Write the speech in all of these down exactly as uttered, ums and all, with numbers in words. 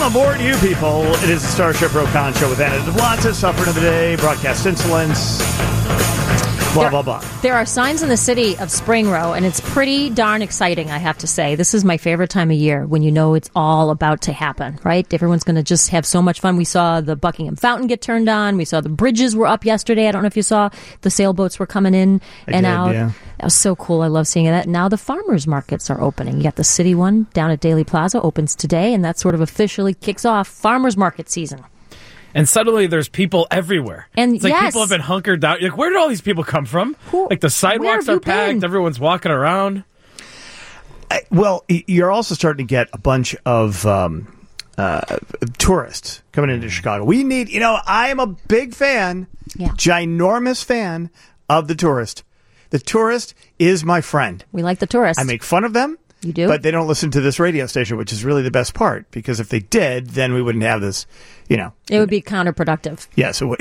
Welcome aboard, you people. It is the Starship Rokon Show with Anna DeBlantis, suffering of the day, broadcast insolence, blah, there, blah, blah. There are signs in the city of Spring Row, and it's pretty darn exciting, I have to say. This is my favorite time of year when you know it's all about to happen, right? Everyone's going to just have so much fun. We saw the Buckingham Fountain get turned on. We saw the bridges were up yesterday. I don't know if you saw the sailboats were coming in I and did, out. Yeah. That was so cool. I love seeing that. Now the farmers markets are opening. You got the city one down at Daily Plaza, opens today, and that sort of officially kicks off farmers market season. And suddenly there's people everywhere. And it's like yes. people have been hunkered down. Like, where did all these people come from? Who, like the sidewalks are packed. Been? Everyone's walking around. I, well, you're also starting to get a bunch of um, uh, tourists coming into Chicago. We need, you know, I am a big fan, yeah. ginormous fan of the tourist. The tourist is my friend. We like the tourists. I make fun of them. You do? But they don't listen to this radio station, which is really the best part, because if they did, then we wouldn't have this, you know. It would be counterproductive. Yes, it would.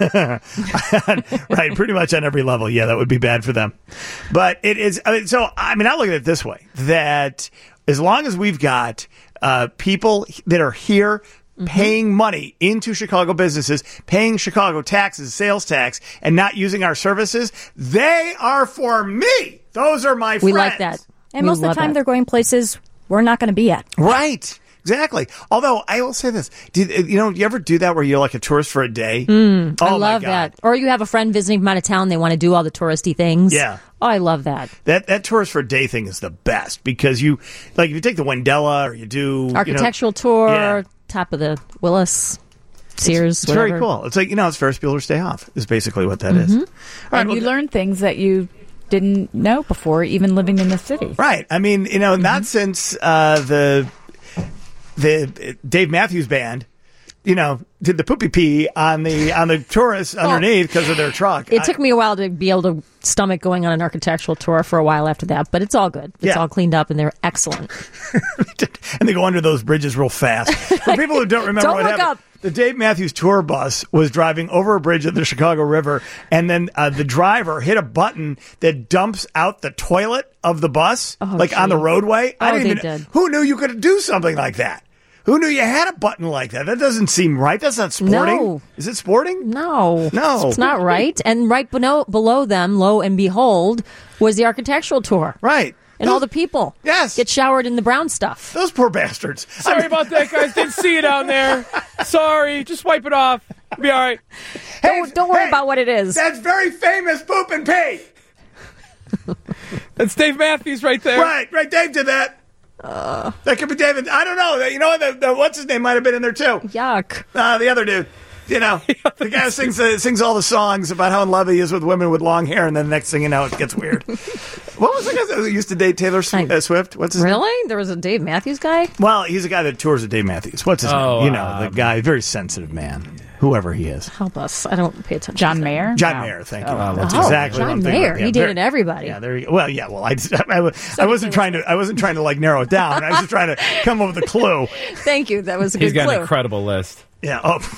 Right, pretty much on every level. Yeah, that would be bad for them. But it is, I mean, so, I mean, I look at it this way, that as long as we've got uh, people that are here Mm-hmm. paying money into Chicago businesses, paying Chicago taxes, sales tax, and not using our services, they are for me. Those are my friends. We like that. And we most of the time that. they're going places we're not going to be at. Right. Exactly. Although, I will say this. Did, you know, you ever do that where you're like a tourist for a day? Mm, oh, I love that. Or you have a friend visiting from out of town, they want to do all the touristy things. Yeah. Oh, I love that. That that tourist for a day thing is the best because you, like, if you take the Wendella or you do... Architectural you know, tour, yeah. top of the Willis, Sears, It's, it's whatever. very cool. It's like, you know, it's Ferris Bueller's Day Off is basically what that mm-hmm. is. All right, and well, you learn things that you didn't know before, even living in the city. Right. I mean, you know, mm-hmm. not since uh, the the Dave Matthews Band, you know, did the poopy pee on the on the tourists underneath because of their truck. It I, took me a while to be able to stomach going on an architectural tour for a while after that, but it's all good. It's yeah. all cleaned up, and they're excellent. And they go under those bridges real fast. For people who don't remember don't what look happened, up. the Dave Matthews tour bus was driving over a bridge of the Chicago River, and then uh, the driver hit a button that dumps out the toilet of the bus, oh, like gee. on the roadway. Oh, I didn't they even. did. Who knew you could do something like that? Who knew you had a button like that? That doesn't seem right. That's not sporting. No. Is it sporting? No. No. It's not right. And right below, below them, lo and behold, was the architectural tour. Right. And those, all the people yes. get showered in the brown stuff. Those poor bastards. Sorry I mean, about that, guys. Didn't see it down there. Sorry. Just wipe it off. It'll be all right. Hey, don't don't worry hey, about what it is. That's very famous poop and pee. That's Dave Matthews right there. Right, right. Dave did that. Uh, that could be David. I don't know. You know what? The, the, what's his name might have been in there too. Yuck. Uh, the other dude. You know, the guy who sings uh, sings all the songs about how in love he is with women with long hair, and then the next thing you know, it gets weird. What was the guy that used to date Taylor Sw- uh, Swift? What's his really? name? There was a Dave Matthews guy? Well, he's a guy that tours with Dave Matthews. What's his oh, name? You know, um, the guy, very sensitive man, whoever he is. Help us. I don't pay attention. John to that. Mayer? John No. Mayer, thank you. Oh, That's oh, exactly John what I'm thinking Mayer. about. Yeah, He very- dated everybody. Yeah, there you go. Well, yeah, well, I, I, was- I wasn't trying to, I wasn't trying to like narrow it down. I was just trying to come up with a clue. Thank you. That was a He's good got clue. an incredible list. Yeah. Oh.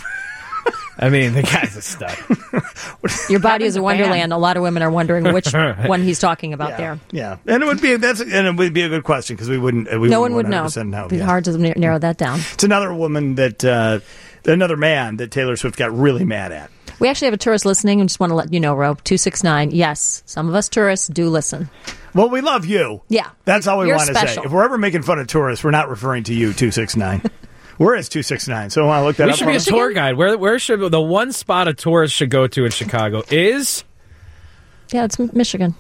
I mean, the guy's a stud. Your body is a the wonderland. A lot of women are wondering which one he's talking about Yeah, there. yeah, and it would be that's and it would be a good question because we wouldn't. We No wouldn't one would know. one hundred percent know. It'd be yeah. hard to na- narrow that down. It's another woman that uh, another man that Taylor Swift got really mad at. We actually have a tourist listening and just want to let you know, Rope, two six nine. Yes, some of us tourists do listen. Well, we love you. Yeah. That's all we You're want to say. special. If we're ever making fun of tourists, we're not referring to you, two six nine. Where is two six nine? So I want to look that We up. should be a for tour guide. Where where should the one spot a tourist should go to in Chicago is? Yeah, it's M- Michigan.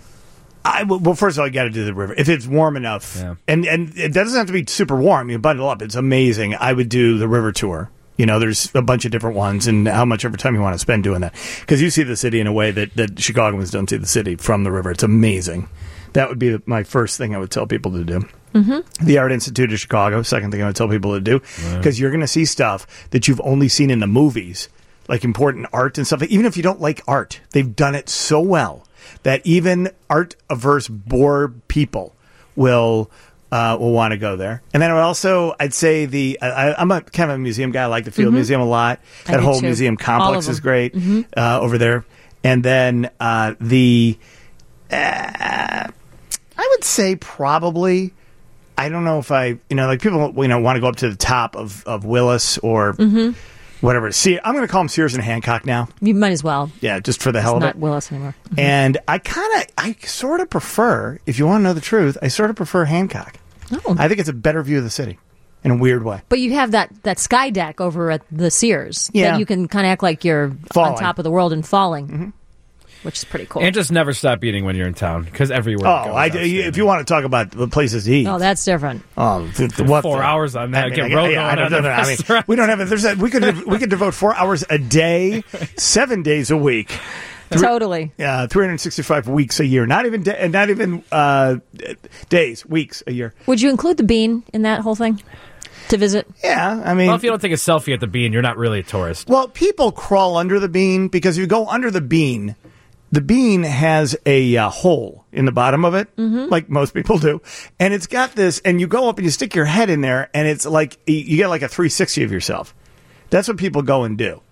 I, well, first of all, you got to do the river. If it's warm enough, Yeah. and, and it doesn't have to be super warm. You bundle up. It's amazing. I would do the river tour. You know, there's a bunch of different ones, and how much ever time you want to spend doing that. Because you see the city in a way that, that Chicagoans don't see the city from the river. It's amazing. That would be my first thing I would tell people to do. Mm-hmm. The Art Institute of Chicago, second thing I would tell people to do. Because you're going to see stuff that you've only seen in the movies, like important art and stuff. Even if you don't like art, they've done it so well that even art-averse, bored people will... Uh, will want to go there. And then I would also, I'd say the, I, I'm a kind of a museum guy. I like the Field Mm-hmm. Museum a lot. I That do whole too. museum All complex of is them. great Mm-hmm. uh, over there. And then uh, the, uh, I would say probably I don't know if I, you know, like people, you know, want to go up to the top of, of Willis or Mm-hmm. whatever. See, I'm going to call them Sears and Hancock now. You might as well. Yeah, just for the hell It's of not it. Willis anymore. And I kind of, I sort of prefer, if you want to know the truth, I sort of prefer Hancock. Oh. I think it's a better view of the city in a weird way. But you have that, that sky deck over at the Sears Yeah. that you can kind of act like you're Falling. on top of the world and falling, Mm-hmm. which is pretty cool. And just never stop eating when you're in town because everywhere. Oh, I, if you want to talk about the places to eat. oh, that's different. Oh, th- th- what Four the- hours on that. I mean, Get I- road yeah, I going don't on know. the I mean, restaurant. we don't have. There's a, we could we could devote four hours a day, seven days a week. Totally. Yeah, three hundred sixty-five weeks a year. Not even da- not even uh, days, weeks a year. Would you include the bean in that whole thing to visit? Yeah, I mean, Well, if you don't take a selfie at the bean, you're not really a tourist. well, people crawl under the bean because if you go under the bean, the bean has a uh, hole in the bottom of it, Mm-hmm. like most people do, and it's got this. And you go up and you stick your head in there, and it's like you get like a three sixty of yourself. That's what people go and do.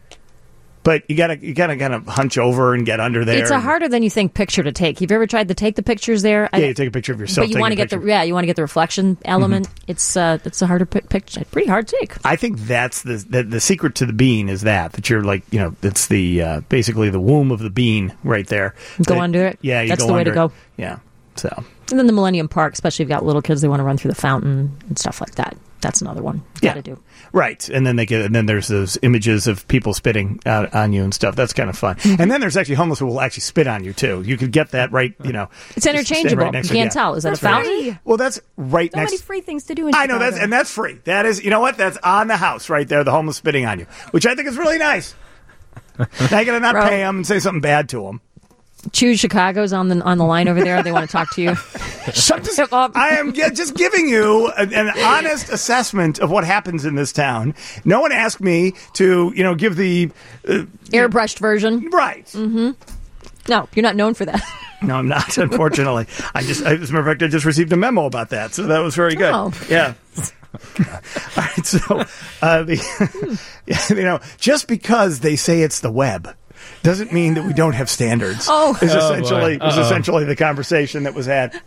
But you gotta you gotta kind of hunch over and get under there. It's a harder than you think picture to take. Have you ever tried to take the pictures there? Yeah, you take a picture of yourself. But you take want a to get the picture. Mm-hmm. yeah, you want to get the reflection element. It's uh, it's a harder pi- picture, pretty hard to take. I think that's the, the the secret to the bean is that that you're like you know it's the uh, basically the womb of the bean right there. Go But- under it? Yeah, you That's go the way to under it. go. Yeah, so And then the Millennium Park, especially if you've got little kids, they want to run through the fountain and stuff like that. That's another one. Yeah. Got to do. right, and then they get and then there's those images of people spitting out on you and stuff. That's kind of fun. Mm-hmm. And then there's actually homeless who will actually spit on you too. You could get that right. You know, It's just stand interchangeable. right next You to- can't yeah. tell. Is that That's a fountain? free. Well, that's right So next. many free things to do in I know Chicago. that's and that's free. That is, you know what? That's on the house right there. The homeless spitting on you, which I think is really nice. Now you gotta not Bro. pay them and say something bad to them. Choose Chicago's on the on the line over there. They want to talk to you. Shut this Him up. I am ge- just giving you an, an honest assessment of what happens in this town. No one asked me to, you know, give the uh, Airbrushed version. right. Mm-hmm. No, you're not known for that. No, I'm not. Unfortunately, I just, I, as a matter of fact, I just received a memo about that, so that was very good. Oh. Yeah. All right. So, uh, the, you know, just because they say it's the web doesn't mean that we don't have standards. Oh. is Oh, essentially boy. is Uh-oh. essentially the conversation that was had.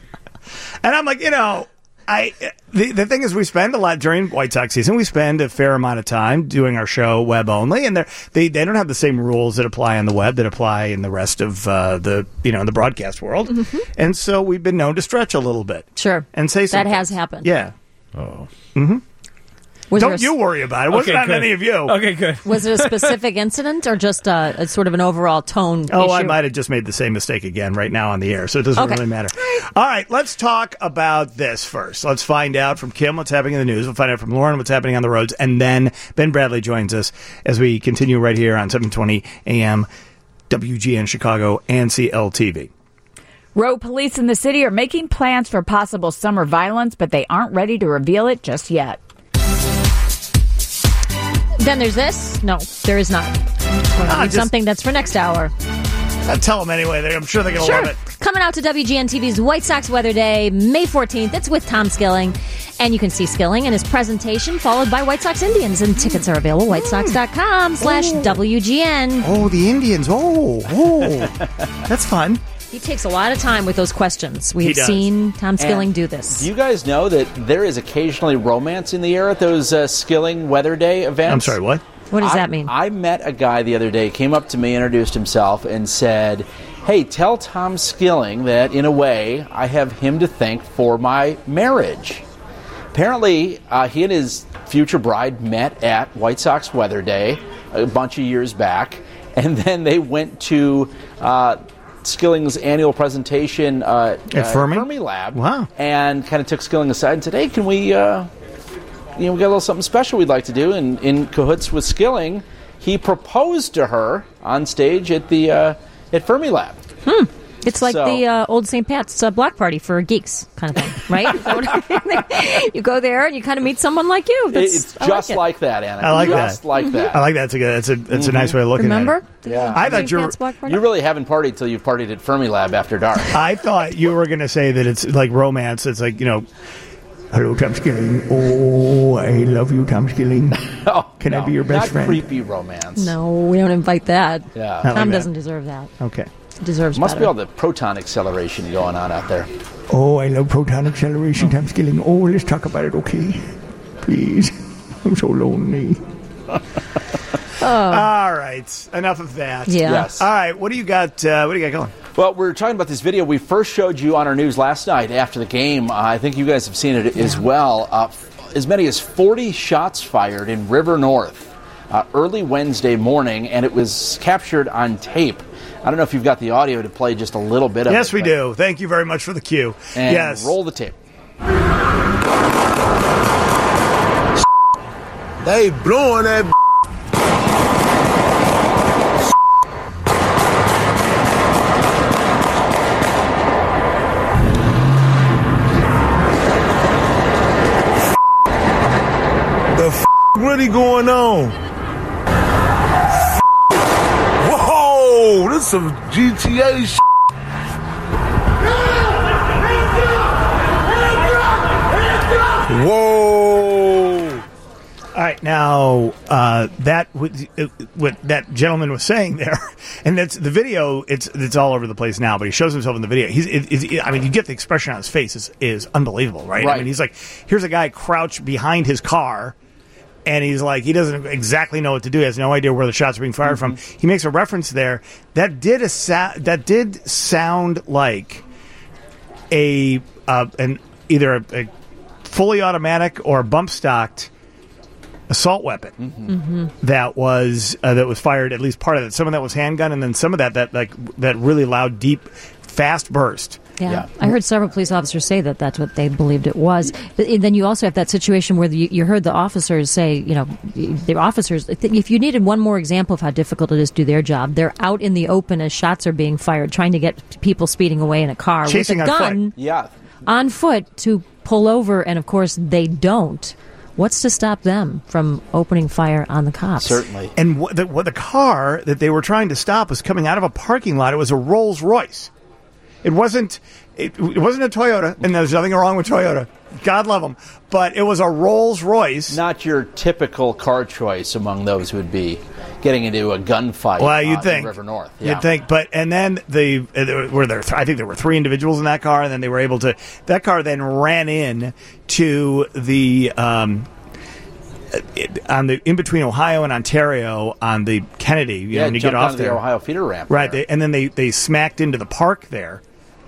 And I'm like, you know, I the the thing is, we spend a lot during White Sox season. We spend a fair amount of time doing our show web only, and they they don't have the same rules that apply on the web that apply in the rest of uh, the you know in the broadcast world. Mm-hmm. And so we've been known to stretch a little bit. Sure. And say That something. has happened. Yeah. Oh. Was there a Don't s- you worry about it. It wasn't Okay, on good. any of you. Okay, good. Was it a specific incident or just a, a sort of an overall tone Oh, issue? I might have just made the same mistake again right now on the air, so it doesn't Okay. really matter. All right, let's talk about this first. Let's find out from Kim what's happening in the news. We'll find out from Lauren what's happening on the roads, and then Ben Bradley joins us as we continue right here on seven twenty A M W G N Chicago and C L T V. Road police in the city are making plans for possible summer violence, but they aren't ready to reveal it just yet. Then there's this. No, there is not. We're gonna Ah, read just- something that's for next hour. Uh, tell them anyway. They- I'm sure they're going to Sure. love it. Coming out to W G N T V's White Sox Weather Day, May fourteenth. It's with Tom Skilling. And you can see Skilling and his presentation, followed by White Sox Indians. And tickets are available at whitesox.com slash WGN. Oh, the Indians. Oh, oh. That's fun. He takes a lot of time with those questions. We He have does. seen Tom Skilling And do this. Do you guys know that there is occasionally romance in the air at those uh, Skilling Weather Day events? I'm sorry, what? What does I, that mean? I met a guy the other day, came up to me, introduced himself, and said, hey, tell Tom Skilling that, in a way, I have him to thank for my marriage. Apparently, uh, he and his future bride met at White Sox Weather Day a bunch of years back, and then they went to uh, Skilling's annual presentation uh, At uh, Fermi? Fermi Lab, Wow. and kind of took Skilling aside and said, hey, can we... Uh, you know, we got a little something special we'd like to do. And in cahoots with Skilling, he proposed to her on stage at the uh, at Fermi Lab. Hmm. It's like So- the uh, old Saint Pat's uh, block party for geeks kind of thing, right? Is that what- you go there and you kind of meet someone like you. It- That's, it's I just like, it. like that, Anna. I like just that. like that. I like that. It's a good. It's a. It's a nice way of looking Remember? at it. Yeah. I thought Saint you were. Pat's block party? You really haven't partied till you've partied at Fermi Lab after dark. I thought you were going to say that it's like romance. It's like, you know, hello, Tom Skilling. Oh, I love you, Tom Skilling. Oh, Can I no, be your best not friend? creepy romance. No, we don't invite that. Yeah. Not like Tom that. doesn't deserve that. Okay. He deserves Must better. be all the proton acceleration going on out there. Oh, I love proton acceleration, Tom Skilling. Oh, let's talk about it, okay? Please. I'm so lonely. All right, enough of that. Yeah. Yes. All right, what do you got? Uh, what do you got going? Well, we're talking about this video we first showed you on our news last night after the game. Uh, I think you guys have seen it as well. Uh, f- as many as forty shots fired in River North uh, early Wednesday morning, and it was captured on tape. I don't know if you've got the audio to play just a little bit of it. Yes, we do. Thank you very much for the cue. And yes. roll the tape. They blowing that. The f- really going on? Whoa, this is some G T A shit. Whoa. All right, now uh, that what, uh, what that gentleman was saying there, and that's the video. It's it's all over the place now, but he shows himself in the video. He's, it, it, I mean, you get the expression on his face is is unbelievable, right? Right. I mean, he's like, here's a guy crouched behind his car, and he's like, he doesn't exactly know what to do. He has no idea where the shots are being fired Mm-hmm. from. He makes a reference there that did a sa- that did sound like a uh, an either a, a fully automatic or bump stocked assault weapon Mm-hmm. that was uh, that was fired. At least part of it. Some of that was handgun, and then some of that that like that really loud, deep, fast burst. Yeah. Yeah. I heard several police officers say that that's what they believed it was. But then you also have that situation where you, you heard the officers say, you know, the officers, if you needed one more example of how difficult it is to do their job, they're out in the open as shots are being fired, trying to get people speeding away in a car Chasing with a on foot. gun Yeah. on foot to pull over, and of course they don't. What's to stop them from opening fire on the cops? Certainly. And what the, what the car that they were trying to stop was coming out of a parking lot. It was a Rolls Royce. It wasn't. It, it wasn't a Toyota, and there's nothing wrong with Toyota. God love them, but it was a Rolls Royce. Not your typical car choice among those who would be getting into a gunfight. Well, you'd uh, think in River North. Yeah. You'd think, but and then the uh, there were there. I think there were three individuals in that car, and then they were able to. That car then ran in to the. Um, it, on the in between Ohio and Ontario on the Kennedy, you Yeah, know, when you jumped get off onto there, the Ohio feeder ramp. right? there. They, and then they, they smacked into the park there.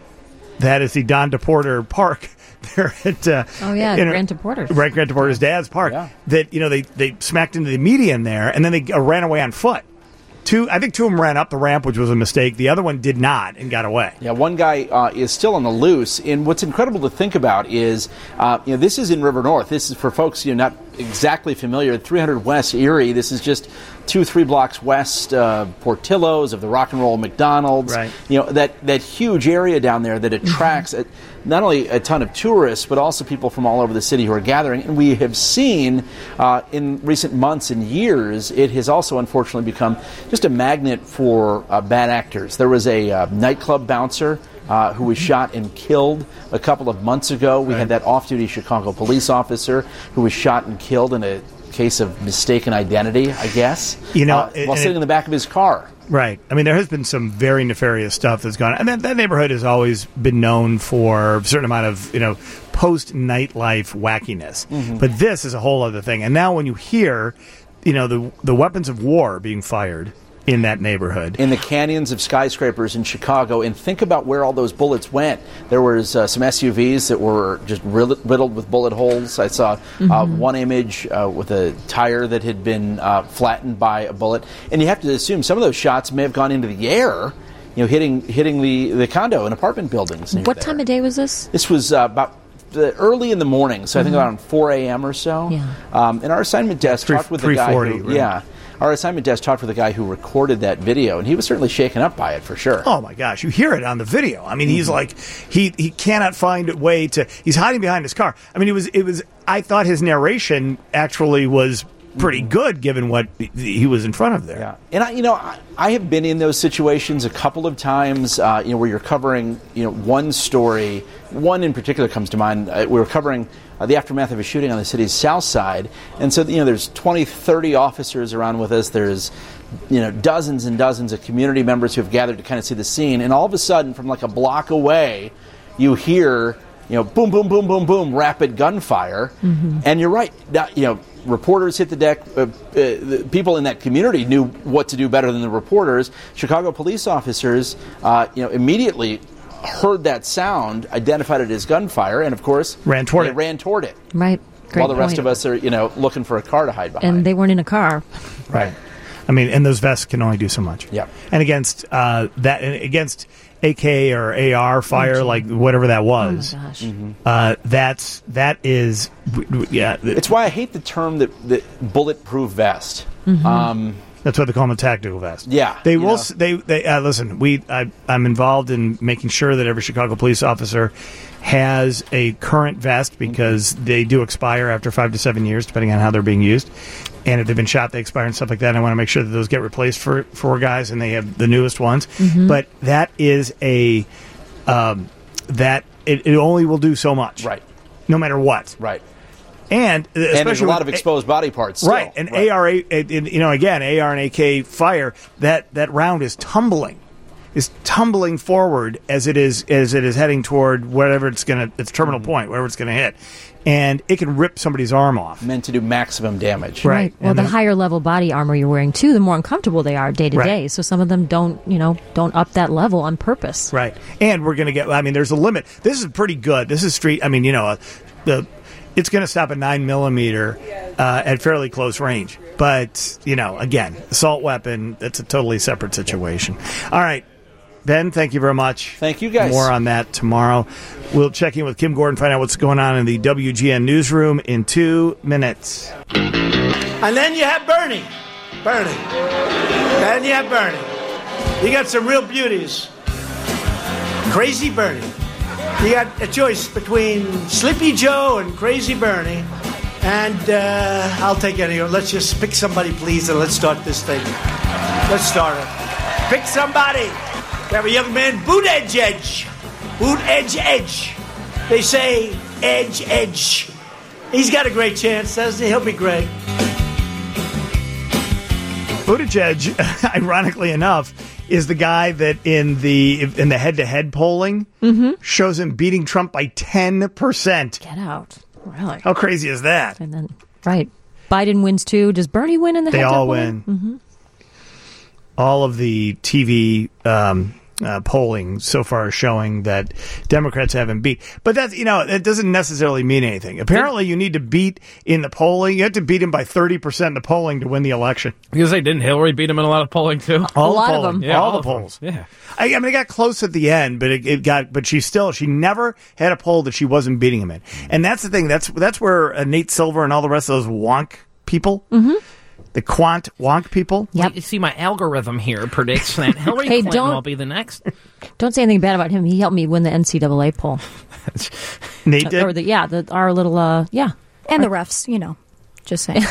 That is the Don DePorter Park there at uh, Oh, yeah, in- Grant DePorter's. right, Grant DePorter's dad's park. Yeah. That you know they they smacked into the median there, and then they uh, ran away on foot. Two, I think two of them ran up the ramp, which was a mistake. The other one did not and got away. Yeah, one guy uh, is still on the loose. And what's incredible to think about is, uh, you know, this is in River North. This is for folks you know not exactly familiar. three hundred West Erie. This is just two, three blocks west uh, Portillo's of the Rock and Roll McDonald's. Right. You know that that huge area down there that attracts a, not only a ton of tourists but also people from all over the city who are gathering. And we have seen uh, in recent months and years, it has also unfortunately become just a magnet for uh, bad actors. There was a uh, nightclub bouncer uh, who was shot and killed a couple of months ago. We had that off-duty Chicago police officer who was shot and killed in a case of mistaken identity, I guess, You know, uh, it- while and sitting it- in the back of his car. Right. I mean, there has been some very nefarious stuff that's gone, and that, that neighborhood has always been known for a certain amount of, you know, post nightlife wackiness. Mm-hmm. But this is a whole other thing. And now when you hear, you know, the the weapons of war being fired in that neighborhood, in the canyons of skyscrapers in Chicago, and think about where all those bullets went. There was uh, some S U Vs that were just riddled riddled with bullet holes. I saw uh, one image uh, with a tire that had been uh, flattened by a bullet. And you have to assume some of those shots may have gone into the air, you know, hitting hitting the, the condo and apartment buildings. near What there. time of day was this? This was uh, about the early in the morning, so I think around four a.m. or so. Yeah. Um, and our assignment desk Three- talked with the guy three forty, who, right? yeah, our assignment desk talked with the guy who recorded that video, and he was certainly shaken up by it for sure. oh my gosh, you hear it on the video. I mean, he's like, he he cannot find a way to, he's hiding behind his car. I mean, it was, it was, I thought his narration actually was pretty good given what he- he was in front of there. Yeah, and I, you know, I, I have been in those situations a couple of times. Uh, you know, where you're covering, you know, one story. One in particular comes to mind. Uh, we were covering uh, the aftermath of a shooting on the city's south side, and so you know, there's twenty, thirty officers around with us. There's, you know, dozens and dozens of community members who have gathered to kind of see the scene, and all of a sudden, from like a block away, you hear, you know, boom, boom, boom, boom, boom, rapid gunfire. Mm-hmm. And you're right. Now, you know, reporters hit the deck. Uh, uh, the people in that community knew what to do better than the reporters. Chicago police officers, uh, you know, immediately heard that sound, identified it as gunfire, and of course, ran toward they it. ran toward it. Right. Great while the rest point. of us are, you know, looking for a car to hide behind. And they weren't in a car. Right. I mean, and those vests can only do so much. Yeah. And against uh, that, and against A K or A R fire, oh, like whatever that was. Oh my gosh. Mm-hmm. Uh, that's that is, yeah. It's why I hate the term that, that bulletproof vest. Mm-hmm. Um, That's why they call them a tactical vest. Yeah, they you will. know. s- They they uh, listen. We I, I'm involved in making sure that every Chicago police officer has a current vest because Mm-hmm. they do expire after five to seven years, depending on how they're being used. And if they've been shot, they expire and stuff like that. And I want to make sure that those get replaced for for guys, and they have the newest ones. Mm-hmm. But that is a um, that it, it only will do so much, right, no matter what, right. and especially And there's a lot with of exposed body parts. Still. Right, and right. A R, A- and, you know, again, A R and A K fire. That that round is tumbling, is tumbling forward as it is as it is heading toward whatever it's gonna its terminal Mm-hmm. point, wherever it's gonna hit, and it can rip somebody's arm off. meant to do maximum damage. Right. Well, And the then- higher level body armor you're wearing too, the more uncomfortable they are day to Right. day. So some of them don't, you know, don't up that level on purpose. Right, and we're gonna get. I mean, there's a limit. This is pretty good. This is street. I mean, you know, uh, the it's gonna stop at nine millimeter uh, at fairly close range. But you know, again, assault weapon. That's a totally separate situation. All right. Ben, thank you very much. Thank you, guys. More on that tomorrow. We'll check in with Kim Gordon, find out what's going on in the W G N newsroom in two minutes. And then you have Bernie. Bernie. Then you have Bernie. You got some real beauties. Crazy Bernie. You got a choice between Sleepy Joe and Crazy Bernie. And uh, I'll take any of them. Let's just pick somebody, please, and let's start this thing. Let's start it. Pick somebody. We have a young man, Boot Edge Edge. Boot Edge Edge. They say Edge Edge. He's got a great chance, doesn't he? He'll be great. Buttigieg, ironically enough, is the guy that in the in the head-to-head polling Mm-hmm. shows him beating Trump by ten percent. Get out. Really? How crazy is that? And then, right. Biden wins too. Does Bernie win in the They heads-up all polling? win. Mm-hmm. All of the T V um, uh, polling so far is showing that Democrats haven't beat. But that's, you know, that doesn't necessarily mean anything. Apparently, you need to beat in the polling. You have to beat him by thirty percent in the polling to win the election. Because they didn't Hillary beat him in a lot of polling too. All A the lot of polling. them. Yeah, all, all the of them. polls. Yeah. I, I mean, it got close at the end, but it, it got. But she still, she never had a poll that she wasn't beating him in. And that's the thing. That's that's where uh, Nate Silver and all the rest of those wonk people, mm-hmm. the quant wonk people. Yep. You see, my algorithm here predicts that Hillary Hey, Clinton don't- will be the next. Don't say anything bad about him. He helped me win the N C double A poll. Nate did. Or the, yeah, the, our little, uh, yeah. And the refs, you know. Just saying.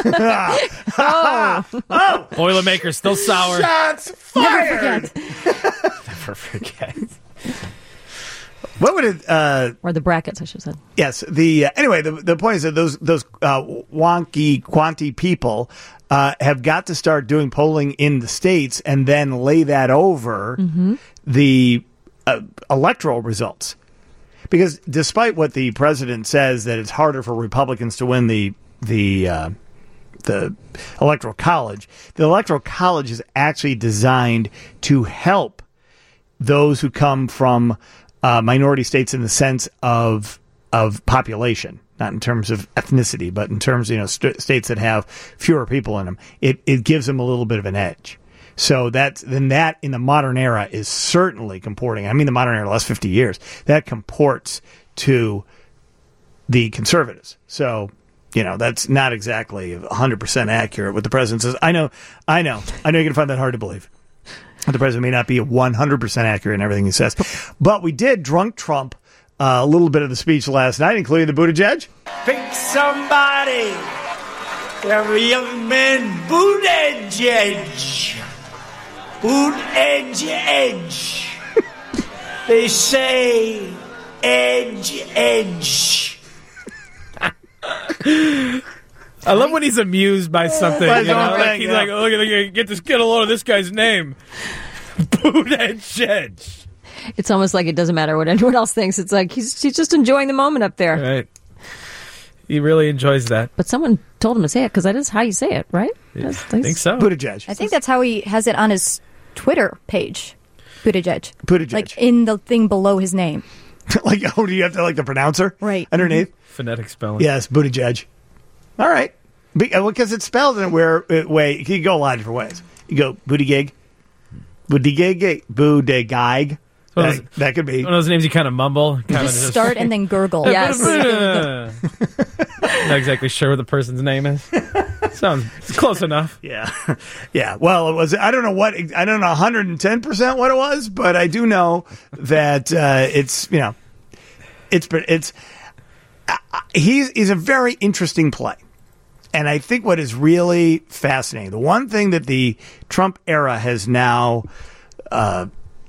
Boilermaker's still sour. Shots fired. Never forget. What would it? Uh, Or the brackets, I should have said. Yes. The uh, anyway, the the point is that those those uh, wonky quanty people uh, have got to start doing polling in the states and then lay that over Mm-hmm. the uh, electoral results. Because despite what the president says that it's harder for Republicans to win the the uh, the electoral college, the electoral college is actually designed to help those who come from uh, minority states in the sense of of population, not in terms of ethnicity, but in terms of, you know, st- states that have fewer people in them. It it gives them a little bit of an edge. So that's then that in the modern era is certainly comporting. I mean, the modern era, the last fifty years, that comports to the conservatives. So, you know, that's not exactly one hundred percent accurate what the president says. I know, I know, I know you're going to find that hard to believe. The president may not be one hundred percent accurate in everything he says. But we did drunk Trump uh, a little bit of the speech last night, including the Buttigieg. Pick somebody. We have a young man, Boot Edge Edge. Boot Edge Edge. They say Edge Edge. I love when he's amused by something. By You his know? own Like, thing, he's yeah. like, look at, look at, get this, get a load of this guy's name. Boot Edge Edge. It's almost like it doesn't matter what anyone else thinks. It's like he's he's just enjoying the moment up there. Right. He really enjoys that. But someone told him to say it because that is how you say it, right? Yeah, That's, I think so. Buttigieg. I think that's how he has it on his Twitter page. Buttigieg. Buttigieg. Like in the thing below his name. Like, oh, do you have to like the pronouncer? Right. Underneath? Phonetic spelling. Yes, Buttigieg. All right. Because it's spelled in a where, way. You can go a lot of different ways. You go Buttigieg. Buttigieg. Buttigieg. So That, those- that could be. One of those names you kind of mumble. Kind Just start and then gurgle. Yes. Not exactly sure what the person's name is. Sounds it's close enough. Yeah. Yeah. Well, it was, I don't know what, I don't know one hundred ten percent what it was, but I do know that uh, it's, you know, it's, it's, uh, he's, he's a very interesting play. And I think what is really fascinating, the one thing that the Trump era has now uh,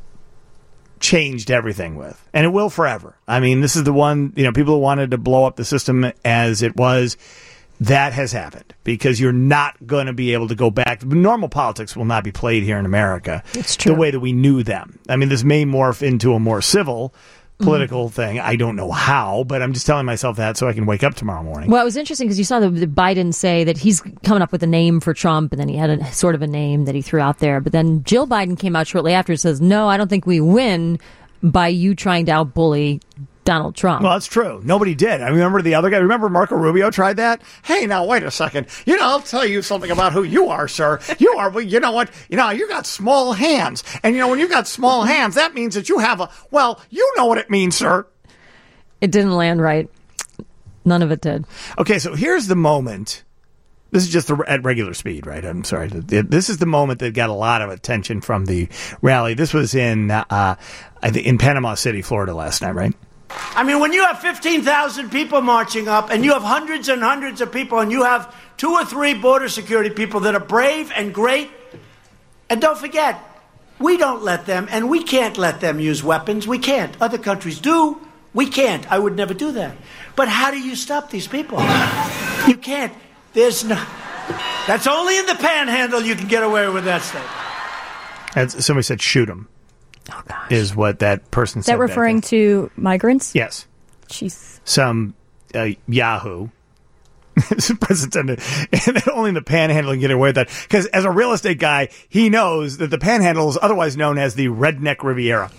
changed everything with, and it will forever. I mean, this is the one, you know, people who wanted to blow up the system as it was, that has happened because you're not going to be able to go back. Normal politics will not be played here in America. It's true. The way that we knew them. I mean, this may morph into a more civil political mm-hmm. thing. I don't know how, but I'm just telling myself that so I can wake up tomorrow morning. Well, it was interesting because you saw the, the Biden say that he's coming up with a name for Trump, and then he had a sort of a name that he threw out there. But then Jill Biden came out shortly after and says, no, I don't think we win by you trying to outbully Donald Trump. Well, that's true. Nobody did. I remember the other guy. Remember Marco Rubio tried that? Hey, now, wait a second. You know, I'll tell you something about who you are, sir. You are, well, you know what? You know, you got small hands. And, you know, when you got small hands, that means that you have a, well, you know what it means, sir. It didn't land right. None of it did. Okay, so here's the moment. This is just the, at regular speed, right? I'm sorry. This is the moment that got a lot of attention from the rally. This was in, uh, I think, in Panama City, Florida last night, right? I mean, when you have fifteen thousand people marching up and you have hundreds and hundreds of people and you have two or three border security people that are brave and great, and don't forget, we don't let them and we can't let them use weapons. We can't. Other countries do. We can't. I would never do that. But how do you stop these people? You can't. There's no... That's only in the panhandle you can get away with that stuff. As somebody said, shoot them. Oh, gosh. Is what that person Is said. that referring to migrants? Yes. Jeez. Some uh, Yahoo. President, and then only in the panhandle can get away with that. Because as a real estate guy, he knows that the panhandle is otherwise known as the Redneck Riviera.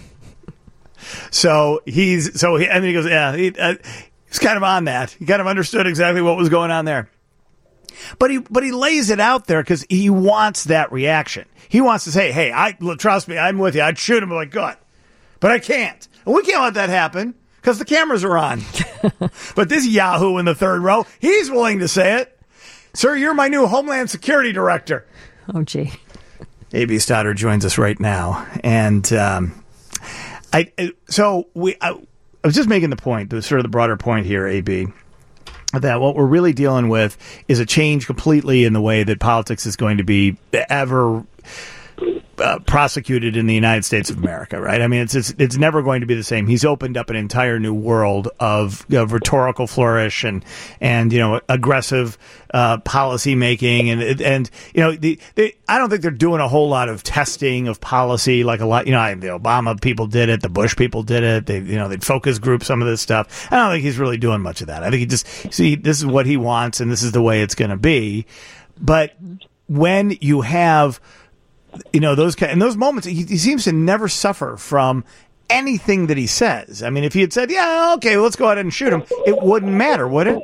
So he's, so he, and then he goes, yeah, he, uh, he's kind of on that. He kind of understood exactly what was going on there. But he, but he lays it out there because he wants that reaction. He wants to say, hey, I trust me, I'm with you. I'd shoot him like God, but I can't. And we can't let that happen because the cameras are on. But this Yahoo in the third row, he's willing to say it. Sir, you're my new Homeland Security Director. Oh, gee. A B Stoddard joins us right now. And um, I, so we, I, I was just making the point, the sort of the broader point here, A B, that what we're really dealing with is a change completely in the way that politics is going to be ever uh, prosecuted in the United States of America, right? I mean, it's, it's it's never going to be the same. He's opened up an entire new world of, of rhetorical flourish and and you know aggressive uh, policy making and and you know the, they, I don't think they're doing a whole lot of testing of policy like a lot. You know, the Obama people did it, the Bush people did it. They you know they'd focus group some of this stuff. I don't think he's really doing much of that. I think he just see this is what he wants and this is the way it's going to be. But when you have You know, those kind, in those moments, he, he seems to never suffer from anything that he says. I mean, if he had said, yeah, okay, well, let's go ahead and shoot him, it wouldn't matter, would it?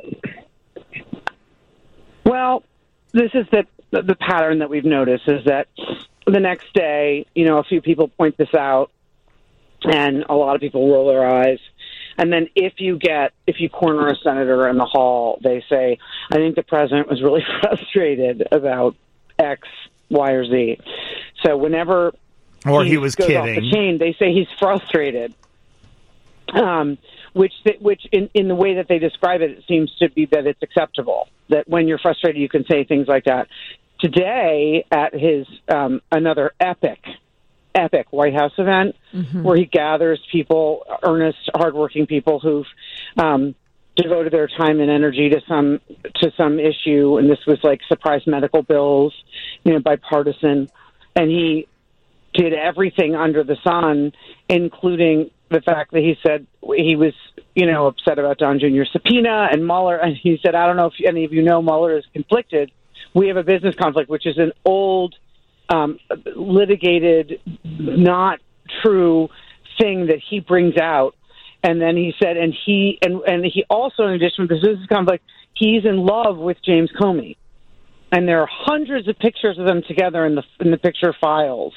Well, this is the, the, the pattern that we've noticed is that the next day, you know, a few people point this out and a lot of people roll their eyes. And then if you get, if you corner a senator in the hall, they say, I think the president was really frustrated about X, Y, or Z. So whenever or he, he was goes kidding. off the chain, they say he's frustrated. Um, which, which in, in the way that they describe it, it seems to be that it's acceptable. That when you're frustrated, you can say things like that. Today, at his um, another epic, epic White House event, mm-hmm. where he gathers people, earnest, hardworking people who've um, devoted their time and energy to some to some issue, and this was like surprise medical bills, you know, bipartisan. And he did everything under the sun, including the fact that he said he was, you know, upset about Don Junior's subpoena and Mueller. And he said, I don't know if any of you know, Mueller is conflicted. We have a business conflict, which is an old, um, litigated, not true thing that he brings out. And then he said, and he and, and he also, in addition to this business conflict, he's in love with James Comey. And there are hundreds of pictures of them together in the in the picture files.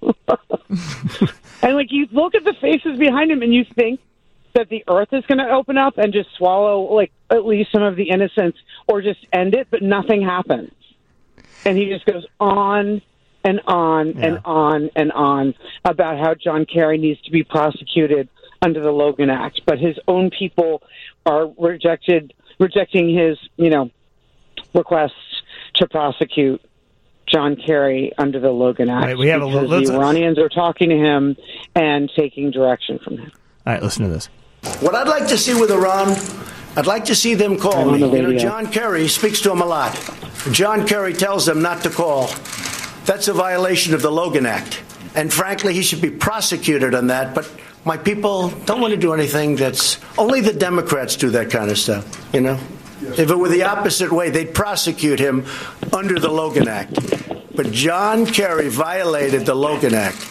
And like you look at the faces behind him, and you think that the earth is going to open up and just swallow like at least some of the innocence, or just end it, but nothing happens. And he just goes on and on yeah. and on and on about how John Kerry needs to be prosecuted under the Logan Act, but his own people are rejected, rejecting his, you know, requests to prosecute John Kerry under the Logan Act. Right, we have because a little, the Iranians are talking to him and taking direction from him. All right, listen to this. What I'd like to see with Iran, I'd like to see them call me. You know, John Kerry speaks to them a lot. John Kerry tells them not to call. That's a violation of the Logan Act. And frankly, he should be prosecuted on that. But my people don't want to do anything that's... Only the Democrats do that kind of stuff, you know? If it were the opposite way, they'd prosecute him under the Logan Act. But John Kerry violated the Logan Act.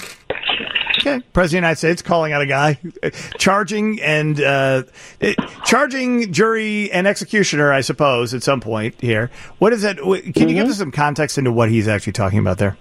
Okay, President of the United States calling out a guy, charging and uh, charging jury and executioner, I suppose, at some point here. What is that? Can mm-hmm. you give us some context into what he's actually talking about there?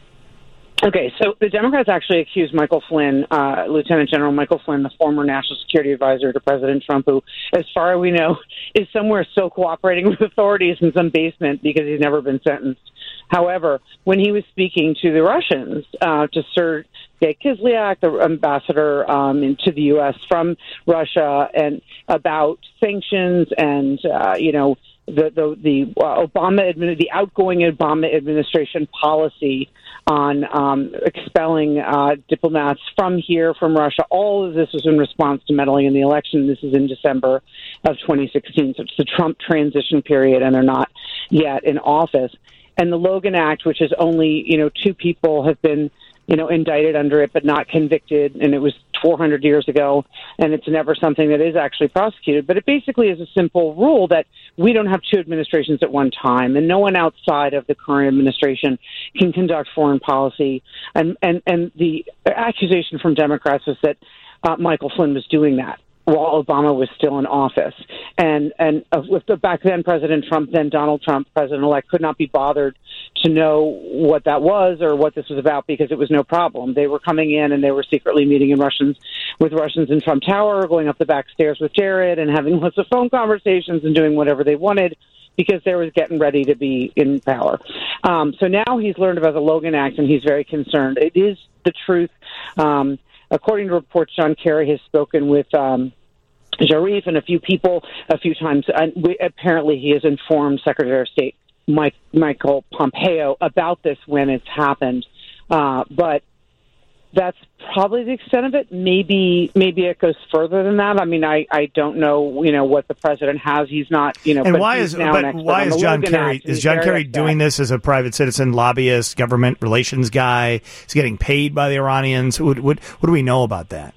Okay, so the Democrats actually accused Michael Flynn, uh, Lieutenant General Michael Flynn, the former national security advisor to President Trump, who, as far as we know, is somewhere still cooperating with authorities in some basement because he's never been sentenced. However, when he was speaking to the Russians, uh, to Sergei Kislyak, the ambassador um, into the U S from Russia, and about sanctions and, uh, you know, the the, the uh, Obama admin- the outgoing Obama administration policy on um, expelling uh, diplomats from here, from Russia. All of this was in response to meddling in the election. This is in December of twenty sixteen. So it's the Trump transition period, and they're not yet in office. And the Logan Act, which is only, you know, two people have been, you know, indicted under it, but not convicted. And it was four hundred years ago, and it's never something that is actually prosecuted. But it basically is a simple rule that we don't have two administrations at one time, and no one outside of the current administration can conduct foreign policy. And, and, and the accusation from Democrats was that uh, Michael Flynn was doing that while Obama was still in office. And and uh, with the, back then, President Trump, then Donald Trump, President-elect, could not be bothered to know what that was or what this was about because it was no problem. They were coming in and they were secretly meeting in Russians with Russians in Trump Tower, going up the back stairs with Jared and having lots of phone conversations and doing whatever they wanted because they were getting ready to be in power. Um, so now he's learned about the Logan Act and he's very concerned. It is the truth. Um, according to reports, John Kerry has spoken with um, Zarif and a few people a few times. And we, apparently he has informed Secretary of State Mike, Michael Pompeo about this when it's happened. Uh, but that's probably the extent of it. Maybe maybe it goes further than that. I mean, I, I don't know, you know, what the president has. He's not, you know. And but why is but why is John Kerry is John Kerry doing this as a private citizen, lobbyist, government relations guy? He's getting paid by the Iranians. What what, what do we know about that?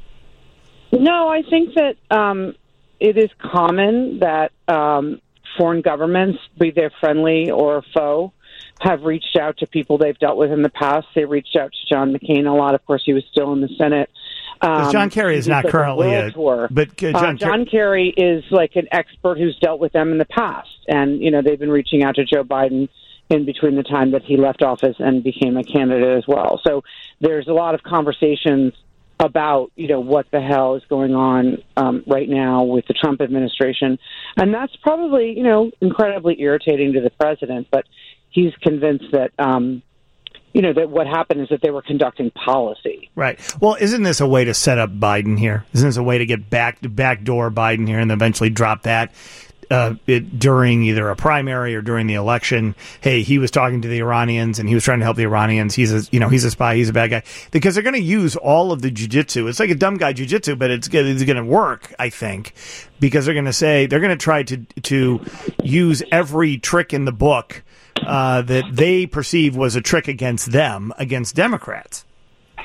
No, I think that um, it is common that um, foreign governments, be they friendly or foe, have reached out to people they've dealt with in the past. They reached out to John McCain a lot. Of course, he was still in the Senate. Um, John Kerry is not like currently a, a but uh, John, uh, John Kerry is like an expert who's dealt with them in the past, and you know they've been reaching out to Joe Biden in between the time that he left office and became a candidate as well. So there's a lot of conversations about, you know, what the hell is going on um, right now with the Trump administration. And that's probably, you know, incredibly irritating to the president. But he's convinced that, um, you know, that what happened is that they were conducting policy. Right. Well, isn't this a way to set up Biden here? Isn't this a way to get back backdoor Biden here and then eventually drop that? Uh, it, during either a primary or during the election, hey, he was talking to the Iranians and he was trying to help the Iranians. He's a, you know, he's a spy. He's a bad guy because they're going to use all of the jujitsu. It's like a dumb guy jujitsu, but it's, it's going to work, I think, because they're going to say they're going to try to to use every trick in the book uh, that they perceive was a trick against them, against Democrats.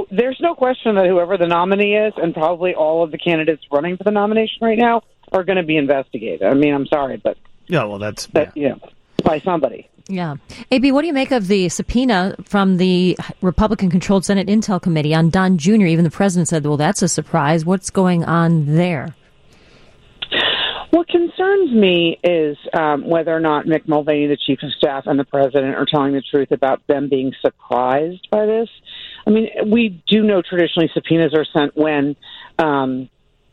so there's no question that whoever the nominee is, and probably all of the candidates running for the nomination right now, are going to be investigated. I mean, I'm sorry, but yeah, well, that's that, yeah. you know, by somebody. Yeah. A B, what do you make of the subpoena from the Republican-controlled Senate Intel Committee on Don Junior? Even the president said, well, that's a surprise. What's going on there? What concerns me is um, whether or not Mick Mulvaney, the chief of staff, and the president are telling the truth about them being surprised by this. I mean, we do know traditionally subpoenas are sent when, um,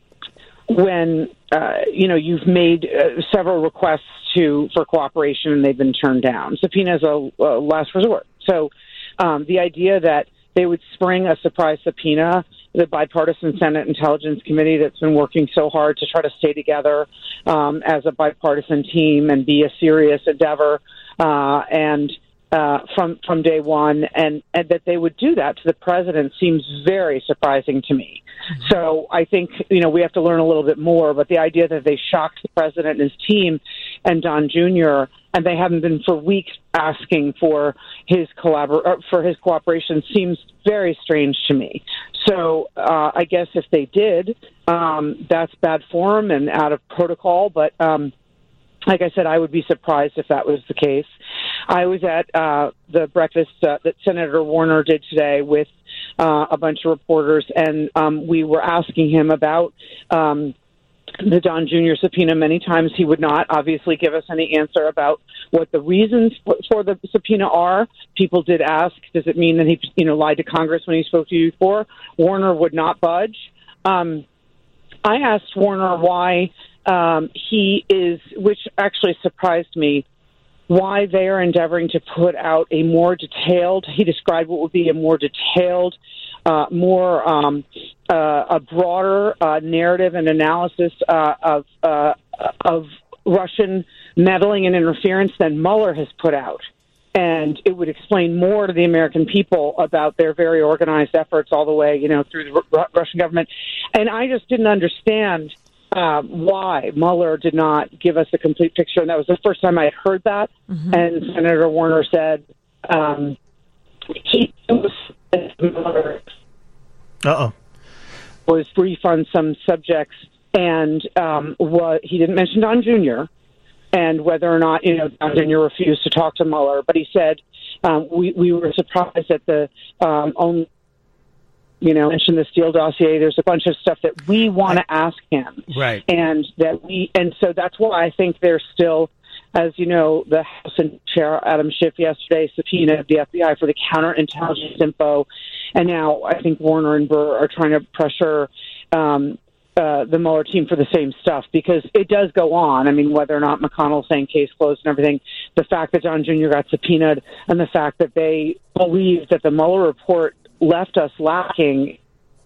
when uh, you know, you've made uh, several requests to for cooperation and they've been turned down. Subpoena is a, a last resort. So um, the idea that they would spring a surprise subpoena, the bipartisan Senate Intelligence Committee that's been working so hard to try to stay together um, as a bipartisan team and be a serious endeavor, uh, and uh, from from day one, and, and that they would do that to the president seems very surprising to me. So I think, you know, we have to learn a little bit more, but the idea that they shocked the president and his team and Don Junior, and they haven't been for weeks asking for his collabor- for his cooperation seems very strange to me. So uh, I guess if they did, um, that's bad form and out of protocol, but um, like I said, I would be surprised if that was the case. I was at uh, the breakfast uh, that Senator Warner did today with uh, a bunch of reporters, and um, we were asking him about um, the Don Junior subpoena. Many times he would not obviously give us any answer about what the reasons for the subpoena are. People did ask, does it mean that he, you know, lied to Congress when he spoke to you before? Warner would not budge. Um, I asked Warner why um, he is, which actually surprised me, why they are endeavoring to put out a more detailed, he described what would be a more detailed, uh, more um, uh, a broader uh, narrative and analysis uh, of uh, of Russian meddling and interference than Mueller has put out. And it would explain more to the American people about their very organized efforts all the way, you know, through the R- Russian government. And I just didn't understand Uh, why Mueller did not give us a complete picture, and that was the first time I had heard that. Mm-hmm. And Senator Warner said um, he was Uh-oh. was brief on some subjects, and um, what he didn't mention Don Junior and whether or not, you know, Don Junior refused to talk to Mueller, but he said um, we we were surprised that the um, only. You know, mention the Steele dossier. There's a bunch of stuff that we want to ask him, right? And that we, and so that's why I think there's still, as you know, the House and Chair Adam Schiff yesterday subpoenaed the F B I for the counterintelligence info, and now I think Warner and Burr are trying to pressure um, uh, the Mueller team for the same stuff, because it does go on. I mean, whether or not McConnell's saying case closed and everything, the fact that Don Junior got subpoenaed, and the fact that they believe that the Mueller report left us lacking.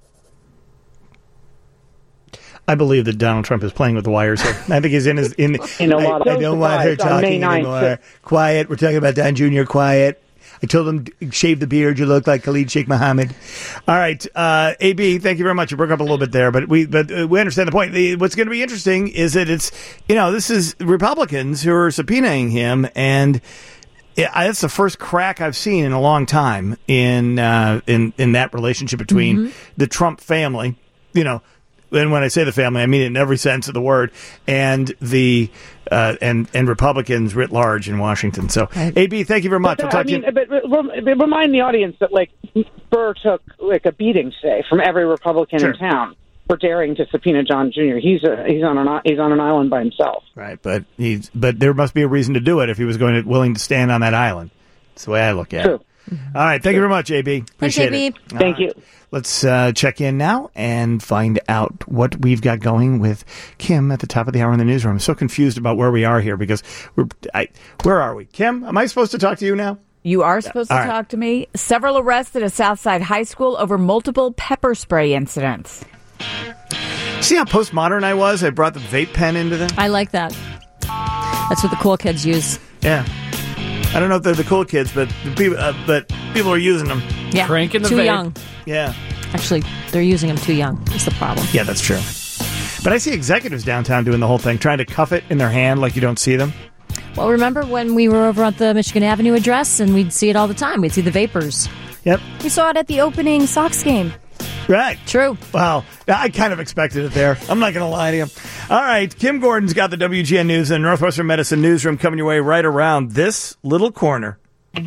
I believe that Donald Trump is playing with the wires here. I think he's in his in. in a I, lot of I don't want her talking anymore. Quiet. We're talking about Don Junior Quiet. I told him, shave the beard. You look like Khalid Sheikh Mohammed. All right, uh, A B. Thank you very much. You broke up a little bit there, but we but uh, we understand the point. The, what's going to be interesting is that it's, you know, this is Republicans who are subpoenaing him, and yeah, that's the first crack I've seen in a long time in uh, in in that relationship between mm-hmm. the Trump family, you know, and when I say the family, I mean it in every sense of the word, and the uh, and and Republicans writ large in Washington. So, right. A B, thank you very much. But, we'll talk I mean, to you. But, but, but remind the audience that like Burr took like a beating today from every Republican sure. in town for daring to subpoena Don Junior He's a, he's on an he's on an island by himself. Right, but he's but there must be a reason to do it if he was going to willing to stand on that island. That's the way I look at True. it. All right, thank True. you very much, A B. Appreciate Thanks, A B. it. All Thank right. you. Let's uh, check in now and find out what we've got going with Kim at the top of the hour in the newsroom. I'm so confused about where we are here because we're. I, where are we, Kim? Am I supposed to talk to you now? You are supposed All to right. talk to me. Several arrests at a Southside high school over multiple pepper spray incidents. See how postmodern I was? I brought the vape pen into them. I like that. That's what the cool kids use. Yeah. I don't know if they're the cool kids, but the people, uh, but people are using them. Yeah, Cranking the too vape. young. Yeah. Actually, they're using them too young. Is the problem? Yeah, that's true. But I see executives downtown doing the whole thing, trying to cuff it in their hand like you don't see them. Well, remember when we were over at the Michigan Avenue address and we'd see it all the time? We'd see the vapors. Yep. We saw it at the opening Sox game. Right. True. Wow. I kind of expected it there. I'm not going to lie to you. All right. Kim Gordon's got the W G N News and Northwestern Medicine Newsroom coming your way right around this little corner.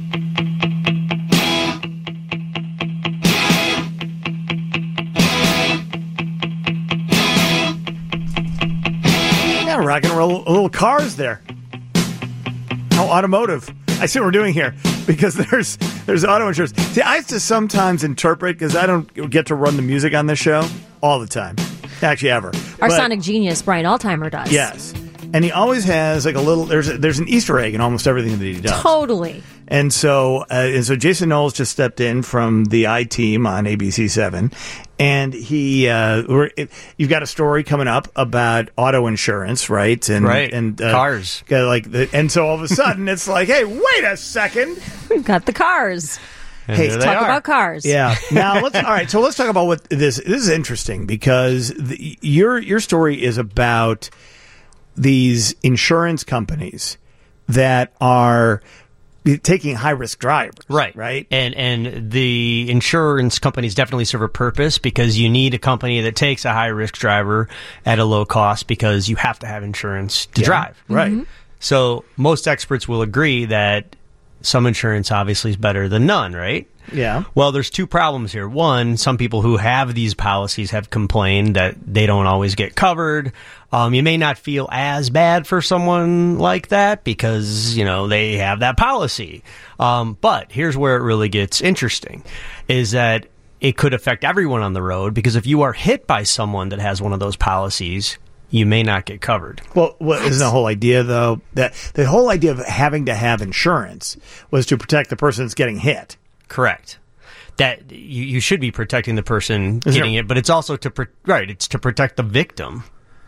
Yeah, rock and roll, little cars there. How automotive. I see what we're doing here because there's there's auto insurance. See, I have to sometimes interpret because I don't get to run the music on this show all the time. Actually, ever. Our But- sonic genius, Brian Altheimer, does. Yes. And he always has like a little, there's a, there's an Easter egg in almost everything that he does. Totally. And so, uh, and so Jason Knowles just stepped in from the I Team on A B C seven, and he, uh, we're, it, you've got a story coming up about auto insurance, right? And, Right. And uh, Cars. uh, like, the, and so all of a sudden it's like, hey, wait a second. We've got the cars. Hey, Let's talk about cars. Yeah. Now let's all right. So let's talk about what this. This is interesting because the, your your story is about these insurance companies that are taking high risk drivers. Right. Right. And and the insurance companies definitely serve a purpose because you need a company that takes a high risk driver at a low cost because you have to have insurance to Yeah. drive. Right. Mm-hmm. So most experts will agree that some insurance obviously is better than none, right? Yeah. Well, there's two problems here. One, some people who have these policies have complained that they don't always get covered. Um, you may not feel as bad for someone like that because, you know, they have that policy. Um, but here's where it really gets interesting, is that it could affect everyone on the road because if you are hit by someone that has one of those policies, you may not get covered. Well, what isn't the whole idea though that the whole idea of having to have insurance was to protect the person that's getting hit. Correct. That you, you should be protecting the person Is getting there- it, but it's also to pro- right. It's to protect the victim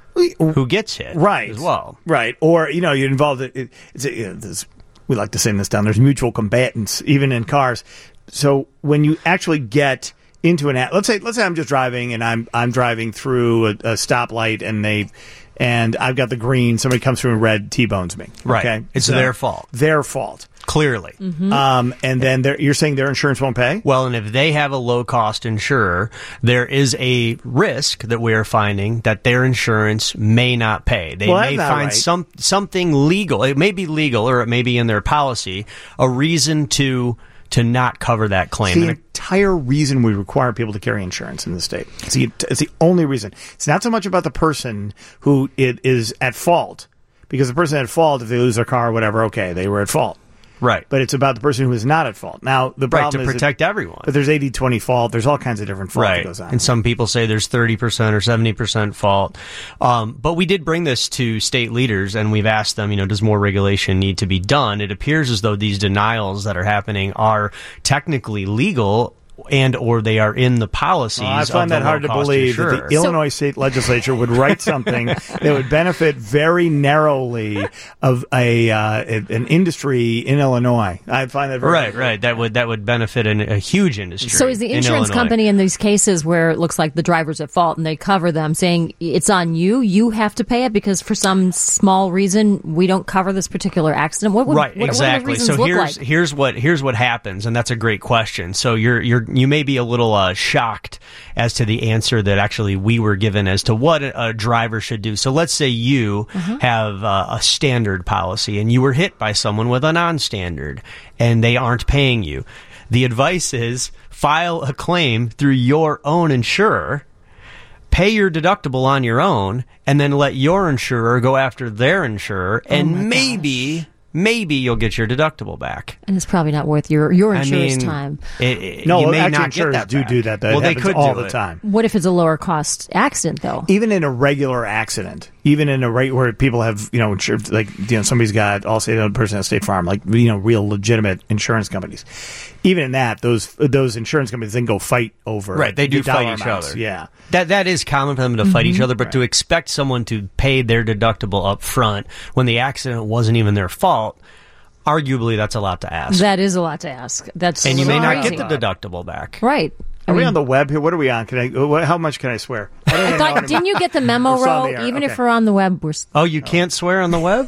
who gets hit, Right. as well. Right. Or, you know, you're involved. It, it's, you know, this, we like to say this down. There's mutual combatants, even in cars. So when you actually get into an, let's say, let's say I'm just driving and I'm, I'm driving through a, a stoplight and they, and I've got the green, somebody comes through in red, T-bones me. Right. Okay. It's So- their fault. Their fault. Clearly. Um, and then they're- you're saying their insurance won't pay? Well, and if they have a low cost insurer, there is a risk that we are finding that their insurance may not pay. They Well, may that's not find right. some something legal. It may be legal or it may be in their policy, a reason to to not cover that claim. It's the And it- entire reason we require people to carry insurance in the state. It's the, it's the only reason. It's not so much about the person who it is at fault, because the person at fault, if they lose their car or whatever, okay, they were at fault. Right. But it's about the person who is not at fault. Now, the Right, problem to is protect that, everyone. But there's eighty twenty fault. There's all kinds of different fault that Right. goes on. And some people say there's thirty percent or seventy percent fault. Um, but we did bring this to state leaders and we've asked them, you know, does more regulation need to be done? It appears as though these denials that are happening are technically legal and or they are in the policies. Well, I find of that the hard to low-cost believe that insurer. the Illinois state legislature would write something that would benefit very narrowly of a uh, an industry in Illinois. I find that very Right, right. That would that would benefit an, a huge industry. So is the in insurance Illinois. company in these cases where it looks like the driver's at fault and they cover them saying it's on you, you have to pay it because for some small reason we don't cover this particular accident? What would, right, what, exactly. What do the reasons so look here's like? here's what here's what happens, and that's a great question. So you're you're you may be a little uh, shocked as to the answer that actually we were given as to what a, a driver should do. So let's say you Uh-huh. have uh, a standard policy and you were hit by someone with a non-standard and they aren't paying you. The advice is file a claim through your own insurer, pay your deductible on your own, and then let your insurer go after their insurer, and maybe, maybe you'll get your deductible back. And it's probably not worth your, your I insurance mean, time. It, it, No, you may actually, not get insurers that do back. do that. That well, they happens could all do the it. time. What if it's a lower cost accident, though? Even in a regular accident, even in a rate where people have, you know, insured, like, you know, somebody's got Allstate, another person has State Farm, like, you know, real legitimate insurance companies. Even in that, those those insurance companies then go fight over Right, they do the dollar fight each amounts. other. Yeah. That that is common for them to fight each other, but to expect someone to pay their deductible up front when the accident wasn't even their fault, arguably that's a lot to ask. That is a lot to ask. That's and you may not crazy. get the deductible back. Right. I Are we mean- on the web here? What are we on? Can I? what- How much can I swear? I, don't I even know thought, anymore. didn't you get the memo, We're still on Ro? the air. Even Okay. if we're on the web, we're. s- Oh, you can't swear on the web?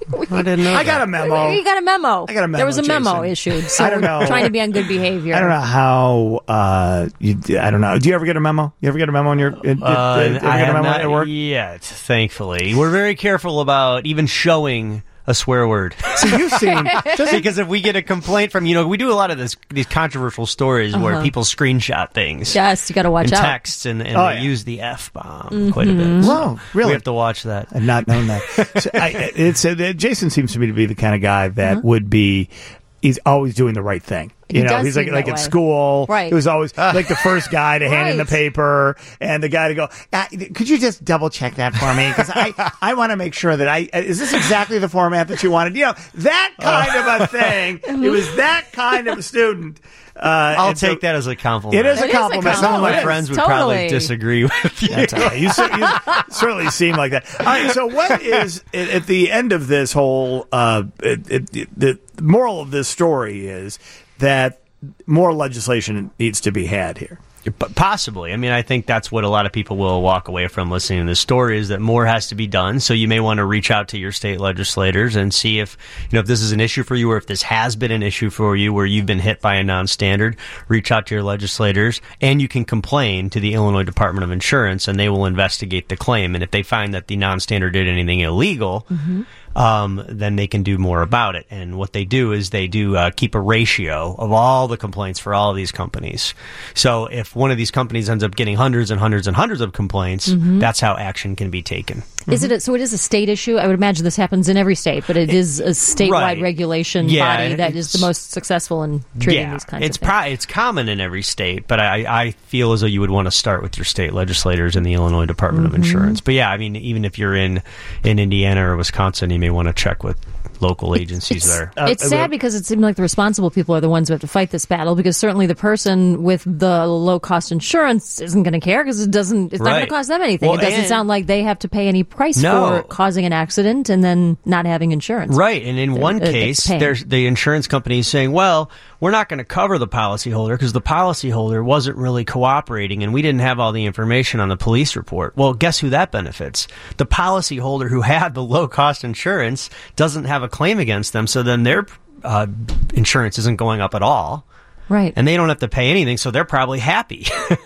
I didn't know. I got that. a memo. You got a memo. I got a memo, There was a memo Jason. issued. So I don't know. Trying to be on good behavior. I don't know how. Uh, you, I don't know. Do you ever get a memo? You ever get a memo on your? Uh, Uh, did, did, I ever get a have memo not at work? yet, thankfully. We're very careful about even showing a swear word. So you've seen just because if we get a complaint from, you know, we do a lot of this these controversial stories where Uh-huh. people screenshot things. Yes, you got to watch and out. texts and, and Oh, they yeah. use the F bomb Mhm. quite a bit. Whoa, really? We have to watch that. I've not known that. So I, it's uh, Jason seems to me to be the kind of guy that Uh-huh. would be. He's always doing the right thing. You He know, does he's like seem like that at way. school. Right. He was always like the first guy to hand in the Right. paper and the guy to go, uh, could you just double check that for me? Because I, I want to make sure that I, is this exactly the format that you wanted? You know, that kind of a thing. It was that kind of a student. Uh, I'll and so- take that as a compliment. It is a It is a compliment. Some of my It is. friends would Totally. probably disagree with you. That's all right. You, cer- you certainly seem like that. All right. So, what is at at the end of this whole? Uh, it, it, it, the moral of this story is that more legislation needs to be had here. But possibly. I mean, I think that's what a lot of people will walk away from listening to this story is that more has to be done. So you may want to reach out to your state legislators and see if, you know, if this is an issue for you or if this has been an issue for you where you've been hit by a non-standard. Reach out to your legislators and you can complain to the Illinois Department of Insurance and they will investigate the claim. And if they find that the non-standard did anything illegal, Mm-hmm. um, then they can do more about it. And what they do is they do uh, keep a ratio of all the complaints for all of these companies. So if one of these companies ends up getting hundreds and hundreds and hundreds of complaints, Mhm. that's how action can be taken. Is it a, so? It is a state issue. I would imagine this happens in every state, but it is a statewide Right. regulation Yeah, body that is the it's- most successful in treating yeah, these kinds it's of things. pro- it's common in every state, but I, I feel as though you would want to start with your state legislators and the Illinois Department Mhm. of Insurance. But yeah, I mean, even if you're in, in Indiana or Wisconsin, you may want to check with local agencies it's, there. it's sad because it seems like the responsible people are the ones who have to fight this battle because certainly the person with the low cost insurance isn't going to care because it doesn't, it's not going Right. to cost them anything. Well, it doesn't and- sound like they have to pay any price No. for causing an accident and then not having insurance. Right, and in They're- one uh, they're case, paying. there's the insurance company is saying, "Well, we're not going to cover the policyholder because the policyholder wasn't really cooperating, and we didn't have all the information on the police report." Well, guess who that benefits? The policyholder who had the low cost insurance doesn't have a claim against them, so then their uh, insurance isn't going up at all, Right. and they don't have to pay anything, so they're probably happy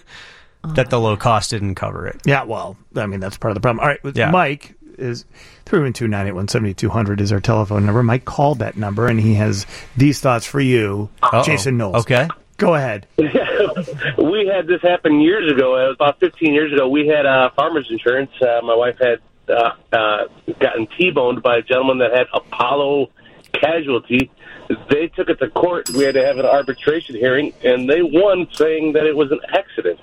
that the low cost didn't cover it. Yeah, well, I mean, that's part of the problem. All right, with Yeah. Mike is three one two, nine eight one, seven two zero zero is our telephone number. Mike called that number, and he has these thoughts for you, Uh-oh. Jason Knowles. Okay. Go ahead. We had this happen years ago. It was about fifteen years ago. We had uh, farmers insurance. Uh, my wife had uh, uh, gotten T-boned by a gentleman that had Apollo casualty. They took it to court. We had to have an arbitration hearing, and they won, saying that it was an accident.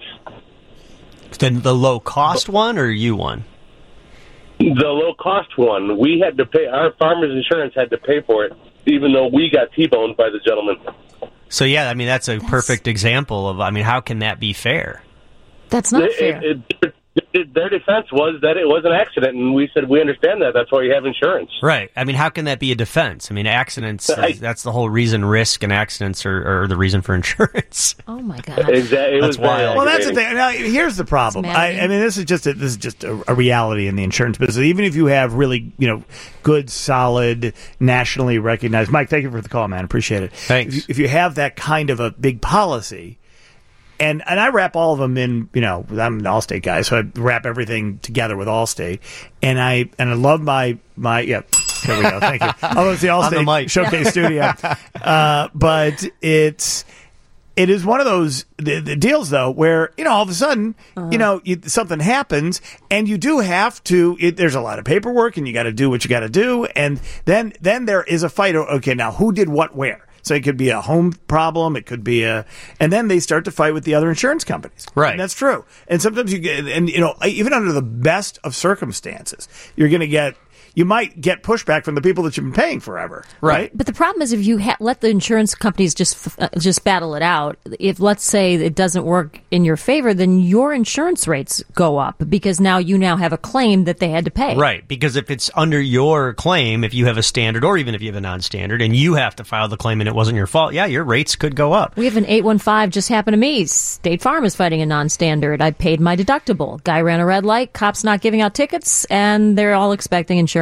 The, the low cost one or you one? The low-cost one. We had to pay. Our farmers insurance had to pay for it, even though we got T-boned by the gentleman. So yeah, I mean that's a perfect example of. I mean, how can that be fair? That's not It- fair. it- it- it- their defense was that it was an accident, and we said we understand that. That's why you have insurance. Right. I mean, how can that be a defense? I mean, accidents, I- that's the whole reason risk and accidents are, are the reason for insurance. Oh, my God. Exactly. It That's was very wild. Well, that's the aggravating. thing. Now, here's the problem. It's I, maddening. I mean, this is just a, this is just a, a reality in the insurance business. Even if you have really, you know, good, solid, nationally recognized. Mike, thank you for the call, man. Appreciate it. Thanks. If you, if you have that kind of a big policy, and and I wrap all of them in, you know, I'm an Allstate guy, so I wrap everything together with Allstate, and I and I love my my yeah. There we go. Thank you. Although it's the On the Allstate mic. Showcase Studio, uh, but it's. It is one of those the, the deals, though, where you know all of a sudden, you know, you, something happens, and you do have to. It, there's a lot of paperwork, and you got to do what you got to do, and then then there is a fight. Okay, now who did what where? So it could be a home problem, it could be a, and then they start to fight with the other insurance companies. Right. And that's true. And sometimes you get, and you know, even under the best of circumstances, you're going to get. You might get pushback from the people that you've been paying forever, right? But the problem is if you ha- let the insurance companies just uh, just battle it out, if let's say it doesn't work in your favor, then your insurance rates go up because now you now have a claim that they had to pay. Right. Because if it's under your claim, if you have a standard or even if you have a non-standard and you have to file the claim and it wasn't your fault, yeah, your rates could go up. We have an eight one five just happened to me. State Farm is fighting a non-standard. I paid my deductible. Guy ran a red light. Cops not giving out tickets, and they're all expecting insurance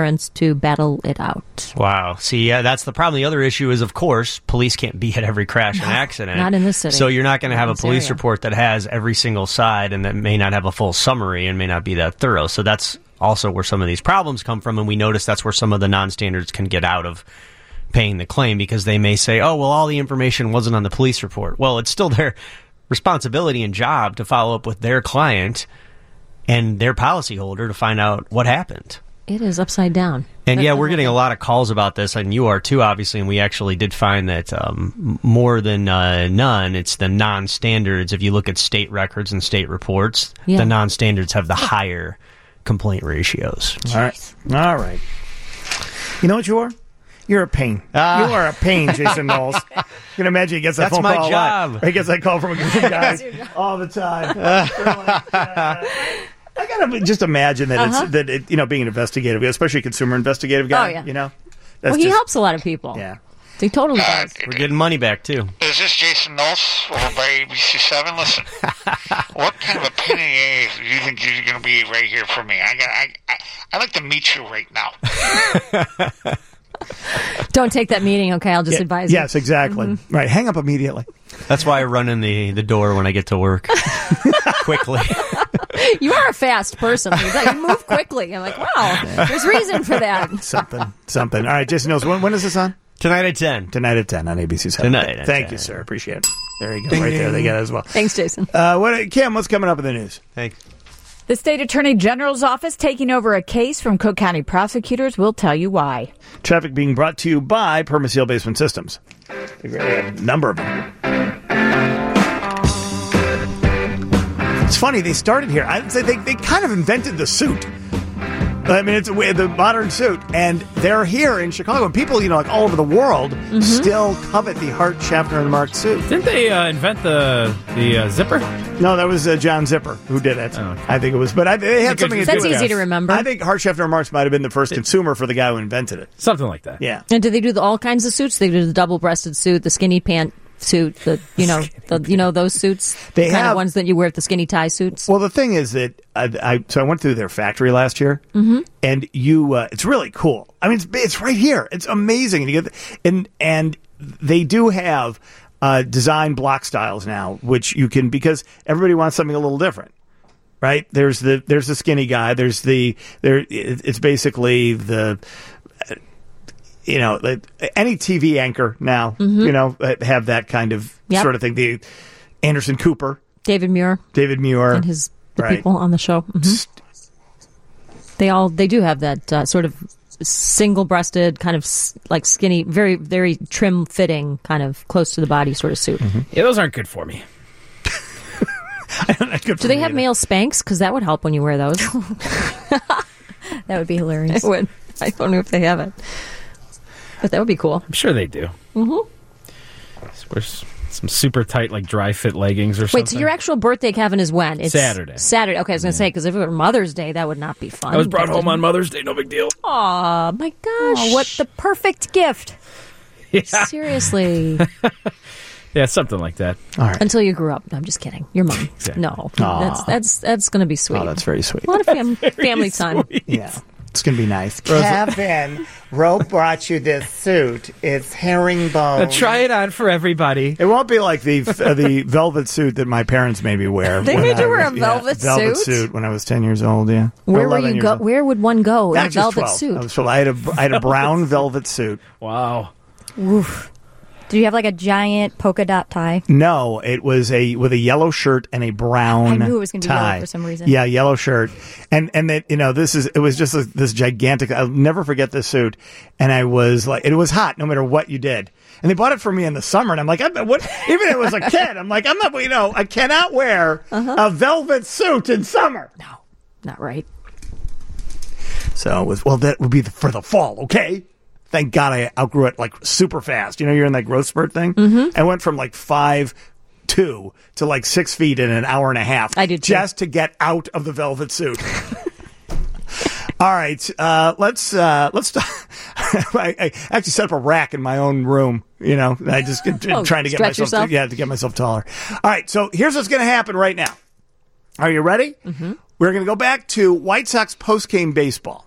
insurance to battle it out. Wow. See, yeah, that's the problem. The other issue is, of course, police can't be at every crash and accident. Not in this city. So you're not going to have a police area. report that has every single side and that may not have a full summary and may not be that thorough. So that's also where some of these problems come from, and we notice that's where some of the non-standards can get out of paying the claim, because they may say, oh, well, all the information wasn't on the police report. Well, it's still their responsibility and job to follow up with their client and their policyholder to find out what happened. It is upside down. And yeah, we're getting a lot of calls about this, and you are too, obviously, and we actually did find that um, more than uh, none, it's the non-standards. If you look at state records and state reports, Yeah. the non-standards have the higher complaint ratios. All right. All right. You know what you are? You're a pain. Ah. You are a pain, Jason Knowles. You can imagine he gets that That's phone my call a job. lot. He gets that call from a group of guys all the time. They're like, uh, I gotta just imagine that Uh-huh. it's that it, you know, being an investigative, especially a consumer investigative guy. Oh, yeah. You know, Well, he helps a lot of people. Yeah. He totally does. We're getting money back, too. Is this Jason Knowles over by A B C seven? Listen, what kind of a pain in the ass do you think you're going to be right here for me? I got, I, I, I'd like to meet you right now. Don't take that meeting, okay? I'll just Yeah, advise you. Yes, exactly. Mhm. Right. Hang up immediately. That's why I run in the, the door when I get to work quickly. You are a fast person. You move quickly. I'm like, wow, there's reason for that. Something. Something. All right, Jason Knowles. When, when is this on? Tonight at ten. Tonight at ten on A B C seven. Tonight at Thank ten. you, sir. Appreciate it. There you go. Ding, right there. ding. They get it as well. Thanks, Jason. Uh, what, Kim, what's coming up in the news? Thanks. The state attorney general's office taking over a case from Cook County prosecutors. We'll tell you why. Traffic being brought to you by Permaseal Basement Systems. A number of them. It's funny, they started here. I'd say they, they kind of invented the suit. I mean, it's the modern suit, and they're here in Chicago. And people, you know, like all over the world, Mm-hmm. still covet the Hart, Schaffner, and Mark suit. Didn't they uh, invent the the uh, zipper? No, that was uh, John Zipper who did it. Oh, okay. I think it was, but I, they had something to do That's with easy it. to remember. I think Hart, Schaffner, and Marks might have been the first consumer for the guy who invented it. Something like that. Yeah. And did they do the, all kinds of suits? They did the double-breasted suit, the skinny pant suit, the you know, the you know those suits, They the kind have- of ones that you wear at the skinny tie suits. Well, the thing is that I, I so I went through their factory last year, Mhm. and you, uh, it's really cool. I mean, it's it's right here. It's amazing, and you get the, and and they do have uh, design block styles now, which you can because everybody wants something a little different. Right? There's the there's the skinny guy. There's the there. It's basically the. You know, like, any T V anchor now, Mhm. you know, have that kind of Yep. sort of thing. The Anderson Cooper, David Muir David Muir, and his the right. people on the show. Mhm. They all they do have that uh, sort of single-breasted, kind of s- like skinny, very very trim-fitting, kind of close to the body sort of suit. Yeah, those aren't good for me. Do they have male Spanx? Because that would help when you wear those. That would be hilarious. It would. I don't know if they have it, but that would be cool. I'm sure they do. Mm-hmm. Wear s- some super tight, like dry fit leggings or something. Wait, so your actual birthday, Kevin, is when? It's Saturday. Saturday. Okay, I was going to say, because if it were Mother's Day, that would not be fun. I was brought home on Mother's Day. No big deal. Oh my gosh! Oh, what the perfect gift. Yeah. Seriously. Yeah, something like that. All right. Until you grew up. No, I'm just kidding. Your mom. Exactly. No, Aw. that's that's that's going to be sweet. Oh, that's very sweet. A lot of fam- family time. Yeah, it's going to be nice. Kevin, Ro brought you this suit. It's herringbone. Uh, try it on for everybody. It won't be like the uh, the velvet suit that my parents made me wear. They when made you I wear a was- yeah, velvet velvet suit? suit when I was ten years old. Yeah, Where Or were eleven you years go? old. Where would one go in a Not just velvet twelve. suit? I was twelve. I had a I had a brown velvet suit. Wow. Oof. Did you have like a giant polka dot tie? No, it was a with a yellow shirt and a brown. I knew it was gonna be yellow tie. for some reason. Yeah, yellow shirt, and and that you know this is it was just a, this gigantic. I'll never forget this suit, and I was like, it was hot no matter what you did. And they bought it for me in the summer, and I'm like, I'm, what? Even if it was a kid, I'm like, I'm not, you know, I cannot wear Uh-huh. a velvet suit in summer. No, not right. So it was well, that would be the, for the fall, okay? Thank God I outgrew it like super fast. You know, you're in that growth spurt thing. Mm-hmm. I went from like five two to like six feet in an hour and a half. I did too. just to get out of the velvet suit. All right, uh, let's uh, let's. I, I actually set up a rack in my own room. You know, I just Oh, trying to get stretch myself, yourself? yeah, to get myself taller. All right, so here's what's going to happen right now. Are you ready? Mm-hmm. We're going to go back to White Sox post-game baseball.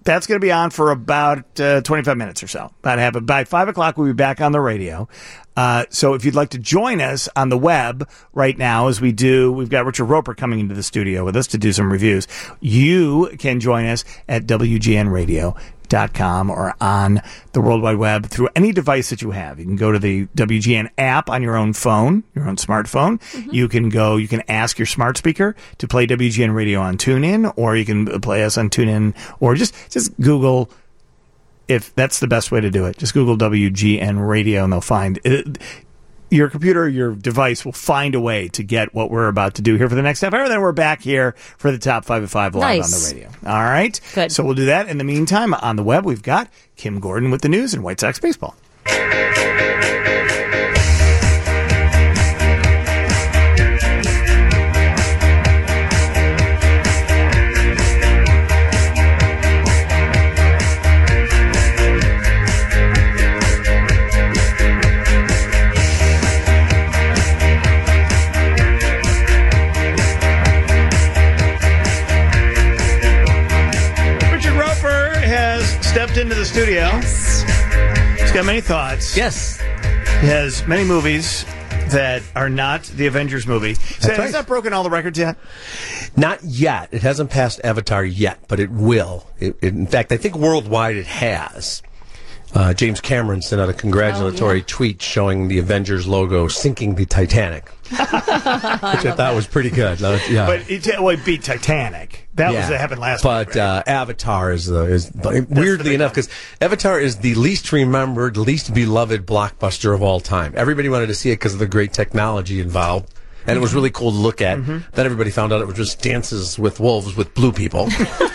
That's going to be on for about uh, twenty-five minutes or so. About half. By five o'clock, we'll be back on the radio. Uh, so if you'd like to join us on the web right now, as we do, we've got Richard Roper coming into the studio with us to do some reviews. You can join us at W G N radio dot com or on the World Wide Web through any device that you have. You can go to the W G N app on your own phone, your own smartphone. Mm-hmm. You can go, you can ask your smart speaker to play W G N Radio on TuneIn, or you can play us on TuneIn, or just, just Google, if that's the best way to do it. Just Google W G N Radio and they'll find it. Your computer, your device will find a way to get what we're about to do here for the next half hour. Then we're back here for the top five at five live nice. on the radio. All right. Good. So we'll do that. In the meantime, on the web, we've got Kim Gordon with the news and White Sox baseball. Stepped into the studio. He's got many thoughts. Yes. He has many movies that are not the Avengers movie. So right. Has that broken all the records yet? Not yet. It hasn't passed Avatar yet, but it will. It, it, in fact, I think worldwide it has. Uh, James Cameron sent out a congratulatory oh, yeah. tweet showing the Avengers logo sinking the Titanic, which I thought was pretty good. Uh, yeah. But it, well, it beat Titanic. That yeah. was that happened last but, week. But right? uh, Avatar is uh, is weirdly enough because Avatar is the least remembered, least beloved blockbuster of all time. Everybody wanted to see it because of the great technology involved. And it was really cool to look at. Mm-hmm. Then everybody found out it was just dances with wolves with blue people.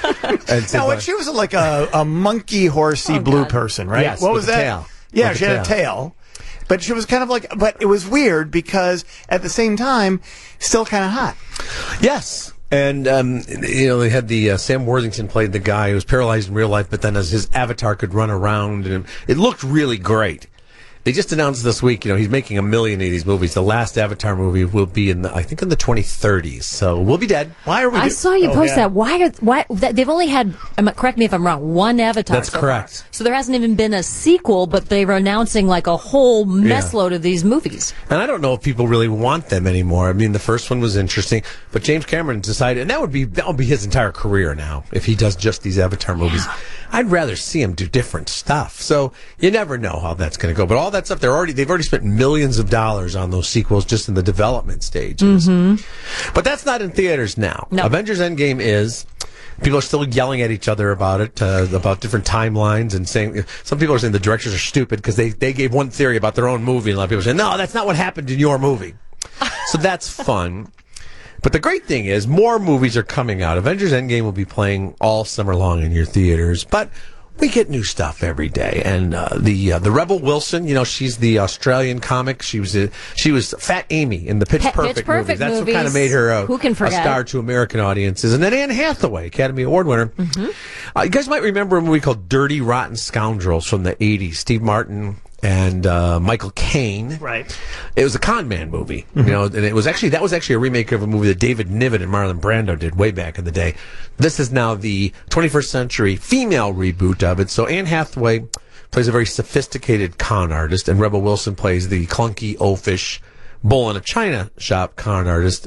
and no, she was like a, a monkey horsey oh, blue God. person, right? Yes, what was that? Tail. Yeah, with she had tail. a tail. But she was kind of like, but it was weird because at the same time, still kind of hot. Yes. And, um, you know, they had the, uh, Sam Worthington played the guy who was paralyzed in real life, but then as his avatar could run around, and it looked really great. They just announced this week, you know, he's making a million of these movies. The last Avatar movie will be in the, I think, in the twenty thirties. So we'll be dead. Why are we? I do- saw you oh, post yeah. that. Why are why they've only had? Um, correct me if I'm wrong. One Avatar. That's so correct. Far. So there hasn't even been a sequel, but they were announcing like a whole mess Yeah. load of these movies. And I don't know if people really want them anymore. I mean, the first one was interesting, but James Cameron decided, and that would be that would be his entire career now if he does just these Avatar movies. Yeah. I'd rather see him do different stuff. So you never know how that's going to go. But all that stuff, they're already they've already spent millions of dollars on those sequels just in the development stages. Mm-hmm. But that's not in theaters now. No. Avengers Endgame is. People are still yelling at each other about it, uh, about different timelines, and saying some people are saying the directors are stupid because they, they gave one theory about their own movie, and a lot of people are saying, no, that's not what happened in your movie. So that's fun. But the great thing is, more movies are coming out. Avengers Endgame will be playing all summer long in your theaters, but we get new stuff every day. And uh, the uh, the Rebel Wilson, you know, she's the Australian comic. She was a, she was Fat Amy in the Pitch Pe- Perfect, Pitch Perfect movies. That's movies. what kind of made her a, Who can a forget? star to American audiences. And then Anne Hathaway, Academy Award winner. Mm-hmm. Uh, you guys might remember a movie called Dirty Rotten Scoundrels from the eighties. Steve Martin and uh, Michael Caine. Right. It was a con man movie, Mm-hmm. you know, and it was actually that was actually a remake of a movie that David Niven and Marlon Brando did way back in the day. This is now the twenty-first century female reboot of it. So Anne Hathaway plays a very sophisticated con artist, and Rebel Wilson plays the clunky, oafish, bull in a china shop con artist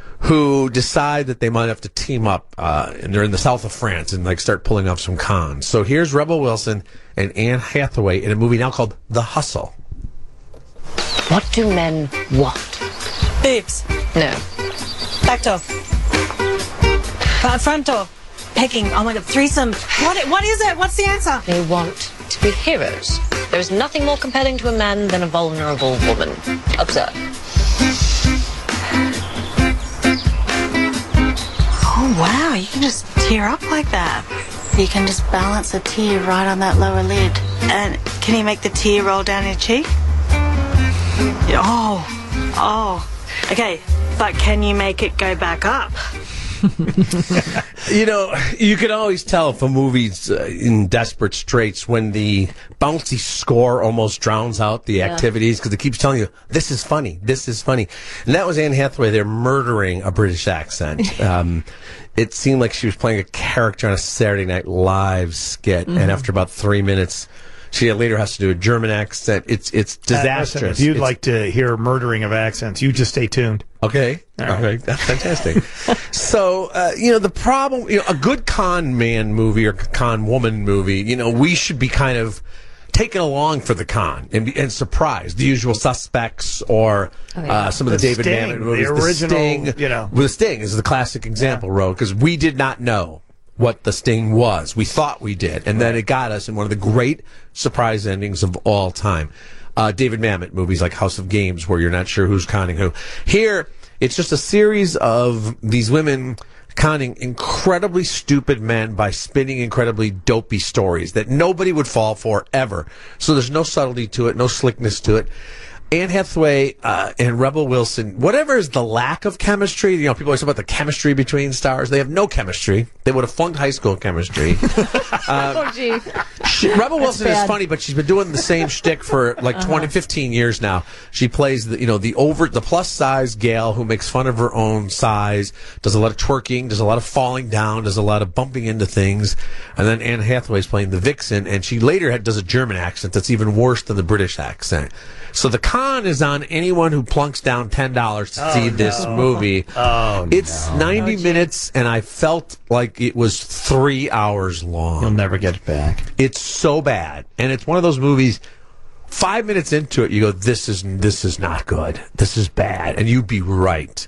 who decide that they might have to team up, uh, and they're in the south of France and like start pulling off some cons. So here's Rebel Wilson and Anne Hathaway in a movie now called The Hustle. What do men want? Boobs. No. Back door. Uh, front door. Pegging. Oh my god. Threesome. What? What is it? What's the answer? They want to be heroes. There is nothing more compelling to a man than a vulnerable woman. Observe. Oh wow. You can just tear up like that. You can just balance a tear right on that lower lid. And can you make the tear roll down your cheek? Oh. Oh. Okay. But can you make it go back up? You know, you can always tell if a movie's uh, in desperate straits when the bouncy score almost drowns out the Yeah. activities because it keeps telling you, this is funny, this is funny. And that was Anne Hathaway there murdering a British accent. Um, it seemed like she was playing a character on a Saturday Night Live skit, Mhm. and after about three minutes, she later has to do a German accent. It's it's Uh, listen, disastrous. if you'd It's- like to hear murdering of accents, you just stay tuned. Okay. All All right. right. That's fantastic. So, uh, you know, the problem, you know, a good con man movie or con woman movie, you know, we should be kind of taken along for the con and, be, and surprised. The Usual Suspects or Oh, yeah. uh, some of the, The David Sting, Mamet movies. the original, Sting, you know. Well, the Sting is the classic example, Ro, because we did not know what the Sting was. We thought we did, and then it got us in one of the great surprise endings of all time. Uh, David Mamet movies like House of Games, where you're not sure who's conning who. Here, it's just a series of these women conning incredibly stupid men by spinning incredibly dopey stories that nobody would fall for ever. So there's no subtlety to it, no slickness to it. Anne Hathaway uh, and Rebel Wilson, whatever is the lack of chemistry, you know, people always talk about the chemistry between stars. They have no chemistry. They would have flunked high school chemistry. uh, oh, gee. she, Rebel That's Wilson is bad. funny, but she's been doing the same shtick for like Uh-huh. twenty, fifteen years now. She plays the, you know, the over, the plus size gal who makes fun of her own size, does a lot of twerking, does a lot of falling down, does a lot of bumping into things. And then Anne Hathaway's playing the vixen, and she later had, does a German accent that's even worse than the British accent. So the con is on anyone who plunks down ten dollars to Oh, see this no. movie. Oh, It's no. ninety minutes, and I felt like it was three hours long. You'll never get it back. It's so bad, and it's one of those movies. Five minutes into it, you go, "This is this is not good. This is bad," and you'd be right.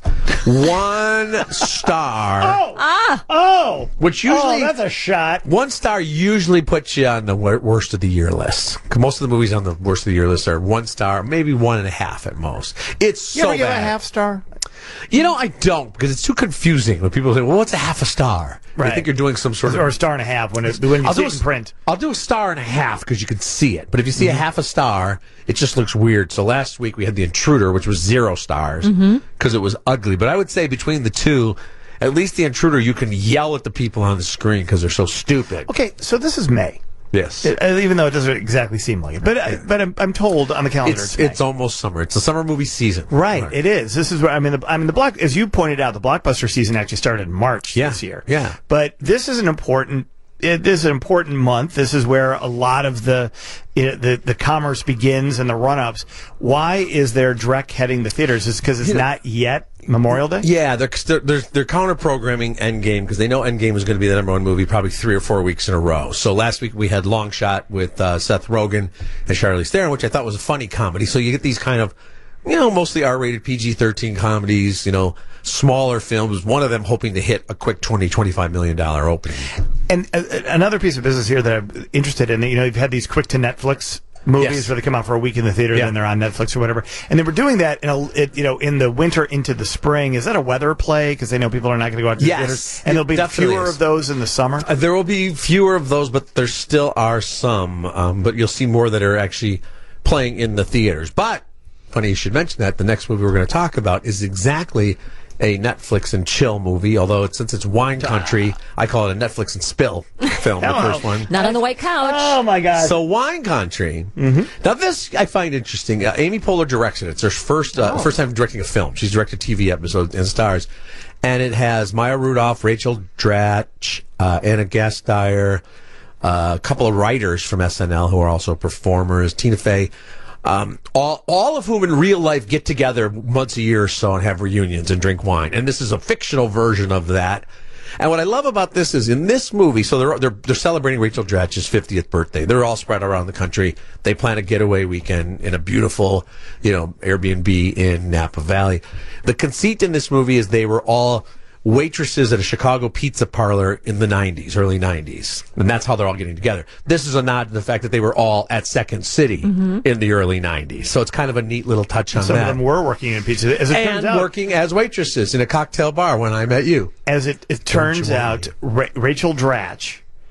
One star. Oh, ah, oh, Which usually oh, that's a shot. One star usually puts you on the wor- worst of the year list. 'Cause most of the movies on the worst of the year list are one star, maybe one and a half at most. It's You so ever give bad. a half star? You know, I don't because it's too confusing when people say, "Well, what's a half a star?" Right. I think you're doing some sort of or a star and a half when it when you I'll see do it a- in print. I'll do a star and a half because you can see it. But if you see Mhm. a half a star, it just looks weird. So last week we had The Intruder, which was zero stars because Mhm. it was ugly. But I would say between the two, at least The Intruder, you can yell at the people on the screen because they're so stupid. Okay, so this is May. Yes. It- uh, even though it doesn't exactly seem like it, but I, but I'm, I'm told on the calendar It's, it's, May. it's almost summer. It's a summer movie season. Right, it is. This is where I mean. The, I mean, the block, as you pointed out, the blockbuster season actually started in March Yeah, this year. yeah. but this is an important. It is an important month. This is where a lot of the it, the the commerce begins and the run ups. Why is there Drek heading the theaters? Is because it's You know- not yet Memorial Day? Yeah, they're they're they're, they're counter programming Endgame because they know Endgame is going to be the number one movie probably three or four weeks in a row. So last week we had Long Shot with uh, Seth Rogen and Charlize Theron, which I thought was a funny comedy. So you get these kind of, you know, mostly R-rated P G thirteen comedies, you know, smaller films. One of them hoping to hit a quick twenty, twenty-five million dollar opening. And uh, another piece of business here that I'm interested in, you know, you've had these quick to Netflix movies Yes. where they come out for a week in the theater, Yeah. then they're on Netflix or whatever. And they were doing that in a, it, you know, in the winter into the spring. Is that a weather play? Because they know people are not going to go out to Yes, the theaters, and there'll it be definitely fewer is. of those in the summer. Uh, there will be fewer of those, but there still are some. Um, but you'll see more that are actually playing in the theaters. But funny you should mention that. The next movie we're going to talk about is exactly a Netflix and chill movie. Although it's, since it's wine country, I call it a Netflix and spill film. The first one. Not on the white couch. Oh my God! So wine country. Now this I find interesting. Uh, Amy Poehler directs it. It's her first uh, Oh. first time directing a film. She's directed T V episodes and stars, and it has Maya Rudolph, Rachel Dratch, uh, Anna Gasteyer, uh, a couple of writers from S N L who are also performers. Tina Fey. Um, all, all of whom in real life get together once a year or so and have reunions and drink wine. And this is a fictional version of that. And what I love about this is in this movie, so they're they're, they're celebrating Rachel Dratch's fiftieth birthday. They're all spread around the country. They plan a getaway weekend in a beautiful, you know, Airbnb in Napa Valley. The conceit in this movie is they were all waitresses at a Chicago pizza parlor in the nineties, early nineties. And that's how they're all getting together. This is a nod to the fact that they were all at Second City Mhm. in the early nineties. So it's kind of a neat little touch on Some that. of them were working in pizza, as it turns and out. working as waitresses in a cocktail bar when I met you. As it, it turns you out, Ra- Rachel Dratch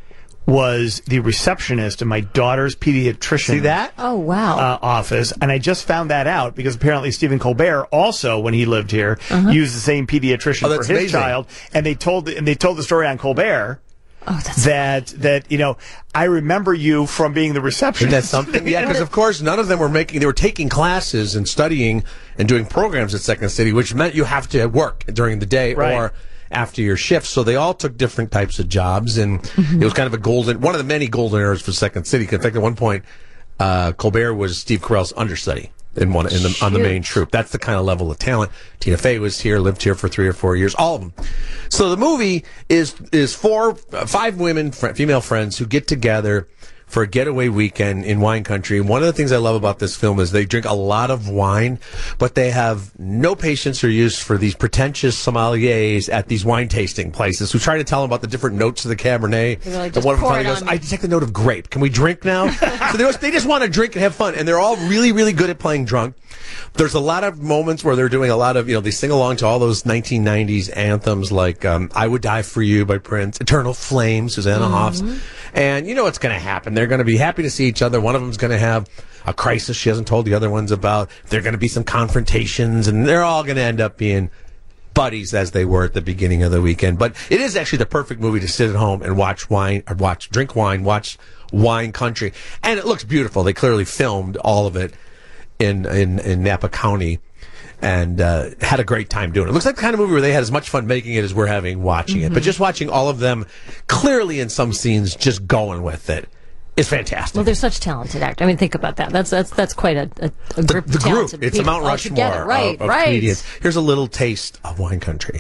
was the receptionist in my daughter's pediatrician. See that? Oh, wow. Uh, office, and I just found that out because apparently Stephen Colbert also, when he lived here, Uh-huh. used the same pediatrician Oh, for that's his amazing. child, and they told and they told the story on Colbert. Oh, that's that that you know I remember you from being the receptionist. Isn't that something? Yeah, because of course none of them were making. They were taking classes and studying and doing programs at Second City, which meant you have to work during the day Right. or after your shift. So they all took different types of jobs, and it was kind of a golden, one of the many golden eras for Second City. 'Cause in fact, at one point, uh, Colbert was Steve Carell's understudy in one in the, on the main troupe. That's the kind of level of talent. Tina Fey was here, lived here for three or four years, all of them. So the movie is is four, uh, five women, fr- female friends who get together for a getaway weekend in wine country. And one of the things I love about this film is they drink a lot of wine, but they have no patience or use for these pretentious sommeliers at these wine tasting places who try to tell them about the different notes of the Cabernet. They're like, And "Just one of them pour finally it goes, on me." I detect the note of grape. Can we drink now? So they just, they just want to drink and have fun. And they're all really, really good at playing drunk. There's a lot of moments where they're doing a lot of, you know, they sing along to all those nineteen nineties anthems like um, I Would Die For You by Prince, Eternal Flame, Susanna Mm-hmm. Hoffs. And you know what's going to happen. They're going to be happy to see each other. One of them's going to have a crisis she hasn't told the other ones about. There are going to be some confrontations, and they're all going to end up being buddies as they were at the beginning of the weekend. But it is actually the perfect movie to sit at home and watch wine, or watch, drink wine, watch Wine Country. And it looks beautiful. They clearly filmed all of it in, in, in Napa County and uh, had a great time doing it. It looks like the kind of movie where they had as much fun making it as we're having watching it. But just watching all of them clearly in some scenes just going with it is fantastic. Well, they're such talented actors. I mean, think about that. That's that's that's quite a, a, a group the of group. talented It's a people Mount all Rushmore together. Right, of, of right. comedians. Here's a little taste of Wine Country.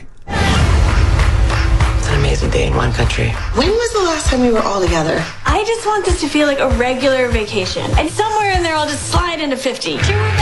It's an amazing day in Wine Country. When was the last time we were all together? I just want this to feel like a regular vacation. And somewhere in there, I'll just slide into fifty.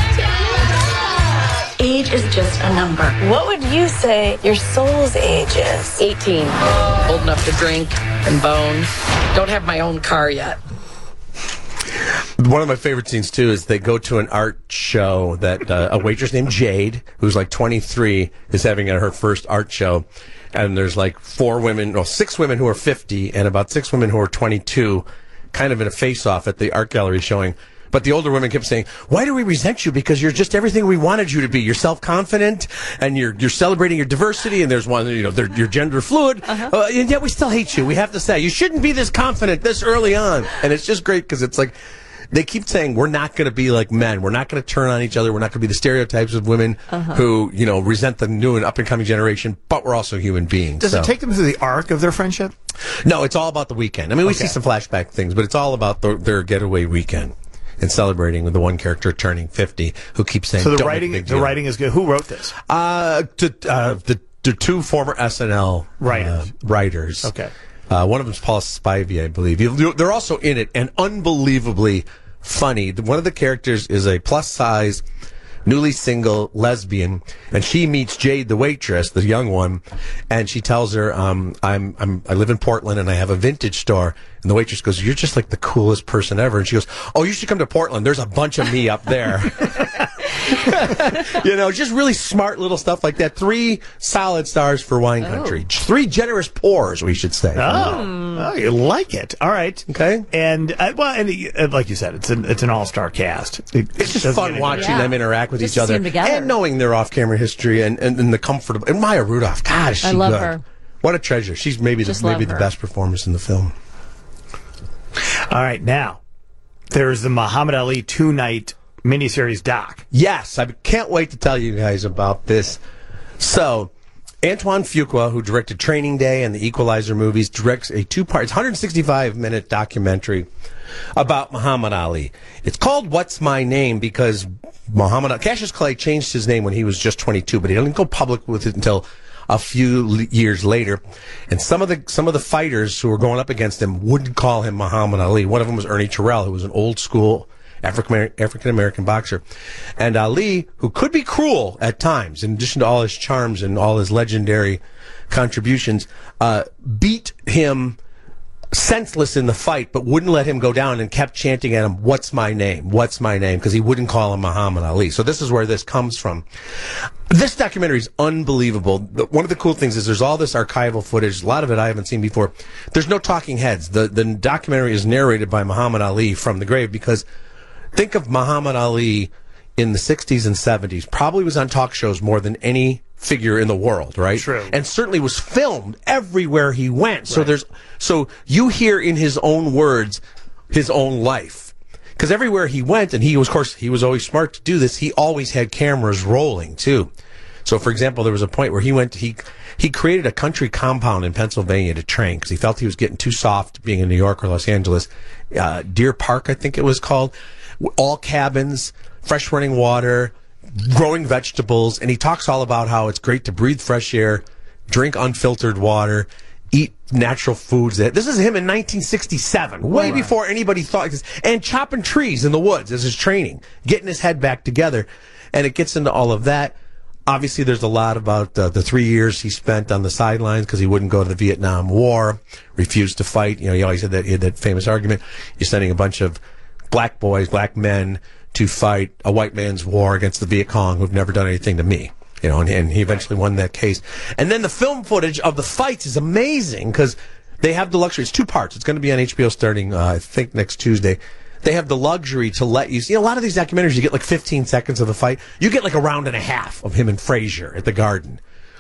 Age is just a number. What would you say your soul's age is? eighteen. Old enough to drink and bone. Don't have my own car yet. One of my favorite scenes, too, is they go to an art show that uh, a waitress named Jade, who's like twenty-three, is having at her first art show. And there's like four women, well, six women who are fifty and about six women who are twenty-two, kind of in a face-off at the art gallery showing. But the older women kept saying, why do we resent you? Because you're just everything we wanted you to be. You're self-confident, and you're you're celebrating your diversity, and there's one, you know, they're, you're gender fluid, uh-huh. uh, and yet we still hate you. We have to say, you shouldn't be this confident this early on. And it's just great because it's like, they keep saying, we're not going to be like men. We're not going to turn on each other. We're not going to be the stereotypes of women Uh-huh. who, you know, resent the new and up-and-coming generation, but we're also human beings. Does so. it take them through the arc of their friendship? No, it's all about the weekend. I mean, we Okay. see some flashback things, but it's all about the, their getaway weekend. And celebrating with the one character turning fifty, who keeps saying, So the "Don't make a writing, big the deal." writing is good. Who wrote this? Uh, to, uh, the the two former S N L Writers. uh, writers. Okay. Uh, one of them's Paul Spivey, I believe. You- They're also in it and unbelievably funny. The- One of the characters is a plus size, newly single lesbian, and she meets Jade, the waitress, the young one, and she tells her, um, "I'm I'm I live in Portland and I have a vintage store." And the waitress goes, "You're just like the coolest person ever." And she goes, "Oh, you should come to Portland. There's a bunch of me up there." You know, just really smart little stuff like that. Three solid stars for Wine Country. Three generous pours, we should say. Oh, oh, you like it? All right. Okay. And uh, well, and uh, like you said, it's an it's an all star cast. It, It's just doesn't fun get watching any- them interact with Just each to see other them together. and knowing their off-camera history and, and, and the comfort of and Maya Rudolph. God, is she I love good. her. What a treasure. She's maybe the, Just love maybe the her. best performance in the film. All right, now there's the Muhammad Ali two night miniseries doc. Yes, I can't wait to tell you guys about this. So, Antoine Fuqua, who directed Training Day and the Equalizer movies, directs a two-part, it's one hundred sixty-five minute documentary about Muhammad Ali. It's called What's My Name because Muhammad Cassius Clay changed his name when he was just twenty-two, but he didn't go public with it until a few l- years later. And some of the some of the fighters who were going up against him wouldn't call him Muhammad Ali. One of them was Ernie Terrell, who was an old school African African American boxer. And Ali, who could be cruel at times, in addition to all his charms and all his legendary contributions, uh, beat him senseless in the fight, but wouldn't let him go down and kept chanting at him, "What's my name? What's my name?" Because he wouldn't call him Muhammad Ali. So this is where this comes from. This documentary is unbelievable. The- One of the cool things is there's all this archival footage. A lot of it I haven't seen before. There's no talking heads. The the documentary is narrated by Muhammad Ali from the grave, because think of Muhammad Ali in the sixties and seventies. Probably was on talk shows more than any figure in the world, right? True. And certainly was filmed everywhere he went. So Right. there's so you hear in his own words his own life. Because everywhere he went, and he was, of course, he was always smart to do this, he always had cameras rolling, too. So, for example, there was a point where he went, he he created a country compound in Pennsylvania to train, because he felt he was getting too soft being in New York or Los Angeles. Uh, Deer Park, I think it was called. All cabins, fresh running water, growing vegetables, and he talks all about how it's great to breathe fresh air, drink unfiltered water, eat natural foods. This is him in nineteen sixty-seven, way Wow. before anybody thought. And chopping trees in the woods as his training, getting his head back together. And it gets into all of that. Obviously, there's a lot about uh, the three years he spent on the sidelines because he wouldn't go to the Vietnam War, refused to fight. You know, he always had that, he had that famous argument. You're sending a bunch of black boys, black men, to fight a white man's war against the Viet Cong who've never done anything to me. You know, and, and he eventually won that case. And then the film footage of the fights is amazing because they have the luxury. It's two parts. It's going to be on H B O starting, uh, I think, next Tuesday. They have the luxury to let you see. You know, a lot of these documentaries, you get like fifteen seconds of the fight. You get like a round and a half of him and Frazier at the Garden.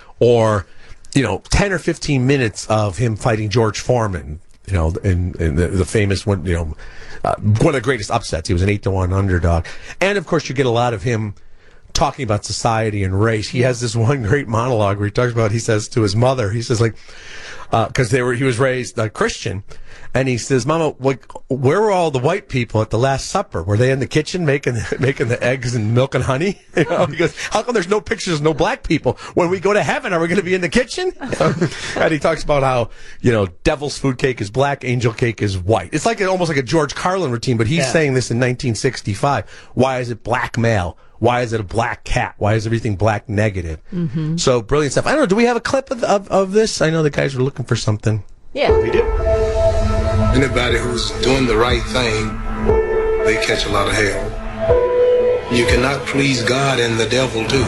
Or, you know, ten or fifteen minutes of him fighting George Foreman. You know, in, in the, the famous one, you know, uh, one of the greatest upsets. He was an eight to one underdog. And, of course, you get a lot of him talking about society and race. He has this one great monologue where he talks about, he says to his mother, he says, like, because they were, he was raised uh, Christian, and he says, Mama, like, where were all the white people at the Last Supper? Were they in the kitchen making making the eggs and milk and honey? You know, he goes, how come there's no pictures of no black people? When we go to heaven, are we going to be in the kitchen? You know? And he talks about how, you know, devil's food cake is black, angel cake is white. It's like a, almost like a George Carlin routine, but he's Yeah. saying this in nineteen sixty-five. Why is it black male? Why is it a black cat? Why is everything black negative? Mm-hmm. So brilliant stuff. I don't know. Do we have a clip of, of, of this? I know the guys were looking for something. Yeah. We do. Anybody who's doing the right thing, they catch a lot of hell. You cannot please God and the devil too.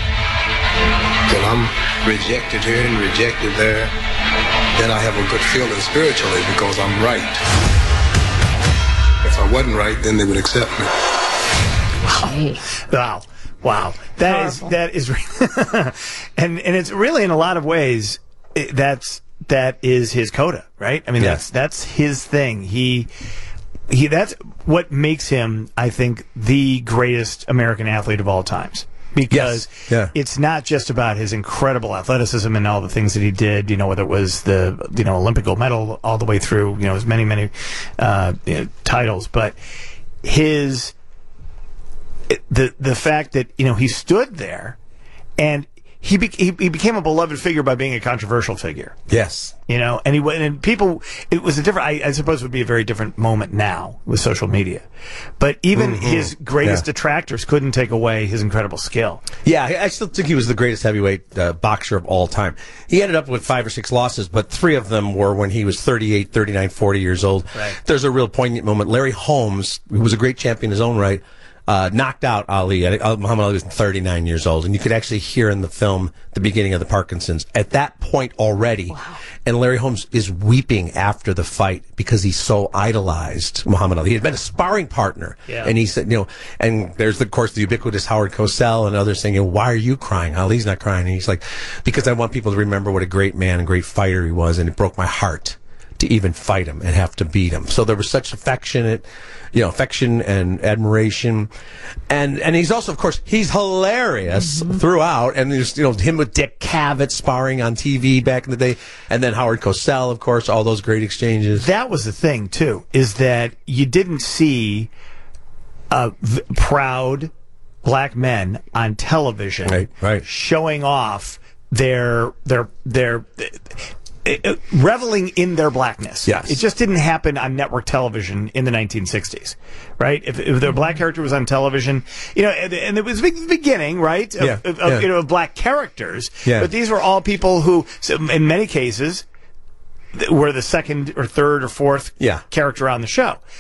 When I'm rejected here and rejected there, then I have a good feeling spiritually because I'm right. If I wasn't right, then they would accept me. Wow. Wow. That is, that is, and, and it's really in a lot of ways, it, that's, that is his coda, right? I mean, Yeah. that's, that's his thing. He, he, that's what makes him, I think, the greatest American athlete of all times. Because Yes. Yeah. it's not just about his incredible athleticism and all the things that he did, you know, whether it was the, you know, Olympic gold medal all the way through, you know, his many, many, uh, you know, titles, but his, the the fact that, you know, he stood there and he, be, he he became a beloved figure by being a controversial figure. Yes. You know, and he went, and people, it was a different, I, I suppose it would be a very different moment now with social media. But even Mhm. his greatest Yeah. detractors couldn't take away his incredible skill. Yeah, I I still think he was the greatest heavyweight uh, boxer of all time. He ended up with five or six losses, but three of them were when he was thirty-eight, thirty-nine, forty years old. Right. There's a real poignant moment. Larry Holmes, who was a great champion in his own right, Uh, knocked out Ali. Uh, Muhammad Ali was thirty-nine years old, and you could actually hear in the film the beginning of the Parkinson's at that point already. Wow. And Larry Holmes is weeping after the fight because he so idolized Muhammad Ali. He had been a sparring partner, Yeah. and he said, you know, and there's of course the ubiquitous Howard Cosell and others saying, you know, why are you crying? Ali's not crying. And he's like, because I want people to remember what a great man and great fighter he was, and it broke my heart to even fight him and have to beat him. So there was such affectionate, you know, affection and admiration. And, and he's also, of course, he's hilarious Mm-hmm. throughout. And there's, you know, him with Dick Cavett sparring on T V back in the day. And then Howard Cosell, of course, all those great exchanges. That was the thing, too, is that you didn't see uh, v- proud black men on television Right, right. showing off their, their, their, uh, reveling in their blackness. Yes. It just didn't happen on network television in the nineteen sixties, right? If, if the black character was on television, you know, and, and it was the beginning, right? Of, Yeah, of, yeah. of, you know, of black characters. Yeah. But these were all people who, so in many cases, th- were the second or third or fourth Yeah. character on the show.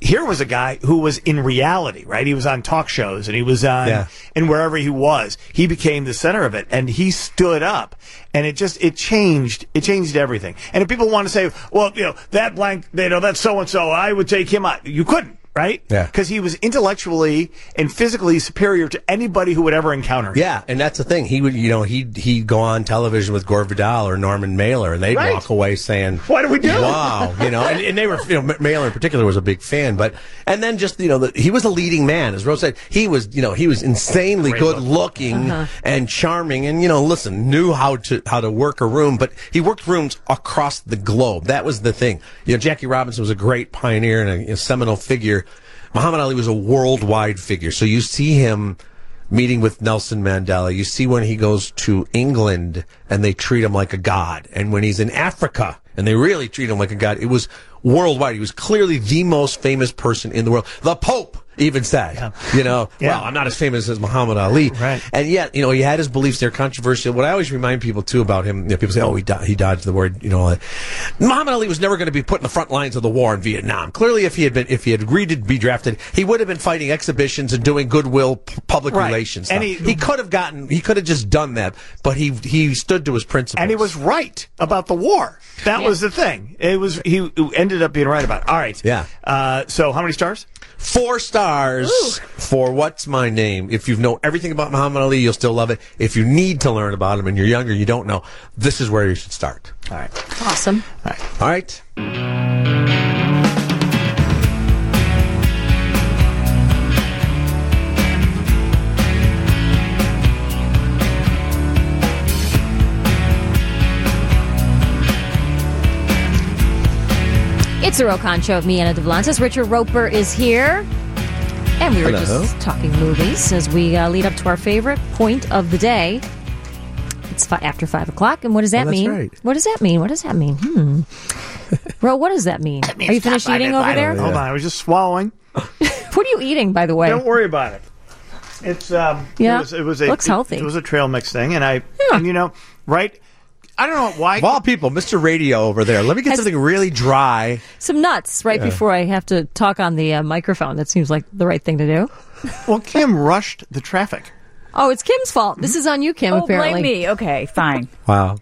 here was a guy who was in reality, right? He was on talk shows and he was on, Yeah. and wherever he was, he became the center of it, and he stood up, and it just it changed, it changed everything. And if people want to say, well, you know, that blank, you know, that's so and so, I would take him out. You couldn't. Right? Yeah. Because he was intellectually and physically superior to anybody who would ever encounter him. Yeah, and that's the thing. He would, you know, he'd, he'd go on television with Gore Vidal or Norman Mailer, and they'd Right. walk away saying, "What do we do?" Wow, you know, and, and they were, you know, Mailer in particular was a big fan, but and then just, you know, the, he was a leading man, as Rose said. He was, you know, he was insanely Great good looking. looking Uh-huh. and charming, and you know, listen, knew how to how to work a room, but he worked rooms across the globe. That was the thing. You know, Jackie Robinson was a great pioneer and a, a seminal figure. Muhammad Ali was a worldwide figure. So you see him meeting with Nelson Mandela. You see when he goes to England and they treat him like a god. And when he's in Africa and they really treat him like a god, it was worldwide. He was clearly the most famous person in the world. The Pope even said, yeah. you know, Yeah. well, I'm not as famous as Muhammad Ali. Right. And yet, you know, he had his beliefs. They're controversial. What I always remind people, too, about him, you know, people say, oh, he, di- he dodged the word, you know, uh, Muhammad Ali was never going to be put in the front lines of the war in Vietnam. Clearly, if he had been, if he had agreed to be drafted, he would have been fighting exhibitions and doing goodwill p- public Right. relations And stuff. he- He could have gotten, he could have just done that, but he, he stood to his principles. And he was right about the war. That Yeah. was the thing. It was he ended up being right about it. All right. Yeah. Uh, so how many stars? Four stars for What's My Name. If you know everything about Muhammad Ali, you'll still love it. If you need to learn about him and you're younger, you don't know, this is where you should start. All right. Awesome. All right. All right. It's the Rokon Show with me, Anna Devlantis. Richard Roper is here. And we were Hello. just talking movies as we uh, lead up to our favorite point of the day. It's fi- after five o'clock. And what does that Oh, that's mean? right. What does that mean? What does that mean? Hmm. Ro, what does that mean? Are you finished eating over there? Hold on. I was just swallowing. What are you eating, by the way? Don't worry about it. It's um. Yeah. It was, it was a Looks it- healthy. It was a trail mix thing, and I, and you know, right. I don't know why. Of all people, Mister Radio over there, let me get Has- something really dry. Some nuts right Yeah. before I have to talk on the uh, microphone. That seems like the right thing to do. Well, Kim rushed the traffic. Oh, it's Kim's fault. This is on you, Kim, Oh, apparently. blame me. Okay, fine. Wow.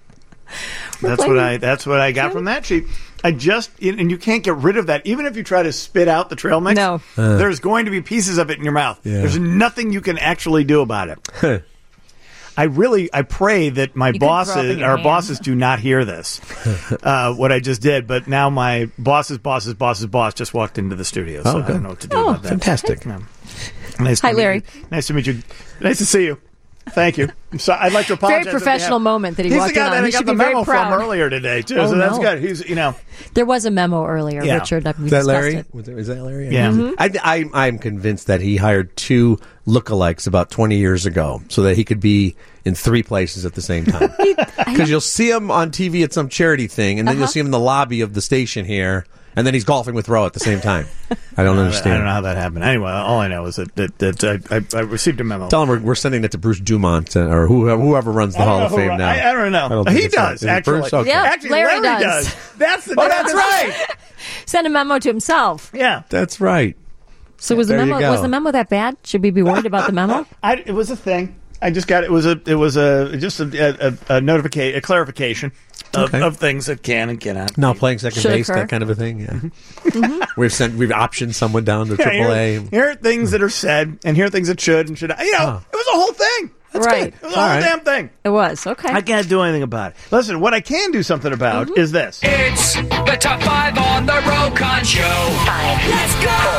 That's what I. That's what I got from that sheet. I just and you can't get rid of that, even if you try to spit out the trail mix. No. Uh. There's going to be pieces of it in your mouth. Yeah. There's nothing you can actually do about it. I really, I pray that my could throw up in bosses, your our hand. bosses, do not hear this. uh, what I just did, but now my boss's boss's boss's boss just walked into the studio, so Oh, I good. don't know what to do Oh, about that. Fantastic. Yeah. Nice to Hi, meet Larry. you. Nice to meet you. Nice to see you. Thank you. I'm sorry. I'd like to apologize. Very on professional behalf- moment that he He's walked the guy in that on. I He got should the be very memo proud. from earlier today too. Oh, so that's no. good. He's you know. There was a memo earlier, Yeah. Richard. That we Is that discussed Larry? it. Was that- Is that Larry? Yeah. Mhm. I, I, I'm convinced that he hired two lookalikes about twenty years ago so that he could be in three places at the same time. Because you'll see him on T V at some charity thing, and then you'll Uh-huh. see him in the lobby of the station here, and then he's golfing with Ro at the same time. I don't I understand. don't know how that happened. Anyway, all I know is that, that, that I, I, I received a memo. Tell him we're, we're sending it to Bruce Dumont uh, or whoever, whoever runs the I don't Hall know of who Fame run- now. I, I don't know. I don't think he it's right. does Is it actually. Bruce? Okay. Yeah. Actually, Larry Larry, does. does. That's the. Oh, that's right. Send a memo to himself. Yeah. That's right. So was the There you memo go. was the memo that bad? Should we be worried about the memo? I, it was a thing. I just got it was a it was a just a, a, a notification, a clarification of, Okay. of things that can and cannot. Now playing second Should base, occur. that kind of a thing. Yeah. Mm-hmm. We've sent, we've optioned someone down to Yeah, Triple A. here, here are things that are said, and here are things that should and should. You know, Oh. it was a whole thing. That's Right. good. It was a All whole right. damn thing. It was. Okay. I can't do anything about it. Listen, what I can do something about Mm-hmm. is this. It's the top five on the Rokon Show. Five. Let's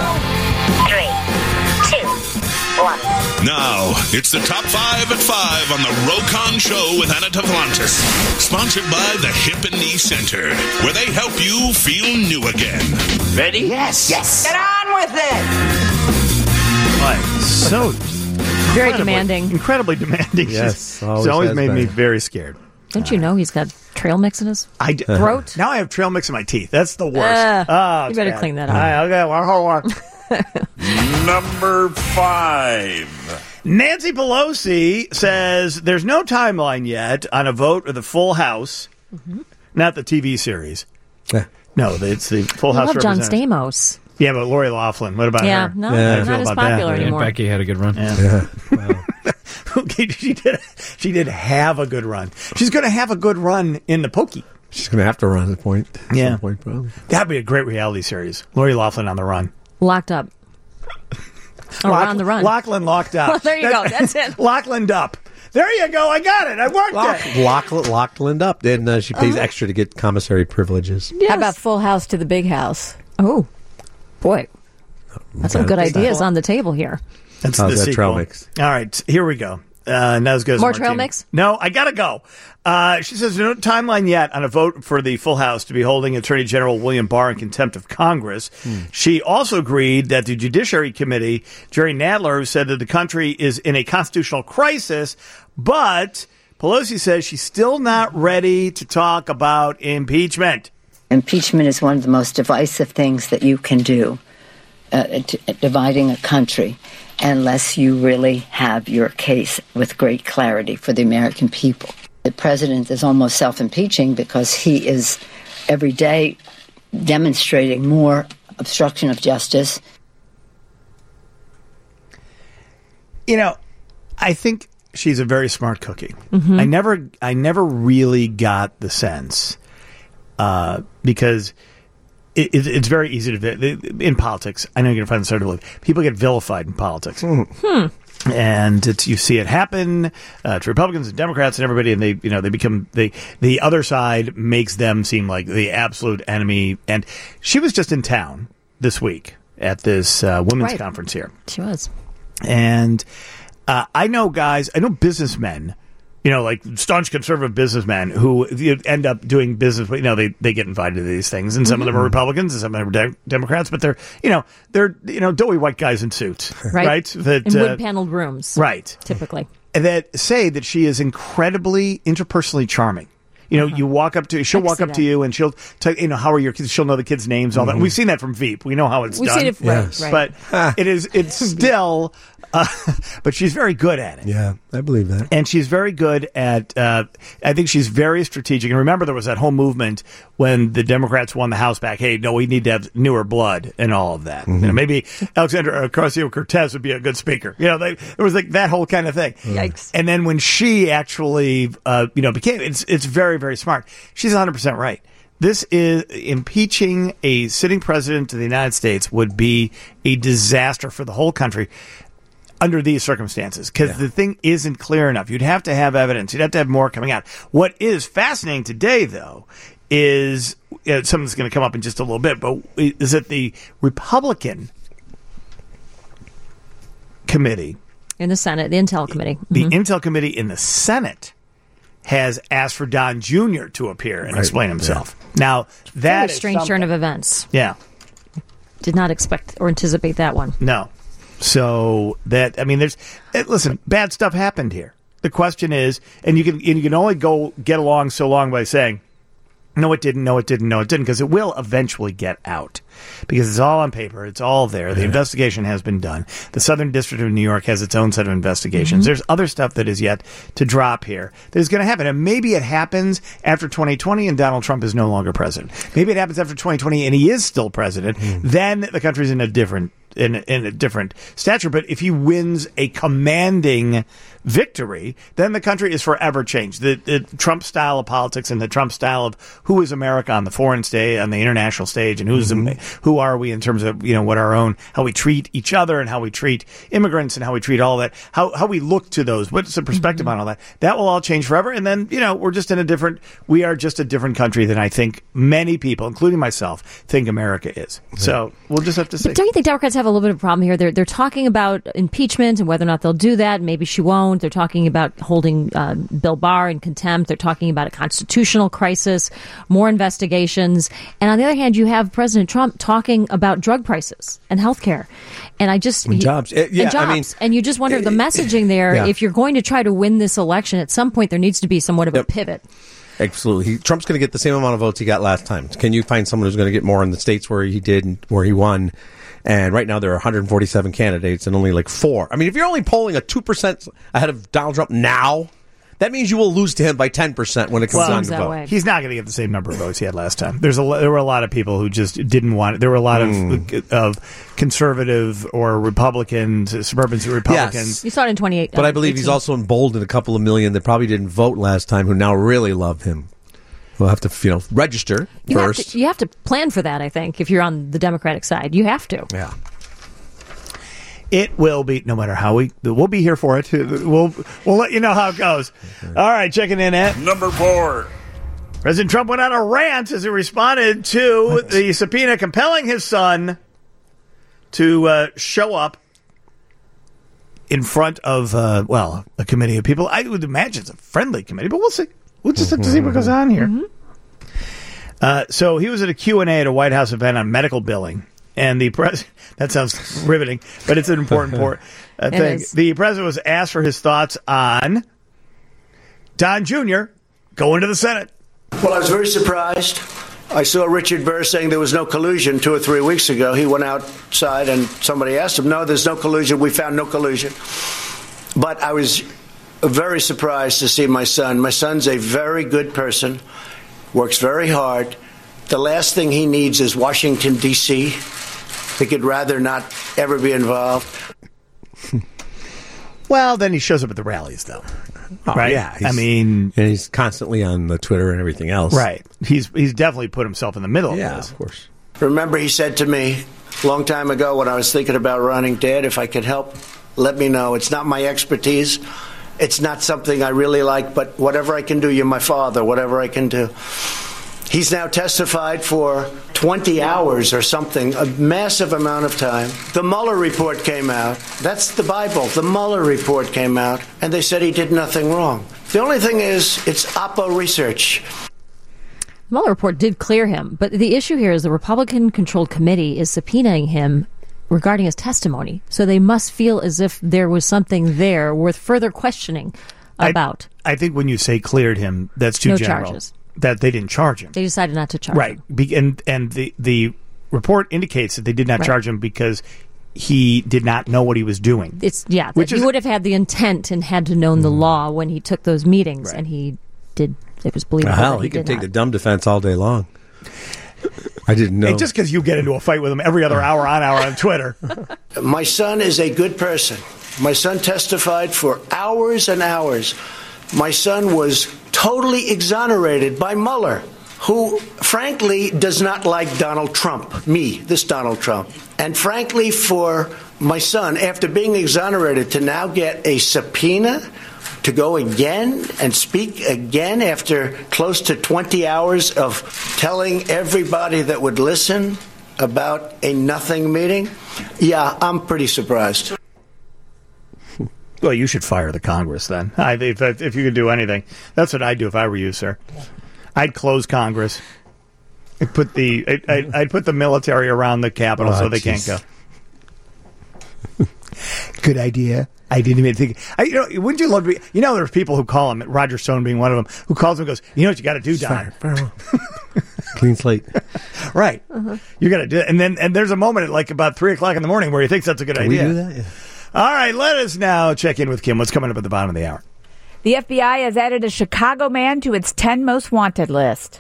go. Three, two, one. Now, it's the top five at five on the Rokon Show with Anna Devlantis. Sponsored by the Hip and Knee Center, where they help you feel new again. Ready? Yes. Yes. Get on with it. Like, so Very incredibly- demanding. Incredibly demanding. Yes, She's- always It's always has made me been. very scared. Don't you know he's got trail mix in his I d- throat? Now I have trail mix in my teeth. That's the worst. Uh, oh, you it's better bad. clean that up. All right, okay, well, hold on. Number five. Nancy Pelosi says there's no timeline yet on a vote of the Full House, Mm-hmm. not the T V series. Yeah. No, it's the Full I House love John Representatives. Stamos. Yeah, but Lori Loughlin, what about yeah, her? No, Yeah, not not as popular Yeah, anymore. Becky had a good run. Yeah. Okay, she did. She did have a good run. She's going to have a good run in the pokey. She's going to have to run at a point. At Yeah, some point, probably. That'd be a great reality series. Lori Loughlin on the run. Locked up. Or Lock- on the run. Lachlan locked up. Well, there you go. That's it. Lachlan up. There you go. I got it. I worked Lock, it. lock, locked Linda up. And uh, she pays Uh-huh. extra to get commissary privileges. How about Full House to the Big House? Oh, boy. That's some good That's ideas not- on the table here. That's How's the that sequel. trail mix? All right, here we go. Uh, not as good as More Martini. trail mix? No, I gotta go. Uh, she says no timeline yet on a vote for the full House to be holding Attorney General William Barr in contempt of Congress. Hmm. She also agreed that the Judiciary Committee, Jerry Nadler, said that the country is in a constitutional crisis, but Pelosi says she's still not ready to talk about impeachment. Impeachment is one of the most divisive things that you can do, uh, t- dividing a country, unless you really have your case with great clarity for the American people. The president is almost self-impeaching because he is every day demonstrating more obstruction of justice. You know, I think she's a very smart cookie. Mhm. I never, I never really got the sense uh, because it, it, it's very easy to in politics. I know you're going to find this hard to believe. People get vilified in politics, Hmm. and it's, you see it happen uh, to Republicans and Democrats and everybody, and they, you know, they become they the other side makes them seem like the absolute enemy. And she was just in town this week at this uh, women's Right. conference here. She was. And uh, I know guys, I know businessmen, you know, like staunch conservative businessmen who you know, end up doing business. You know, they, they get invited to these things, and some of them are Republicans, and some of them are de- Democrats. But they're, you know, they're you know doughy white guys in suits, Right. right? That In uh, wood paneled rooms. right, Typically. that say that she is incredibly interpersonally charming. You know, you walk up to she'll I can walk see up that. that. to you and she'll tell you know how are your kids. She'll know the kids' names, all that. Mhm. We've seen that from Veep. We know how it's We've done. seen it- right, Yes. right. But it is it's still. Uh, but she's very good at it. Yeah, I believe that. And she's very good at, uh, I think she's very strategic. And remember, there was that whole movement when the Democrats won the House back. Hey, no, we need to have newer blood and all of that. Mm-hmm. You know, maybe Alexandra Ocasio-Cortez would be a good speaker. You know, they, there was like that whole kind of thing. Yikes. And then when she actually, uh, you know, became, it's, it's very, very smart. She's one hundred percent right. This is impeaching a sitting president of the United States would be a disaster for the whole country under these circumstances, because the thing isn't clear enough. You'd have to have evidence. You'd have to have more coming out. What is fascinating today, though, is uh, something that's going to come up in just a little bit, but is that the Republican committee, In the Senate, the Intel Committee. the Mhm. Intel committee in the Senate, has asked for Don Junior to appear and Right. explain himself. Now, that Very is strange turn something. of events. Yeah. Did not expect or anticipate that one. No. So that I mean, there's eh, listen, bad stuff happened here. The question is, and you can and you can only go get along so long by saying, no, it didn't, no, it didn't, no, it didn't, because it will eventually get out because it's all on paper, it's all there. The investigation has been done. The Southern District of New York has its own set of investigations. Mhm. There's other stuff that is yet to drop here that is going to happen, and maybe it happens after twenty twenty and Donald Trump is no longer president. Maybe it happens after twenty twenty and he is still president. Then the country's in a different in in a different stature. But if he wins a commanding victory, then the country is forever changed. The, the Trump style of politics and the Trump style of who is America on the foreign stage, on the international stage, and who's who are we in terms of you know what our own how we treat each other and how we treat immigrants and how we treat all that, how how we look to those. What's the perspective on all that? That will all change forever. And then you know we're just in a different. We are just a different country than I think many people, including myself, think America is. So we'll just have to see. But don't you think Democrats have a little bit of a problem here? They're they're talking about impeachment and whether or not they'll do that. Maybe she won't. They're talking about holding uh, Bill Barr in contempt. They're talking about a constitutional crisis, more investigations. And on the other hand, you have President Trump talking about drug prices and health care. And I just... And jobs. Uh, yeah, and jobs. I mean- and you just wonder, the messaging there, Yeah. if you're going to try to win this election, at some point there needs to be somewhat of a pivot. Absolutely. He, Trump's going to get the same amount of votes he got last time. Can you find someone who's going to get more in the states where he did and where he won? And right now there are one hundred forty-seven candidates and only like four. I mean, if you're only polling a two percent ahead of Donald Trump now, that means you will lose to him by ten percent when it comes Well, down Seems to that vote. way. He's not going to get the same number of votes he had last time. There's a lo- there were a lot of people who just didn't want it. There were a lot Mm. of of conservative or Republicans, suburban Republicans. You saw it in twenty-eight. But I believe he's also emboldened a couple of million that probably didn't vote last time who now really love him. We'll have to, you know, register You have, first. to, you have to plan for that, I think, if you're on the Democratic side. You have to. Yeah. It will be, no matter how we, we'll be here for it. We'll we'll let you know how it goes. All right, checking in at number four. President Trump went on a rant as he responded to what? the subpoena compelling his son to uh, show up in front of, uh, well, a committee of people. I would imagine it's a friendly committee, but we'll see. We'll just have to see what goes on here. Mm-hmm. Uh, so he was at a Q and A at a White House event on medical billing. And the president, that sounds riveting, but it's an important port, uh, thing. is. The president was asked for his thoughts on Don Junior going to the Senate. Well, I was very surprised. I saw Richard Burr saying there was no collusion two or three weeks ago. He went outside and somebody asked him, no, there's no collusion. We found no collusion. But I was very surprised to see my son. My son's a very good person, works very hard. The last thing he needs is Washington, D C He could rather not ever be involved. Well, then he shows up at the rallies, though. Oh, right? yeah. I he's- mean, and he's constantly on the Twitter and everything else. right. He's he's definitely put himself in the middle Yeah, of this. of course. Remember, he said to me a long time ago when I was thinking about running, Dad, if I could help, let me know. It's not my expertise. It's not something I really like, but whatever I can do, you're my father, whatever I can do. He's now testified for twenty hours or something, a massive amount of time. The Mueller report came out. That's the Bible. The Mueller report came out, and they said he did nothing wrong. The only thing is, it's Oppo research. The Mueller report did clear him, but the issue here is the Republican-controlled committee is subpoenaing him regarding his testimony. So they must feel as if there was something there worth further questioning about. I, I think when you say cleared him, that's too No general. charges. That they didn't charge him. They decided not to charge Right. him. Be- and and the, the report indicates that they did not Right. charge him because he did not know what he was doing. It's yeah, Which that is- he would have had the intent and had to known the law when he took those meetings, and he did. It was believable. Hell, that he, he can did take not. the dumb defense all day long. I didn't know. And just because you get into a fight with him every other hour on hour on Twitter. My son is a good person. My son testified for hours and hours. My son was totally exonerated by Mueller, who, frankly, does not like Donald Trump, me, this Donald Trump. And frankly, for my son, after being exonerated, to now get a subpoena to go again and speak again after close to twenty hours of telling everybody that would listen about a nothing meeting, yeah, I'm pretty surprised. Well, you should fire the Congress then. I, if, if you could do anything. That's what I'd do if I were you, sir. I'd close Congress. I'd put the I'd, I'd, I'd put the military around the Capitol Oh, so they geez. can't go. Good idea. I didn't even think. I, you know, wouldn't you love to be? You know, there's people who call him, Roger Stone being one of them, who calls him and goes, "You know what you got to do, Don? Clean slate." Right. You got to do it." And then and there's a moment at like about three o'clock in the morning where he thinks that's a good Can we idea. do that? Yeah. All right, let us now check in with Kim. What's coming up at the bottom of the hour? The F B I has added a Chicago man to its ten most wanted list.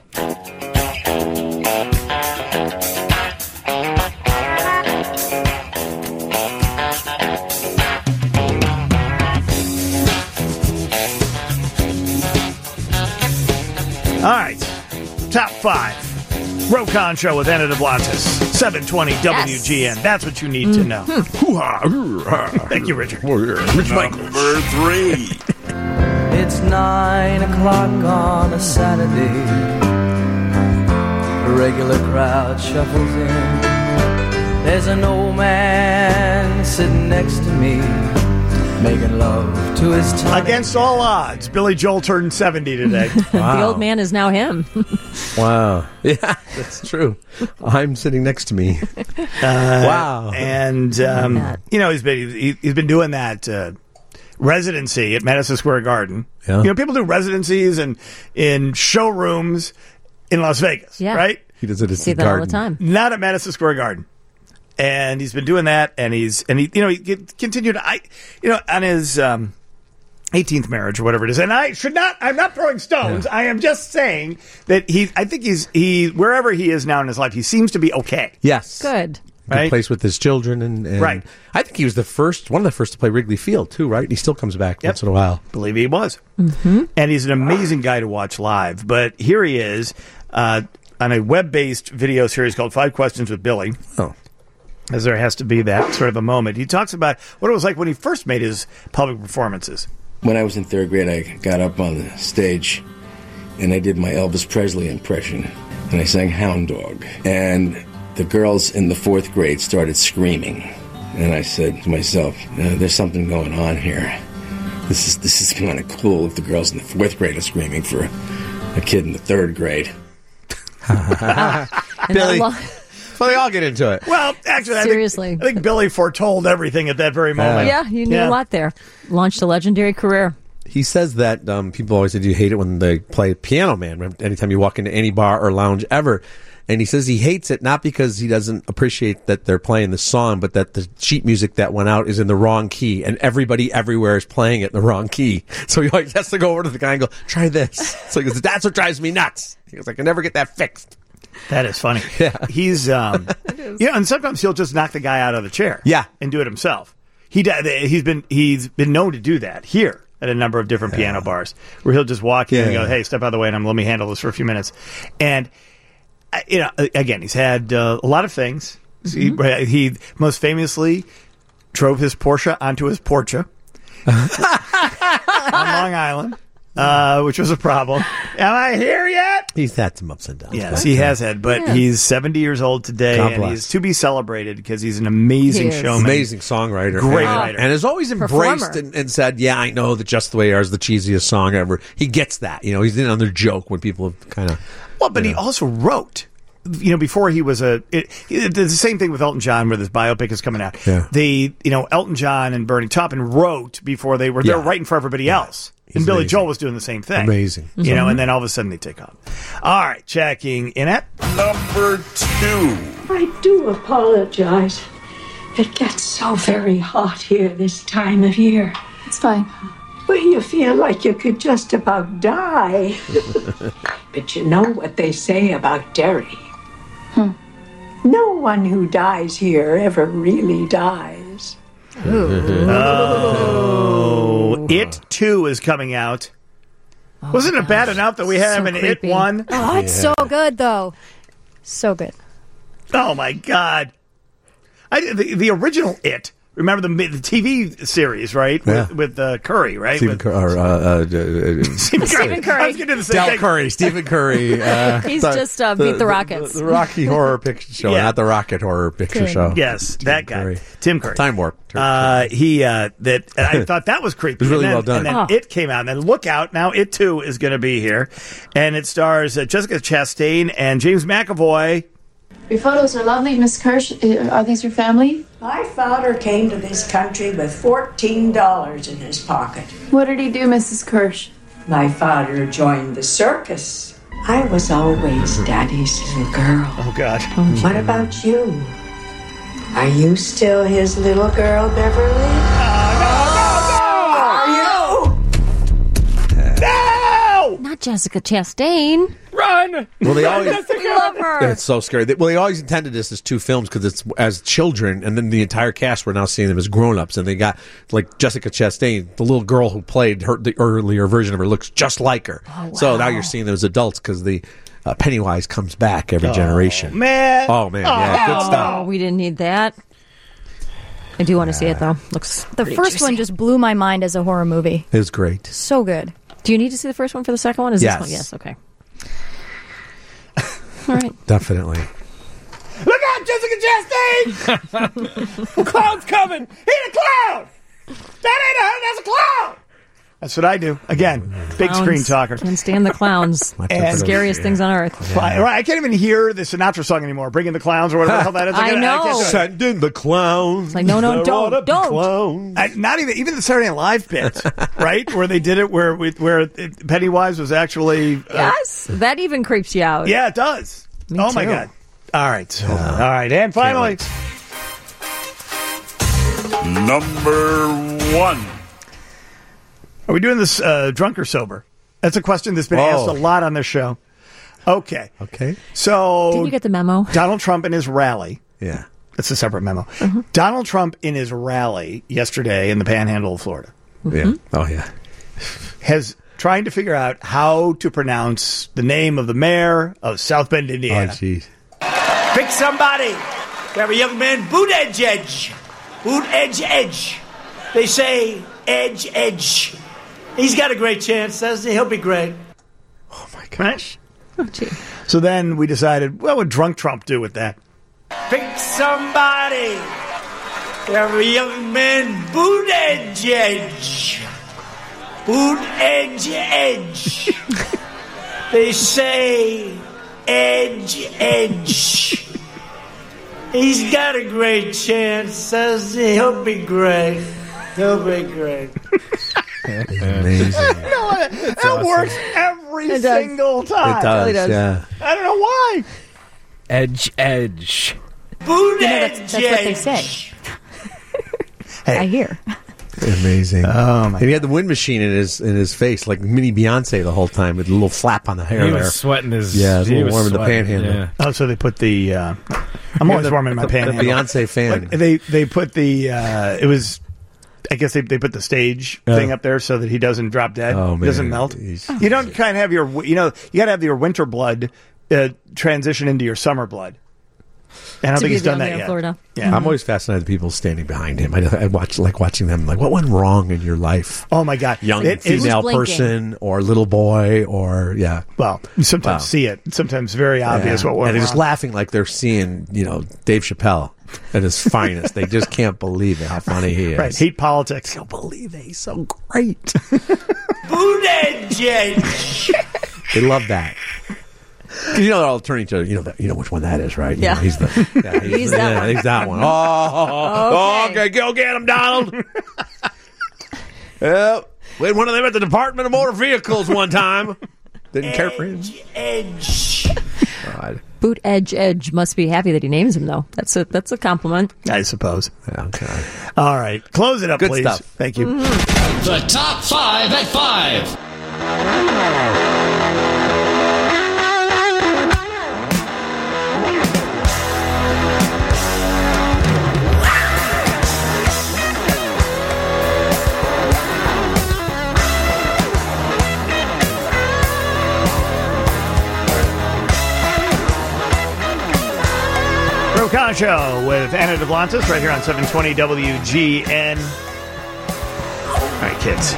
All right, top five. Rokon Show with Anna DeBlantis, seven twenty W G N. That's what you need to know. Thank you, Richard. Rich Michael. Number three. It's nine o'clock on a Saturday. A regular crowd shuffles in. There's an old man sitting next to me, making love to his tonic. Against all odds, Billy Joel turned seventy today. The old man is now him. Wow. Yeah, that's true. I'm sitting next to me. Uh, Wow. And, um, you know, he's been, he, he's been doing that uh, residency at Madison Square Garden. Yeah. You know, people do residencies and in showrooms in Las Vegas, Yeah. right? He does it at See the that all the garden. time. Not at Madison Square Garden. And he's been doing that, and he's and he, you know, he continued. I, you know, on his um, eighteenth marriage or whatever it is. And I should not, I'm not throwing stones. Yeah. I am just saying that he, I think he's, he, wherever he is now in his life, he seems to be okay. Yes. Good. Right? Right? Plays with his children. And, and right. I think he was the first, one of the first to play Wrigley Field, too, right? And he still comes back yep. once in a while. Believe he was. Mm-hmm. And he's an amazing guy to watch live. But here he is uh, on a web-based video series called Five Questions with Billy. Oh. As there has to be that sort of a moment. He talks about what it was like when he first made his public performances. When I was in third grade, I got up on the stage and I did my Elvis Presley impression. And I sang Hound Dog. And the girls in the fourth grade started screaming. And I said to myself, uh, there's something going on here. This is this is kind of cool if the girls in the fourth grade are screaming for a kid in the third grade. Billy. Well, they all get into it. Well, actually, Seriously. I think, I think Billy foretold everything at that very moment. Yeah, you knew yeah. a lot there. Launched a legendary career. He says that um, people always say, do you hate it when they play Piano Man anytime you walk into any bar or lounge ever? And he says he hates it not because he doesn't appreciate that they're playing the song, but that the sheet music that went out is in the wrong key, and everybody everywhere is playing it in the wrong key. So he always has to go over to the guy and go, try this. So he goes, that's what drives me nuts. He goes, I can never get that fixed. That is funny. Yeah. He's, um, you know, and sometimes he'll just knock the guy out of the chair. Yeah. And do it himself. He he's been he's been known to do that here at a number of different yeah. piano bars where he'll just walk in yeah. and go, hey, step out of the way and I'm, let me handle this for a few minutes. And, uh, you know, again, he's had uh, a lot of things. Mm-hmm. He, he most famously drove his Porsche onto his Porsche on Long Island. Uh, which was a problem. Am I here yet? He's had some ups and downs. Yes, he has had, but Yeah. he's seventy years old today, God and bless. he's to be celebrated because he's an amazing He is. showman. Amazing songwriter. Great and, writer. And has always embraced Performer. and, and said, yeah, I know that Just the Way You Are is the cheesiest song ever. He gets that. You know, he's in on their joke when people have kind of... Well, but he also wrote. You know, before he was a, it, it, the same thing with Elton John, where this biopic is coming out. Yeah. They, you know, Elton John and Bernie Taupin wrote before they were. They were Yeah. writing for everybody else, He's and Billy amazing. Joel was doing the same thing. Amazing. You know, and then all of a sudden they take off. All right, checking in at Number two. I do apologize. It gets so very hot here this time of year. It's fine. Well, you feel like you could just about die. But you know what they say about Derry. Hmm. No one who dies here ever really dies. Oh, It two is coming out. Oh, Wasn't it bad enough that we have So an creepy. It one? Oh, it's so good, though. So good. Oh my God! I, the, the original It. Remember the the T V series, right? Yeah. With, with uh, Curry, right? Stephen with, Curry. Or, uh, uh, uh, Stephen Curry. Stephen Curry. I was going to do the same Del thing. Curry. Stephen Curry. Uh, He's just, uh, beat the Rockets. The, the Rocky Horror Picture Show, Yeah. not the Rocket Horror Picture Tim. Show. Yes, that guy, Curry. Tim Curry. Time Warp. Uh, he uh, that and I thought that was creepy. It was really and then, well done. And then Oh. It came out, and then look out! Now It Two is going to be here, and it stars uh, Jessica Chastain and James McAvoy. Your photos are lovely, Miss Kirsch. Uh, Are these your family? My father came to this country with fourteen dollars in his pocket. What did he do, Missus Kirsch? My father joined the circus. I was always Daddy's little girl. Oh God! What about you? Are you still his little girl, Beverly? Are you? No! Not Jessica Chastain. Run! Well, they always. We love her. It's so scary. They- Well, they always intended this as two films because it's as children, and then the entire cast we're now seeing them as grown-ups. And they got like Jessica Chastain, the little girl who played her, the earlier version of her, looks just like her. Oh, So wow. now you're seeing them as adults because the uh, Pennywise comes back every generation. Man! Oh man, yeah, good Oh, stuff. we didn't need that. I do want to see it, though. Looks The pretty first juicy. one just blew my mind as a horror movie. It was great. So good. Do you need to see the first one for the second one? Is Yes. this one? Yes. Okay. All right. Definitely. Look out, Jessica Chastain! Clown's coming! He's a clown! That ain't a that's a clown! That's what I do. Again, big Clowns. screen talker. Can't stand the clowns. And- Scariest things on earth. Right, right, I can't even hear the Sinatra song anymore. Bring in the clowns or whatever the hell that is. I can't- know. can't do it. Send in the clowns. It's like, no, no, There don't, ought to be don't. clowns. I, not even even the Saturday Night Live bit, right? Where they did it, where with where it, Pennywise was actually. Uh, Yes. That even creeps you out. Yeah, it does. Me oh my too. God! All right, all right, and finally, Number one. Are we doing this uh, drunk or sober? That's a question that's been Whoa. asked a lot on this show. Okay. Okay. So, Did you get the memo? Donald Trump in his rally. Yeah. That's a separate memo. Mm-hmm. Donald Trump in his rally yesterday in the Panhandle of Florida. Mm-hmm. Yeah. Oh, yeah. Has trying to figure out how to pronounce the name of the mayor of South Bend, Indiana. Oh, jeez. Pick somebody. We have a young man, Boot Edge Edge. Boot Edge Edge. They say Edge Edge. He's got a great chance, doesn't he? He'll be great. Oh, my gosh. Oh, gee. So then we decided, what would drunk Trump do with that? Pick somebody. We have a young man, Boot Edge Edge. Boot Edge Edge. They say Edge Edge. He's got a great chance, says he. He'll be great. He'll be great. Amazing. No, that awesome. works every It does. single time. It does, really does. yeah. I don't know why. Edge, edge. Boot You know, Edge that's, that's what they Edge. say. Hey. I hear. Amazing. Oh, my And he had the wind machine in his in his face, like mini Beyonce the whole time, with a little flap on the hair He there. was sweating his. Yeah, it's a he little was warm in the sweating, panhandle. yeah. Oh, so they put the. Uh, I'm always the- warm in my the panhandle. Beyonce fan. But they they put the. Uh, it was. I guess they they put the stage Yeah. thing up there so that he doesn't drop dead. Oh, man. Doesn't melt. He's- You don't kind of have your. You know, you got to have your winter blood uh, transition into your summer blood. And I don't To think be he's done down that there in yet. Florida. Yeah. I'm always fascinated with people standing behind him. I, I watch like watching them. Like, what went wrong in your life? Oh my God! Young It- it's- female blinking. person or little boy or yeah. Well, you sometimes Wow. see it. Sometimes very obvious Yeah. what went and they're just wrong. laughing like they're seeing, you know, Dave Chappelle at his finest. They just can't believe how funny he is. Right, heat politics. Can't believe it. He's so great. Boot Edge Edge. They love that. 'Cause you know they're all turning to you know that, you know which one that is, right? You Yeah. know, he's the yeah, he's, He's the- that yeah, one. he's that one. Oh, okay, Okay. go get him, Donald. Yep, we had one of them at the Department of Motor Vehicles one time. Didn't care for him. Edge. God. Boot Edge Edge must be happy that he names him, though. That's a that's a compliment. I suppose. Okay. All right, close it up, Good please. stuff. Thank you. The top five at five. Ro Khan Show with Anna DeVlantis right here on seven twenty W G N. All right, kids.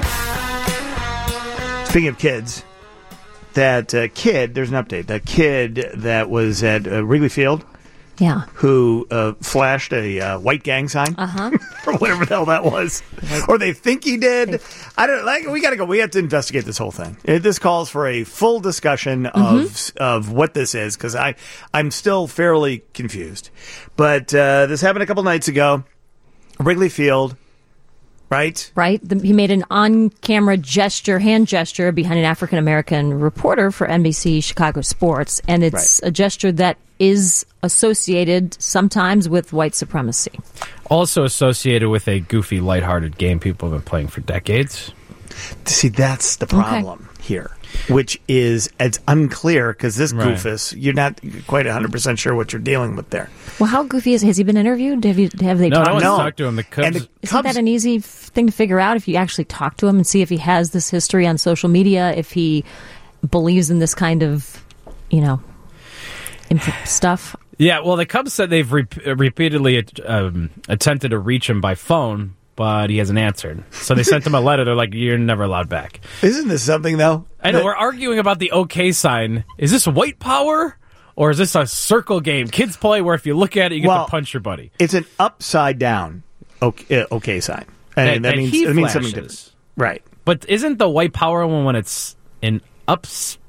Speaking of kids, that uh, kid, there's an update. That kid that was at uh, Wrigley Field Yeah. who uh, flashed a uh, white gang sign Uh huh. or whatever the hell that was. Or they think he did. I don't like. We got to go. We have to investigate this whole thing. Uh, This calls for a full discussion of of what this is because I I'm still fairly confused. But uh, this happened a couple nights ago, Wrigley Field, right? Right? The, he made an on-camera gesture, hand gesture, behind an African-American reporter for N B C Chicago Sports, and it's a gesture that is associated sometimes with white supremacy. Also associated with a goofy, lighthearted game people have been playing for decades. See, that's the problem here, which is it's unclear because this Right. goofus, you're not quite one hundred percent sure what you're dealing with there. Well, how goofy is? Has he been interviewed? Have you? Have they No, no talked? one's No. talked to him. The Cubs. And the Isn't Cubs, that an easy f- thing to figure out if you actually talk to him and see if he has this history on social media, if he believes in this kind of, you know, inf- stuff? Yeah, well, the Cubs said they've re- repeatedly um, attempted to reach him by phone, but he hasn't answered. So they sent him a letter. They're like, "You're never allowed back." isn't this something though? I know that- we're arguing about the OK sign. Is this white power or is this a circle game kids play where if you look at it, you get Well, to punch your buddy? It's an upside down okay, uh, okay sign. And, And- that and means he it means something flashes. different. Right. But isn't the white power one when it's an ups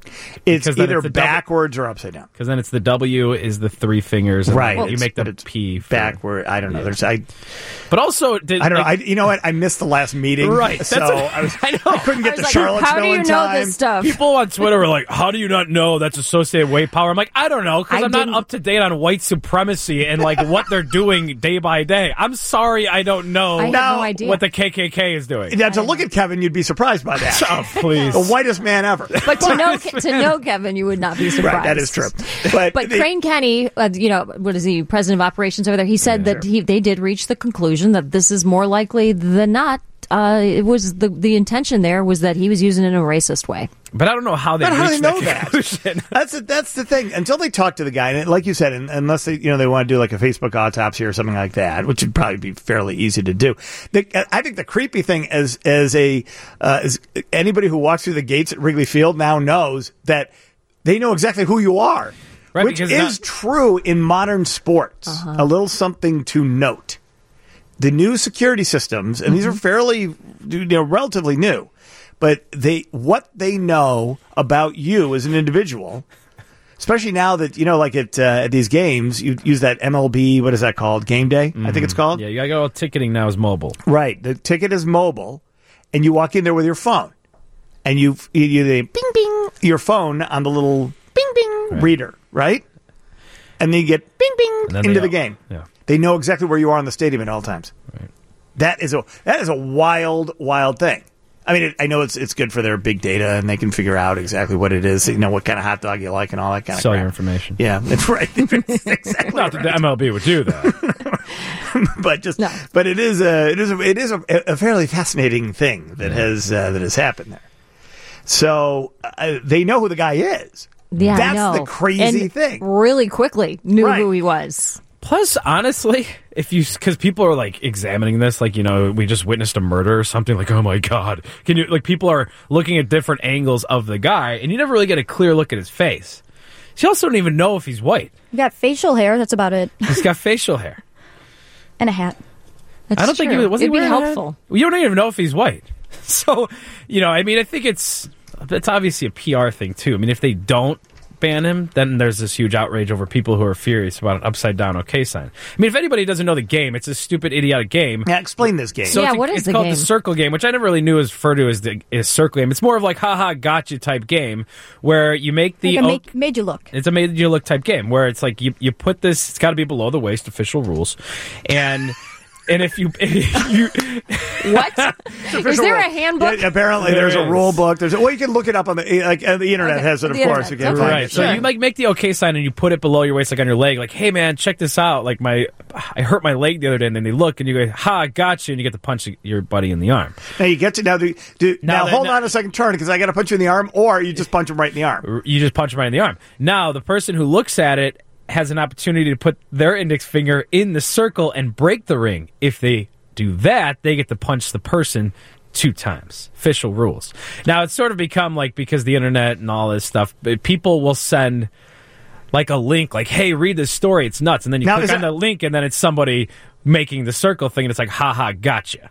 It's Because then either it's the double- backwards or upside down. Because then it's the W is the three fingers. And Right. then you It's- make the but it's P. For, backward. I don't know. Yeah. There's I. But also, did, I don't like, know. I, you know what? I missed the last meeting. Right. So That's what- I, was, I know. I couldn't get I was to like, Charlottesville how do you in know time. this stuff? People on Twitter were like, "How do you not know that's associated weight power?" I'm like, I don't know because I I'm not didn't- up to date on white supremacy and like what they're doing day by day. I'm sorry, I don't know. I have Now, no idea. what the K K K is doing. Now, to look at Kevin, you'd be surprised by that. Oh, please. The whitest man ever. But to know to know Kevin, you would not be surprised. Right, that is true. But, But the- Crane Kenny, uh, you know, what is he, president of operations over there? He said that he, they did reach the conclusion that this is more likely than not. Uh, it was the the intention there was that he was using it in a racist way. But I don't know how they But how do reached they know that that? conclusion. That's the, that's the thing. Until they talk to the guy, and like you said, and, unless they you know they want to do like a Facebook autopsy or something like that, which would probably be fairly easy to do. The, I think the creepy thing as as a uh, as anybody who walks through the gates at Wrigley Field now knows that they know exactly who you are, Right, which because is not- true in modern sports. Uh-huh. A little something to note. The new security systems, and these are fairly, you know, relatively new, but they what they know about you as an individual, especially now that you know, like at, uh, at these games, you use that M L B. What is that called? Game day, I think it's called. Yeah, you gotta go. Ticketing now is mobile. Right. The ticket is mobile, and you walk in there with your phone, and you you, you they bing bing your phone on the little bing bing Right. reader, right? And then you get bing bing And then into they the all- game. yeah. They know exactly where you are in the stadium at all times. Right. That is a that is a wild, wild thing. I mean, it, I know it's it's good for their big data, and they can figure out exactly what it is. You know what kind of hot dog you like, and all that kind of Sell crap. your information. Yeah, that's right. exactly. Not that the M L B would do that. but just but it is a it is a, it is a, a fairly fascinating thing that has uh, that has happened there. So uh, they know who the guy is. Yeah, that's I know. the crazy And thing. Really quickly knew Right. who he was. Plus, honestly, if you because people are like examining this, like you know, we just witnessed a murder or something. Like, oh my god, can you like people are looking at different angles of the guy, and you never really get a clear look at his face. So you also don't even know if he's white. You got facial hair. That's about it. He's got facial hair. And a hat. That's I don't think true. he was. He It'd be wearing a hat? helpful. You don't even know if he's white. So, you know, I mean, I think it's it's obviously a P R thing too. I mean, if they don't ban him, then there's this huge outrage over people who are furious about an upside down OK sign. I mean, if anybody doesn't know the game, it's a stupid, idiotic game. Yeah, explain this game. So Yeah, it's, a- what is it's the called game? the circle game, which I never really knew was referred to as the is circle game. It's more of like haha gotcha type game where you make the Like a O- make, made you look. it's a made you look type game where it's like you you put this. It's got to be below the waist, official rules, and. And if you, if you What? Is there a rule. handbook? Yeah, apparently, There there's a is. rule book. There's a, well, you can look it up on the like uh, the internet Okay, has it, of the course. internet. You can Okay. find right, it. so Sure. you like make the OK sign and you put it below your waist, like on your leg. Like, hey man, check this out. Like my, I hurt my leg the other day, and then they look and you go, ha, gotcha, and you get to punch your buddy in the arm. Now you get to now. Do, do, Now now, that- hold now- on a second, turn because I got to punch you in the arm, or you just punch him right in the arm. You just punch him right in the arm. Now the person who looks at it has an opportunity to put their index finger in the circle and break the ring. If they do that, they get to punch the person two times. Official rules. Now it's sort of become like, because the internet and all this stuff, but people will send like a link, like, hey, read this story, it's nuts, and then you Now, click is on that- the link and then it's somebody making the circle thing and it's like, haha, gotcha.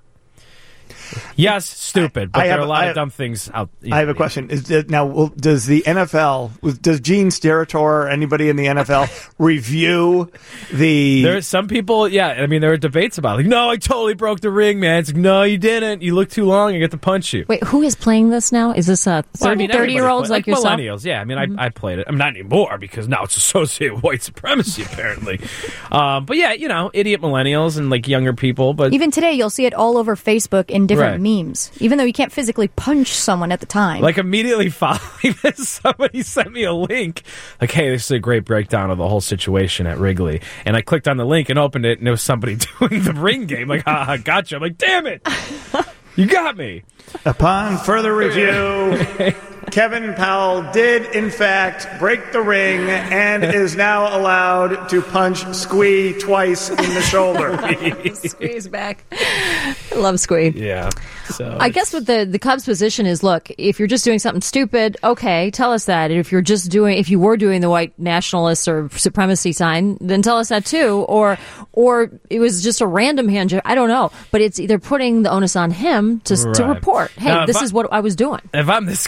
Yes, stupid, but I there have- are a lot I of have- dumb things out. I have a question. Is that, now, will, does the N F L, does Gene Steratore or anybody in the N F L review the? There are some people, yeah. I mean, there are debates about it. Like, no, I totally broke the ring, man. It's like, no, you didn't. You look too long. I get to punch you. Wait, who is playing this now? Is this uh, Well, I thirty, mean, thirty year olds everybody like, play- yourself? millennials, yeah. I mean, I, I played it. I'm not anymore because now it's associated with white supremacy, apparently. um, but yeah, you know, idiot millennials and like younger people. But Even today, you'll see it all over Facebook in different Right. memes, even though you can't physically punch someone at the time. like immediately following this, somebody sent me a link. Like, hey, this is a great breakdown of the whole situation at Wrigley. And I clicked on the link and opened it, and it was somebody doing the ring game. Like, haha, gotcha. I'm like, damn it. You got me. Upon further review, Kevin Powell did, in fact, break the ring and is now allowed to punch Squee twice in the shoulder. Squee's back. I love Squee. Yeah. So I guess what the, the Cubs' position is, look, if you're just doing something stupid, okay, tell us that. And if you're just doing, if you were doing the white nationalist or supremacy sign, then tell us that too. Or, or it was just a random hand job. I don't know. But it's either putting the onus on him to, to Right. report, hey, Now, if this I- is what I was doing. if I'm this guy, I'm doing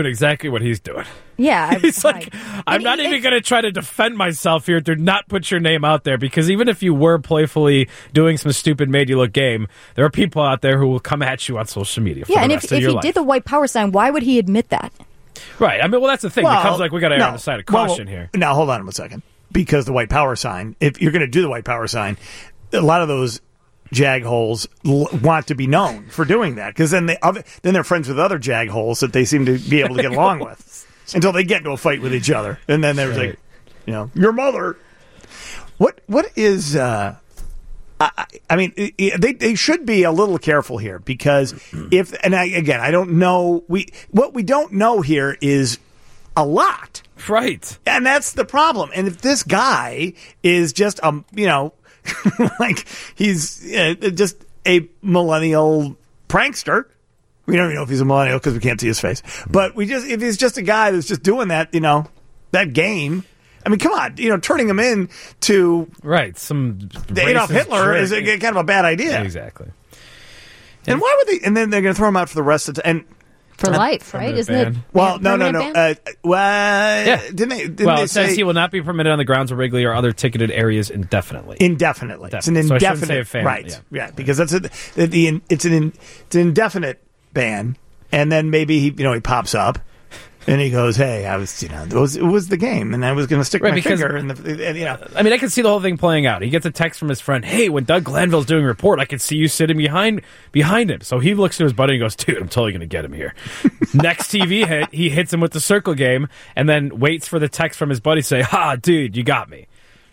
doing exactly what he's doing. Yeah. I, He's like, I, I'm not even going to try to defend myself here. Do not put your name out there, because even if you were playfully doing some stupid made you look game, there are people out there who will come at you on social media for yeah, the and rest if, of if your he life. did the white power sign, why would he admit that? Right. I mean, well, that's the thing. Well, it becomes like we got to err no. on the side of Well, caution here. Now, hold on one second. Because the white power sign, if you're going to do the white power sign, a lot of those jag holes l- want to be known for doing that, because then they other, then they're friends with other jag holes that they seem to be able to get along with until they get into a fight with each other, and then there's Right. like, you know, your mother. What what is? Uh, I, I mean, i- i- they they should be a little careful here, because if and I, again, I don't know. We what we don't know here is a lot, right? And that's the problem. And if this guy is just um, you know. like he's uh, just a millennial prankster. We don't even know if he's a millennial because we can't see his face. But we just if he's just a guy that's just doing that, you know, that game. I mean, come on, you know, turning him in to right some Adolf racist Hitler trick. is a, kind of a bad idea. Yeah, exactly. And why would they? And then they're going to throw him out for the rest of the and. For life, right? Isn't it? Well, no, no, no. permanent Uh, well, Yeah. didn't they? Didn't well, they it says say he will not be permitted on the grounds of Wrigley or other ticketed areas indefinitely. indefinitely? It's an Definitely. So I shouldn't indefinite, say a fan, right? yeah. Yeah. because that's a, the, the it's an in, it's an indefinite ban, and then maybe he you know he pops up. And he goes, "Hey, I was, you know, it was, it was the game, and I was going to stick Right, my because- finger in the, and, you know." I mean, I can see the whole thing playing out. He gets a text from his friend, "Hey, when Doug Glanville's doing a report, I can see you sitting behind behind him." So he looks to his buddy and goes, "Dude, I'm totally going to get him here." Next T V hit, he hits him with the circle game, and then waits for the text from his buddy to say, "Ha, dude, you got me."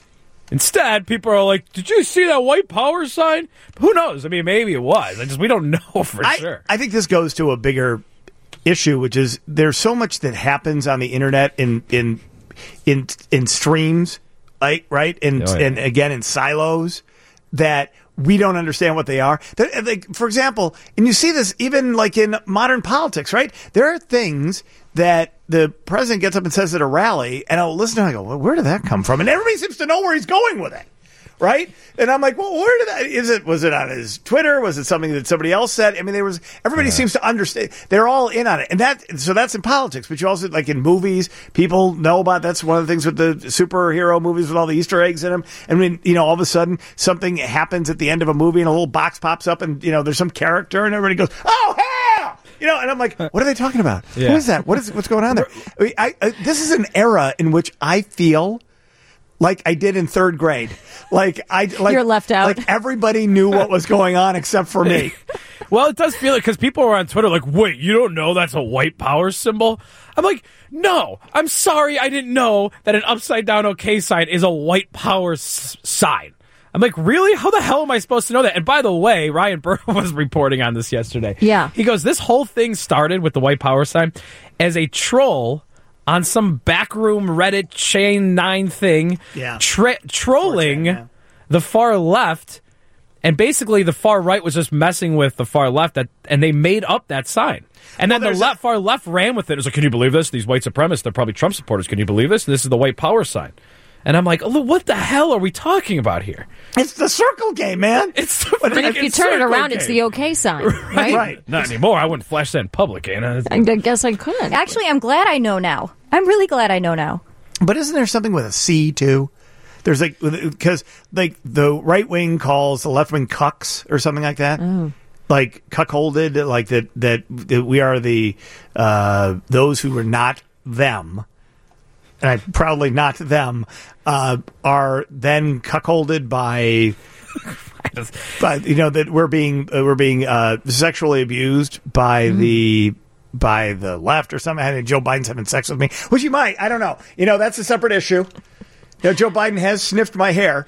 Instead, people are like, "Did you see that white power sign?" Who knows? I mean, maybe it was. I just we don't know for I, sure. I think this goes to a bigger issue, which is there's so much that happens on the internet in in in in streams, like right, and Oh, yeah. and again in silos that we don't understand what they are. That- Like, for example, and you see this even like in modern politics, right? There are things that the president gets up and says at a rally, and I'll listen to it and I go, well, where did that come from? And everybody seems to know where he's going with it. Right? And I'm like, well, where did that, is it, was it on his Twitter? Was it something that somebody else said? I mean, there was, everybody Yeah. seems to understand. They're all in on it. And that, so that's in politics, but you also, like in movies, people know about, that's one of the things with the superhero movies with all the Easter eggs in them. And when, you know, all of a sudden something happens at the end of a movie and a little box pops up and, you know, there's some character and everybody goes, oh, hell! You know, and I'm like, what are they talking about? Yeah. Who is that? What is, what's going on there? I mean, I, I, this is an era in which I feel like I did in third grade. Like I like You're left out. Like everybody knew what was going on except for me. Well, it does feel it because people are on Twitter like, wait, you don't know that's a white power symbol? I'm like, no, I'm sorry, I didn't know that an upside down OK sign is a white power s- sign. I'm like, really? How the hell am I supposed to know that? And by the way, Ryan Burr was reporting on this yesterday. Yeah. He goes, this whole thing started with the white power sign as a troll on some backroom Reddit chain nine thing, Yeah. tra- trolling yeah. the far left, and basically the far right was just messing with the far left, that, and they made up that sign. And then Well, the there's left, far left ran with it. It was like, can you believe this? These white supremacists, they're probably Trump supporters. Can you believe this? This is the white power sign. And I'm like, oh, what the hell are we talking about here? It's the circle game, man. It's the And if you freaking turn it circle around, game. it's the OK sign, right? Right. Not anymore. I wouldn't flash that in public, Anna. I guess I could. Actually, I'm glad I know now. I'm really glad I know now. But isn't there something with a C too? There's like because like the right wing calls the left wing cucks or something like that. Oh. Like cuckolded, like that, that that we are the uh, those who are not them, and I proudly not them, uh, are then cuckolded by. But you know that we're being uh, we're being uh, sexually abused by Mm-hmm. the by the left or something. And Joe Biden's having sex with me, which he might. I don't know. You know, that's a separate issue. You know, Joe Biden has sniffed my hair.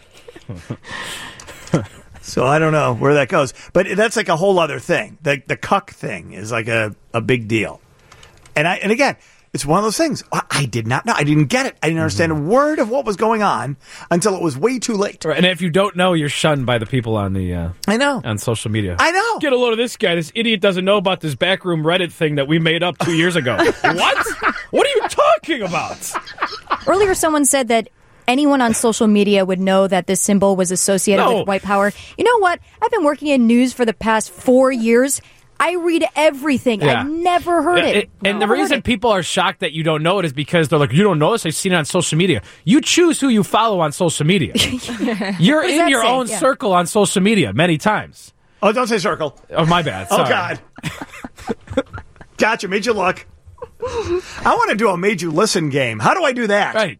So I don't know where that goes. But that's like a whole other thing. The the cuck thing is like a, a big deal. And I and again, it's one of those things. I, I did not know. I didn't get it. I didn't understand a word of what was going on until it was way too late. Right, and if you don't know, you're shunned by the people on the uh, I know on social media. I know. Get a load of this guy. This idiot doesn't know about this backroom Reddit thing that we made up two years ago. What? What are you talking about? Earlier, someone said that anyone on social media would know that this symbol was associated No. with white power. You know what? I've been working in news for the past four years. I read everything. Yeah. I've never heard Yeah, it. it- and the Never heard reason it. people are shocked that you don't know it is because they're like, you don't know this? I've seen it on social media. You choose who you follow on social media. You're What does in that your say? own Yeah. circle on social media many times. Oh, don't say circle. Oh, my bad. Oh, Sorry. God. Gotcha. Made you look. I want to do a made you listen game. How do I do that? Right.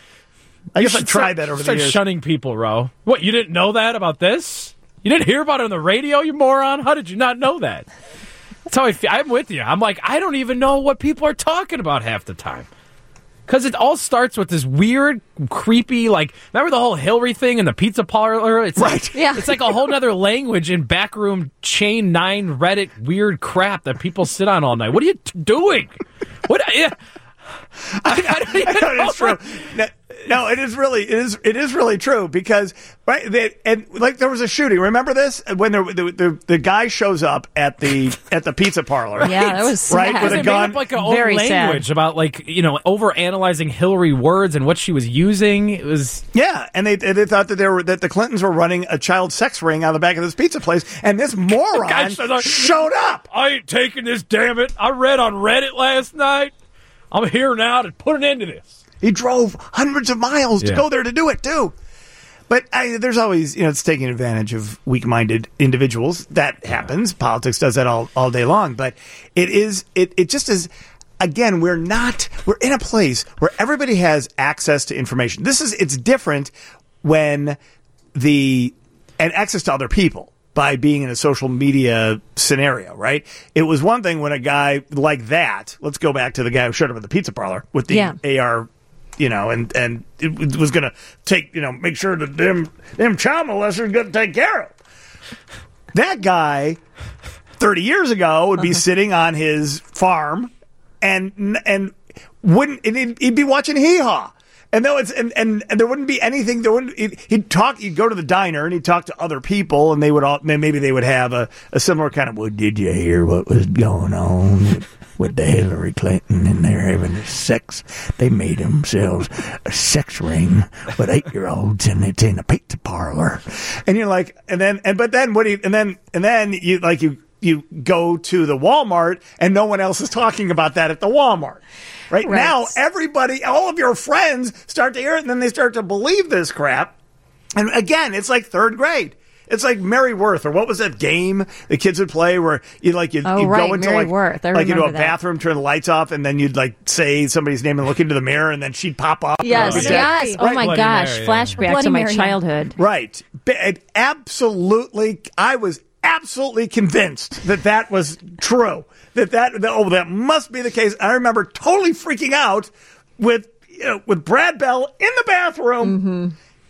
I You guess I should tried start- that over the start years. shunning people, Ro. What, you didn't know that about this? You didn't hear about it on the radio, you moron? How did you not know that? That's how I feel. I'm with you. I'm like, I don't even know what people are talking about half the time. Because it all starts with this weird, creepy, like, remember the whole Hillary thing in the pizza parlor? It's right. Like, yeah. It's like a whole nother language in backroom chain nine Reddit weird crap that people sit on all night. What are you t- doing? What? Yeah. I, I don't even No, know. it's true. No, no, it is really, it is, it is really true because right, they, and like there was a shooting. Remember this when the the, the the guy shows up at the at the pizza parlor. Yeah, that was right sad. with They a made gun. up like a own Very sad. language about like you know over analyzing Hillary words and what she was using. It was Yeah, and they they thought that they were that the Clintons were running a child sex ring out of the back of this pizza place, and this moron Guy says, "I- showed up. I ain't taking this, damn it! I read on Reddit last night. I'm here now to put an end to this." He drove hundreds of miles to Yeah. go there to do it too. But I, there's always, you know, it's taking advantage of weak-minded individuals. That happens. Politics does that all, all day long. But it is, it, it just is, again, we're not, we're in a place where everybody has access to information. This is, it's different when the, and access to other people by being in a social media scenario, right? It was one thing when a guy like that, let's go back to the guy who showed up at the pizza parlor with the Yeah. A R, you know, and, and it was going to take, you know, make sure that them, them child molesters going to take care of. That guy, thirty years ago, would be sitting on his farm and, and wouldn't, and he'd, he'd be watching Hee Haw. And though it's and, and, and there wouldn't be anything. There wouldn't. He'd, he'd talk. He'd go to the diner and he'd talk to other people, and they would all maybe they would have a, a similar kind of. Well, did you hear what was going on with the Hillary Clinton and they're having sex? They made themselves a sex ring with eight year olds, and it's in a pizza parlor. And you're like, and then and but then what? Do you, and then and then you like you you go to the Walmart, and no one else is talking about that at the Walmart. Right, Right. now, everybody, all of your friends start to hear it, and then they start to believe this crap. And again, it's like third grade. It's like Mary Worth, or what was that game the kids would play where you like you Oh, you right, go into Mary like Worth. I like into a remember that. bathroom, turn the lights off, and then you'd like say somebody's name and look into the mirror, and then she'd pop up. Yes, and yes. you'd be Oh my Bloody gosh, Mary, yeah. flashback Bloody to my Mary, yeah. childhood. Right. Ba- it absolutely, I was absolutely convinced that that was true. That that, that oh, that must be the case. I remember totally freaking out with you know, with Brad Bell in the bathroom. Mm-hmm.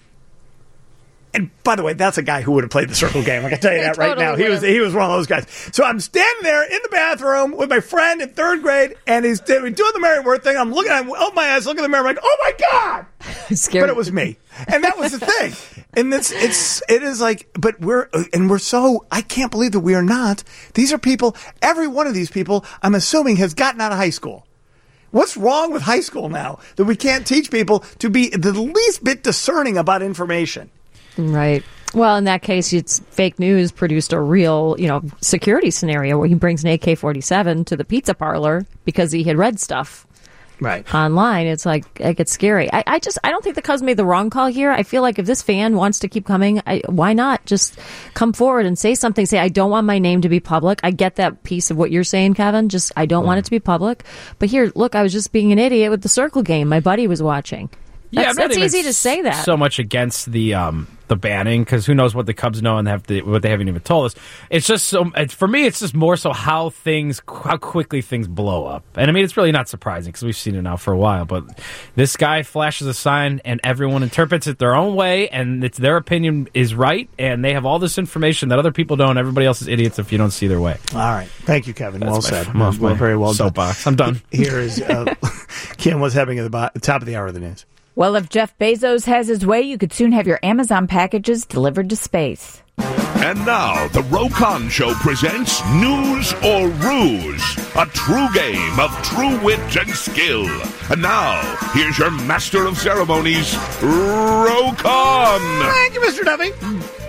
And by the way, that's a guy who would have played the circle game. I can tell you that right Totally now. He was would've. he was one of those guys. So I'm standing there in the bathroom with my friend in third grade, and he's doing the Mary Worth thing. I'm looking at him, oh my ass, look at the mirror, I'm like, oh my God! Scared. But it was me, and that was the thing. And it's it's it is like, but we're and we're so I can't believe that we are not. These are people. Every one of these people, I'm assuming, has gotten out of high school. What's wrong with high school now that we can't teach people to be the least bit discerning about information? Right. Well, in that case, it's fake news produced a real, you know, security scenario where he brings an A K forty-seven to the pizza parlor because he had read stuff right online. It's like, it gets scary. I, I just, I don't think the Cubs made the wrong call here. I feel like if this fan wants to keep coming, I, why not just come forward and say something? Say, I don't want my name to be public. I get that piece of what you're saying, Kevin. Just, I don't want it to be public. But here, look, I was just being an idiot with the circle game. My buddy was watching. Yeah, That's, I'm not that's even easy to say that. so much against the um, the banning because who knows what the Cubs know and have to, what they haven't even told us. It's just so it's, for me, it's just more so how things how quickly things blow up. And I mean, it's really not surprising because we've seen it now for a while. But this guy flashes a sign and everyone interprets it their own way, and it's their opinion is right, and they have all this information that other people don't. Everybody else is idiots if you don't see their way. All right, thank you, Kevin. That's well my- said. I'm off well, my very well done. soapbox. I'm done. Here is uh, Kim. What's happening at the bo- top of the hour of the news? Well, if Jeff Bezos has his way, you could soon have your Amazon packages delivered to space. And now, the Rokon Show presents News or Ruse, a true game of true wit and skill. And now, here's your master of ceremonies, Rokon. Thank you, Mister Duffy.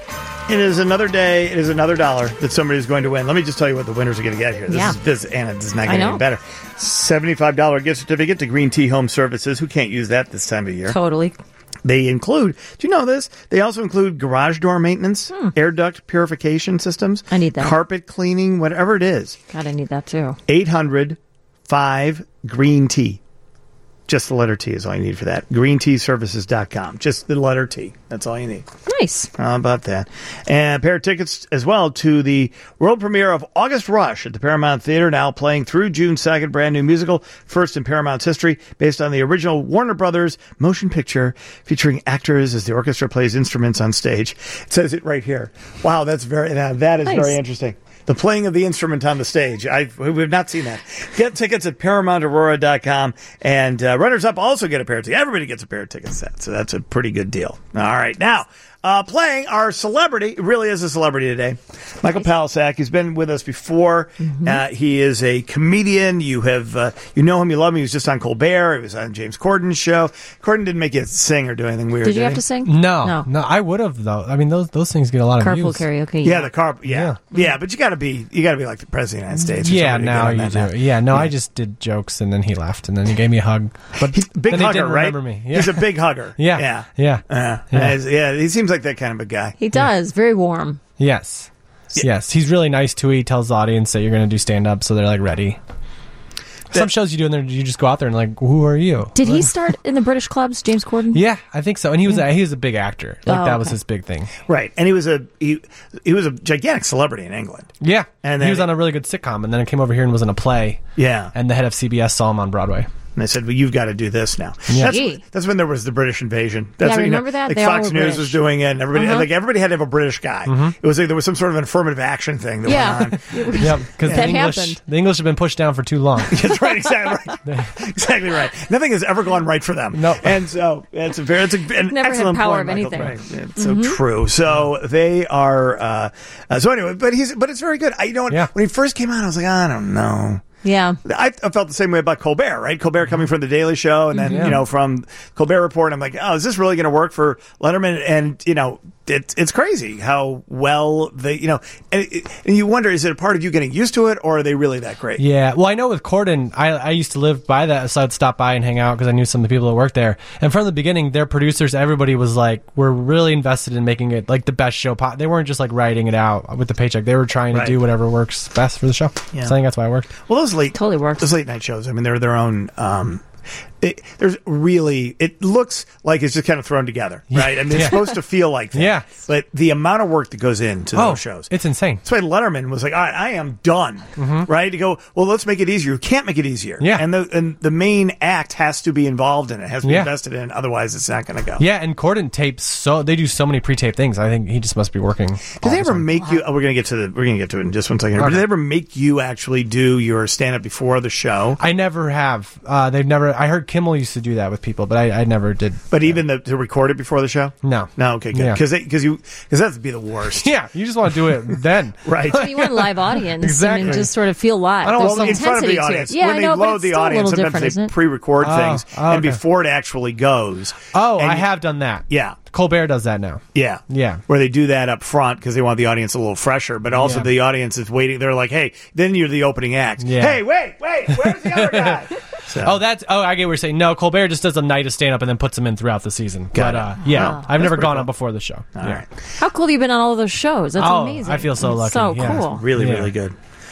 It is another day. It is another dollar that somebody's going to win. Let me just tell you what the winners are going to get here. This Yeah. is this, Anna. This is not I getting know. any better. seventy-five dollars gift certificate to Green Tea Home Services. Who can't use that this time of year? Totally. They include, do you know this? They also include garage door maintenance, air duct purification systems. I need that. Carpet cleaning, whatever it is. God, I need that too. eight hundred five green tea. Just the letter T is all you need for that. green tea services dot com. Just the letter T. That's all you need. Nice. How about that? And a pair of tickets as well to the world premiere of August Rush at the Paramount Theater, now playing through June second. Brand new musical, first in Paramount's history, based on the original Warner Brothers motion picture, featuring actors as the orchestra plays instruments on stage. It says it right here. Wow, that's very, now that is Nice. very interesting. The playing of the instrument on the stage. I We've not seen that. Get tickets at paramount aurora dot com. And uh, runners-up also get a pair of tickets. Everybody gets a pair of tickets set, so that's a pretty good deal. All right. Now, uh, playing our celebrity, it really is a celebrity today, Michael Palisak. He's been with us before. Mm-hmm. Uh, he is a comedian. You have uh, you know him, you love him. He was just on Colbert. He was on James Corden's show. Corden didn't make you sing or do anything weird, Did you did have he? to sing? No, No. no, I would have though. I mean, those those things get a lot of Carpool views. karaoke. Yeah, the car. Yeah, yeah, but you got to be you got to be like the president of the United States. or Yeah, somebody to now get on you that do. now. Yeah, no, I just did jokes and then he left and then he gave me a hug. But Big then he hugger, didn't right? remember me. Yeah. He's a big hugger. Yeah, yeah, yeah, Uh, Yeah. yeah. yeah. He seems like that kind of a guy. He does. Very warm. Yes. Yes. He's really nice too. He tells the audience that you're going to do stand up, so they're like ready. Some shows you do, and then you just go out there and like, who are you? Did he start in the British clubs, James Corden? Yeah, I think so. And he was a, he was a big actor. Like Oh, that was okay. his big thing. Right, and he was a he, he was a gigantic celebrity in England. Yeah, And and then- he was on a really good sitcom, and then it came over here and was in a play. Yeah, And the head of C B S saw him on Broadway. and they said, "Well, you've got to do this now." Yeah. That's, Gee. that's when there was the British invasion. That's Yeah, when, you know, remember that? Like They all Fox were News British. was doing it, and everybody Uh-huh. like everybody had to have a British guy. Mm-hmm. It was like there was some sort of an affirmative action thing that Yeah. went on. Yeah, because the That English happened. the English have been pushed down for too long. That's right, exactly right. exactly right. Nothing has ever gone right for them. No. And so it's a very it's a, an Never had excellent power point, of Michael. anything. Right. It's so true. So they are. Uh, uh, so anyway, but he's but it's very good. I, you know what? Yeah. When he first came out, I was like, I don't know. Yeah. I, I felt the same way about Colbert, right? Colbert coming from the Daily Show, and then Yeah. you know from Colbert Report. I'm like, oh, is this really going to work for Letterman? And you know, it's it's crazy how well they, you know, and, and you wonder, is it a part of you getting used to it, or are they really that great? Yeah, well, I know with Corden, I, I used to live by that, so I'd stop by and hang out because I knew some of the people that worked there. And from the beginning, their producers, everybody was like, we're really invested in making it like the best show. Po-. They weren't just like writing it out with the paycheck. They were trying to Right. do whatever works best for the show. Yeah. So I think that's why it worked. Well, those late Totally works. Those late night shows. I mean, they're their own. Um, it, there's really. It looks like it's just kind of thrown together, right? I mean, it's Yeah. supposed to feel like that. Yeah. But the amount of work that goes into Oh, those shows, it's insane. that's why Letterman was like, "All right, I am done." Right? To go. Well, let's make it easier. You can't make it easier. Yeah. And the and the main act has to be involved in it. Has to be Yeah. invested in. Otherwise, it's not going to go. Yeah, and Corden tapes so they do so many pre-taped things. I think he just must be working. Do all they the ever time. make you? Oh, we're gonna get to the. We're gonna get to it in just one second. But Okay. do they ever make you actually do your stand up before the show? I never have. Uh, they've never. I heard Kimmel used to do that with people, but I, I never did. But even the, to record it before the show? No. No. Okay. Good. Yeah. Because because you because that would be the worst. Yeah, you just want to do it then. Right. You want a live audience. Exactly. I mean, just sort of feel live. I don't There's want some in front of the intensity to audience. it. Yeah, when I they know, but load it's the still a audience, little sometimes different, isn't they it? pre-record Oh, things, oh, and okay. before it actually goes. Oh, and I you- have done that. Yeah. Colbert does that now. Yeah. Yeah. Where they do that up front because they want the audience a little fresher, but also Yeah. the audience is waiting. They're like, hey, then you're the opening act. Yeah. Hey, wait, wait, where's the other guy? So, Oh, that's. Oh, I get what you're saying. No, Colbert just does a night of stand up and then puts them in throughout the season. Got but it. uh, yeah, Oh, I've that's never pretty gone cool. on before the show. all yeah. right. How cool have you been on all of those shows? That's Oh, amazing. I feel so It's lucky. So Yeah. cool. Really, Yeah. really good.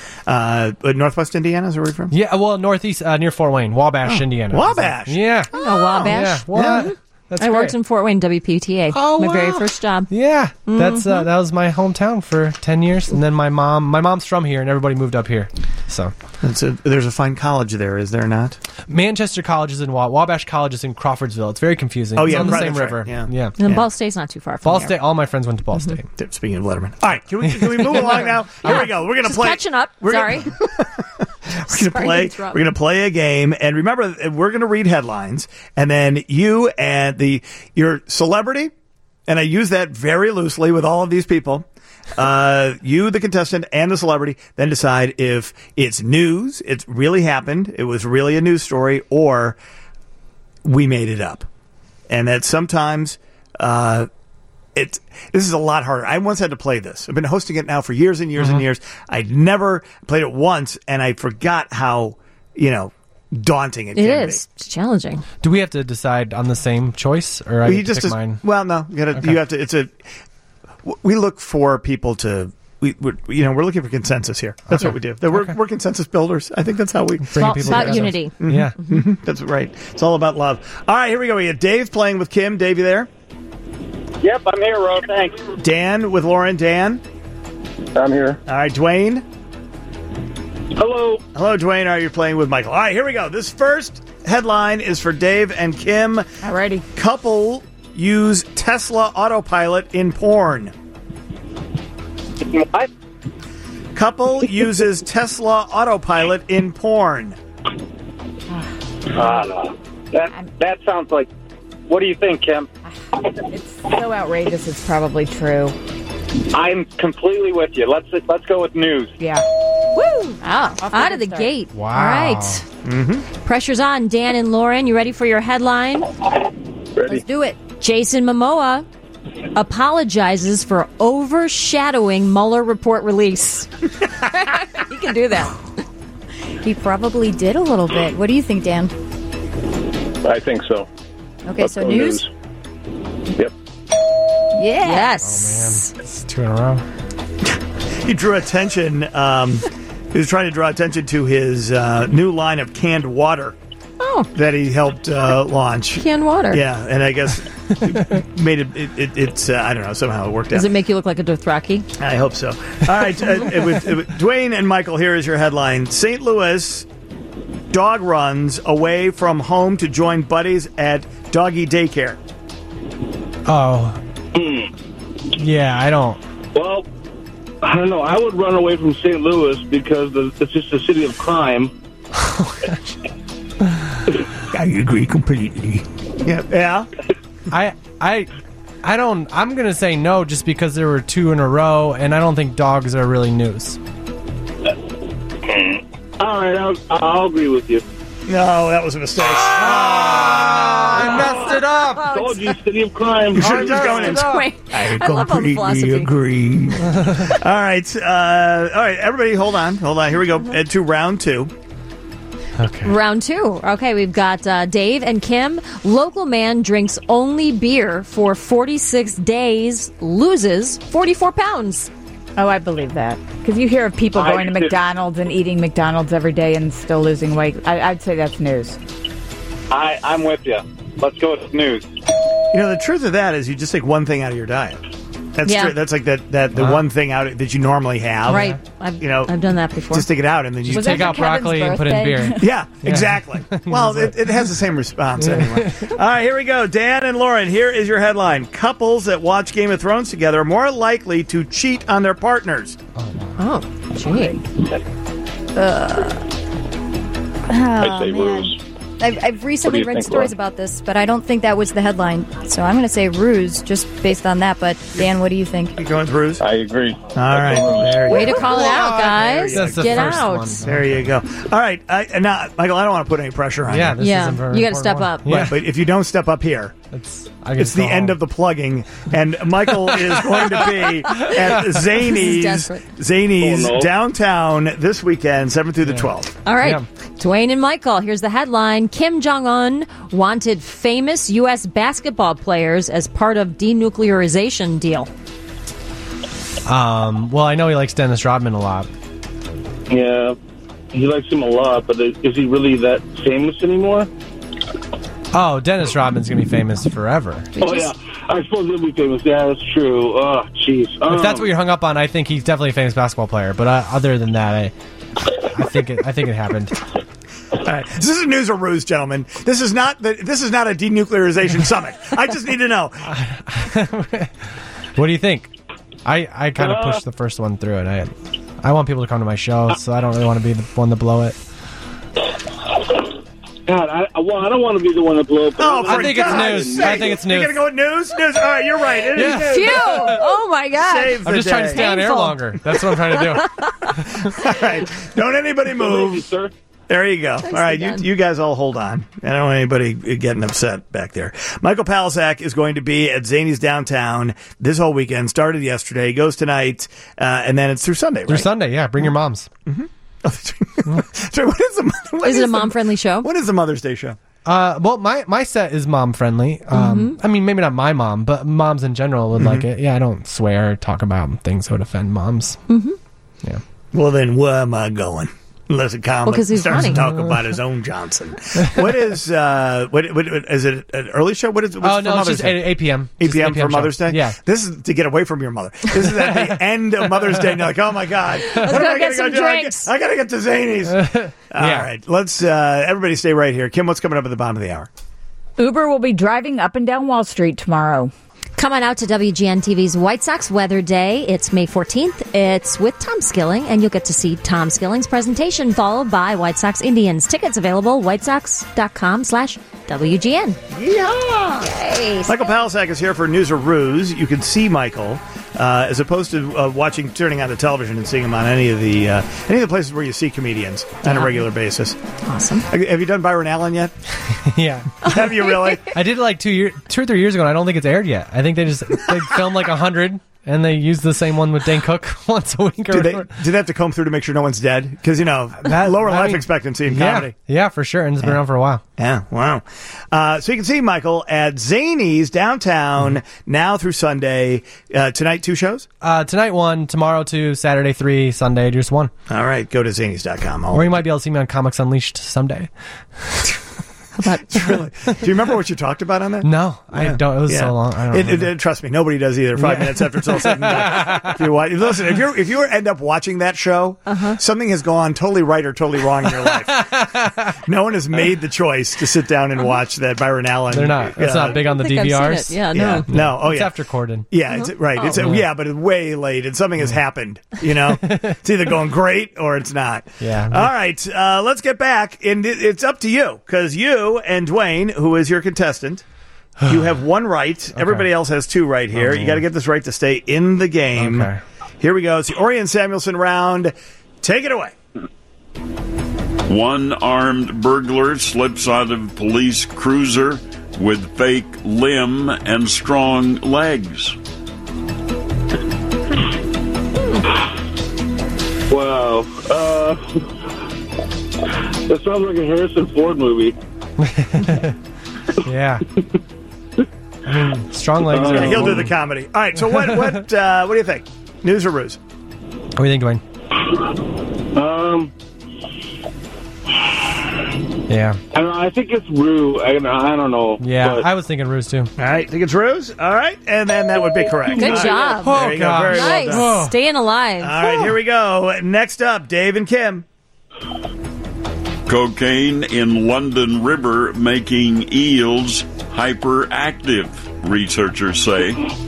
Uh, but Northwest Indiana is where we're from? Yeah, well, northeast uh, near Fort Wayne, Wabash, Indiana. Wabash? Yeah. I know Wabash. Yeah. What? Yeah. That's I great. worked in Fort Wayne W P T A. Oh, my wow. very first job. Yeah, that's Mm-hmm. uh, that was my hometown for ten years, and then my mom, my mom's from here, and everybody moved up here. So That's a, there's a fine college there, is there not? Manchester College is in Wa- Wabash College is in Crawfordsville. It's very confusing. Oh, It's yeah, on the right, same that's right. river. Yeah. yeah. And then Ball State's not too far from Ball here. State. All my friends went to Ball Mm-hmm. State. Speaking of Letterman. All right, can we, can we move along now? Here we go. We're going to Just play. catching up. We're Sorry. Gonna, we're going to Sorry to play. interrupt. We're going to play a game, and remember, we're going to read headlines, and then you and the your celebrity, and I use that very loosely with all of these people. Uh, you, the contestant, and the celebrity then decide if it's news, it's really happened, it was really a news story, or we made it up, and that sometimes. Uh, It's this is a lot harder. I once had to play this. I've been hosting it now for years and years mm-hmm. and years. I'd never played it once, and I forgot how you know daunting it, it can is. be. It's challenging. Do we have to decide on the same choice, or I well, get you to just pick as- mine? Well, no, you gotta. Okay. You have to. It's a. We look for people to. We, we're, you know, we're looking for consensus here. That's Okay. what we do. We're, Okay. we're consensus builders. I think that's how we. It's all about together. unity. Mhm. Yeah. Mhm. That's right. It's all about love. All right, here we go. We have Dave playing with Kim. Dave, you there? Yep, I'm here, Ro. Thanks. Dan with Lauren. Dan? I'm here. All right, Dwayne? Hello. Hello, Dwayne. All right, you're playing with Michael. All right, here we go. This first headline is for Dave and Kim. Alrighty. Couple use Tesla autopilot in porn. What? Couple uses Tesla autopilot in porn. Uh, that, that sounds like... What do you think, Kim? It's so outrageous. It's probably true. I'm completely with you. Let's let's go with news. Yeah. Woo! Off to a Out of good the start. gate. Wow. All right. Mm-hmm. Pressure's on. Dan and Lauren, you ready for your headline? Ready? Let's do it. Jason Momoa apologizes for overshadowing Mueller report release. He can do that. He probably did a little bit. What do you think, Dan? I think so. Okay, Let's so go news? Yep. Yeah. Yes. Oh man, it's two in a row. He drew attention. Um, he was trying to draw attention to his uh, new line of canned water Oh, that he helped uh, launch. canned water. Yeah, and I guess it made it. it, it it's uh, I don't know. Somehow it worked out. Does it make you look like a Dothraki? I hope so. All right, uh, it was, it was, Dwayne and Michael. Here is your headline: Saint Louis dog runs away from home to join buddies at doggy daycare. Oh. Yeah, I don't. Well, I don't know. I would run away from Saint Louis because the, it's just a city of crime. I agree completely. Yeah, yeah. I I I don't. I'm gonna say no, just because there were two in a row, and I don't think dogs are really news. All right, I'll, I'll agree with you. No, that was a mistake. I messed it up. I told you, city of crime. You should have just gone in. Wait, I I love all the philosophy. agree. all right, uh, all right, everybody, hold on, hold on. Here we go uh, to round two. Okay. Round two. Okay, we've got uh, Dave and Kim. Local man drinks only beer for forty-six days, loses forty-four pounds. Oh, I believe that. Because you hear of people I going to do. McDonald's and eating McDonald's every day and still losing weight. I, I'd say that's news. I, I'm with you. Let's go with news. You know, the truth of that is you just take one thing out of your diet. That's Yeah. true. That's like that, that the Wow. one thing out that you normally have. Right. I've, You know, I've done that before. Just take it out and then you Was Take that out for Kevin's broccoli and put in birthday? beer. Yeah, exactly. Well, it, it has the same response anyway. All right, here we go. Dan and Lauren, here is your headline. Couples that watch Game of Thrones together are more likely to cheat on their partners. Oh, gee. I'd say man. ruse. I've, I've recently you read think, stories Laura? about this, but I don't think that was the headline. So I'm going to say ruse just based on that. But Dan, what do you think? You going with Bruce? All I agree. right, there you Way go. to call it out, guys. That's the Get first out. one. There you go. All right, I, now, Michael, I don't want to put any pressure on Yeah, you. this Yeah, is a very you gotta step important up. one. But, but if you don't step up here, It's, I it's the go end home. of the plugging, and Michael is going to be at Zany's, desperate. Zany's Oh, no. downtown this weekend, seventh through the twelfth. All right. Yeah. Dwayne and Michael, here's the headline. Kim Jong-un wanted famous U S basketball players as part of denuclearization deal. Um, well, I know he likes Dennis Rodman a lot. Yeah, he likes him a lot, but is he really that famous anymore? Oh, Dennis Rodman's gonna be famous forever. Oh, yeah. I suppose he'll be famous. Yeah, that's true. Oh, jeez. If that's what you're hung up on, I think he's definitely a famous basketball player. But uh, other than that, I, I think it. I think it happened. All right. This is news or ruse, gentlemen. This is not the, This is not a denuclearization summit. I just need to know. What do you think? I, I kind of Uh, pushed the first one through it. I I want people to come to my show, so I don't really want to be the one to blow it. God, I, I- well, I don't want to be the one to blow up. Oh, I for think it's God's news. sake. I think it's You're news. going to go with news? News. All right, you're right. It is Yeah. news. Phew! Oh, my God. Save I'm the just trying to day. stay on air Painful. longer. That's what I'm trying to do. All right. Don't anybody Thank you, move. sir. There you go. Nicely all right, you, done. you guys all hold on. I don't want anybody getting upset back there. Michael Palisak is going to be at Zany's downtown this whole weekend. Started yesterday, goes tonight, uh, and then it's through Sunday, right? Through Sunday, yeah. Bring your moms. Mm-hmm. So what is the, what Is it a the- mom-friendly show? What is the Mother's Day show? Uh, well, my, my set is mom friendly. Um, I mean, maybe not my mom, but moms in general would like it. Yeah, I don't swear or talk about things that would offend moms. Mm-hmm. Yeah. Well, then where am I going? Unless a comic Well, 'cause he's starts funny. to talk about his own Johnson. What is, uh, what, what, is it an early show? What is, what's Oh, for no, it's Mother's just Day? eight p.m. eight Just p.m. for show. Mother's Day? Yeah. This is to get away from your mother. This is at the end of Mother's Day. And you're like, oh my God. Let's what go am I get gonna some do? I drinks. got- I got to get to Zany's. All Yeah. right. Let's, uh, everybody stay right here. Kim, what's coming up at the bottom of the hour? Uber will be driving up and down Wall Street tomorrow. Come on out to W G N T V's White Sox Weather Day. It's May fourteenth. It's with Tom Skilling, and you'll get to see Tom Skilling's presentation, followed by White Sox Indians. Tickets available, whitesox.com slash WGN. Yeah. Yay. Michael Palisak is here for News or Ruse. You can see Michael uh, as opposed to uh, watching, turning on the television and seeing him on any of the uh, any of the places where you see comedians on a Yeah. regular basis. Awesome. Have have you done Byron Allen yet? Yeah. Have you really? I did it like two year, two or three years ago, and I don't think it's aired yet. I think they just they filmed like a hundred, and they use the same one with Dane Cook once a week. Or Do they, whatever. do they have to comb through to make sure no one's dead? Because, you know, That- lower I life mean, expectancy in yeah, comedy. yeah, for sure, and it's been Yeah. around for a while. Yeah, wow. Uh, so you can see Michael at Zany's downtown now through Sunday. Uh, tonight, two shows? Uh, tonight one, tomorrow two, Saturday three, Sunday just one. All right, go to zanies dot com. Or you might be able to see me on Comics Unleashed someday. Really? Do you remember what you talked about on that? No, I don't. It was so long. I don't It, it, remember. it- trust me, nobody does either. Five Yeah. minutes after it's all said and done. If you watch, listen, if you if you end up watching that show, Uh-huh. something has gone totally right or totally wrong in your life. No one has made the choice to sit down and watch that Byron Allen. They're not. It's uh, not big on the I think I've seen D V Rs. it. Yeah, no. Yeah. No. Oh, it's yeah. after Corden. Yeah, it's, right. It's Oh. yeah, but it's way late, and something has happened. You know, it's either going great or it's not. Yeah. All right, uh, let's get back, and it, it's up to you because you and Dwayne, who is your contestant, you have one right. Everybody else has two right here. Oh, you got to get this right to stay in the game. Okay. Here we go. It's the Orion Samuelson round. Take it away. One armed burglar slips out of police cruiser with fake limb and strong legs. Wow. Uh, that sounds like a Harrison Ford movie. Yeah. I mean, strong legs. Uh, are He'll do the comedy. All right. So what? What? Uh, what do you think? News or ruse? What do you think, Dwayne? Um, Yeah. I don't know. I think it's Rue. I, I don't know. Yeah, but- I was thinking Ruse too. All right. Think it's ruse? All right. And then that would be correct. Good All right. job. There you go. Oh, Very Nice. well done. Staying alive. All right. Here we go. Next up, Dave and Kim. Cocaine in London River making eels hyperactive, researchers say.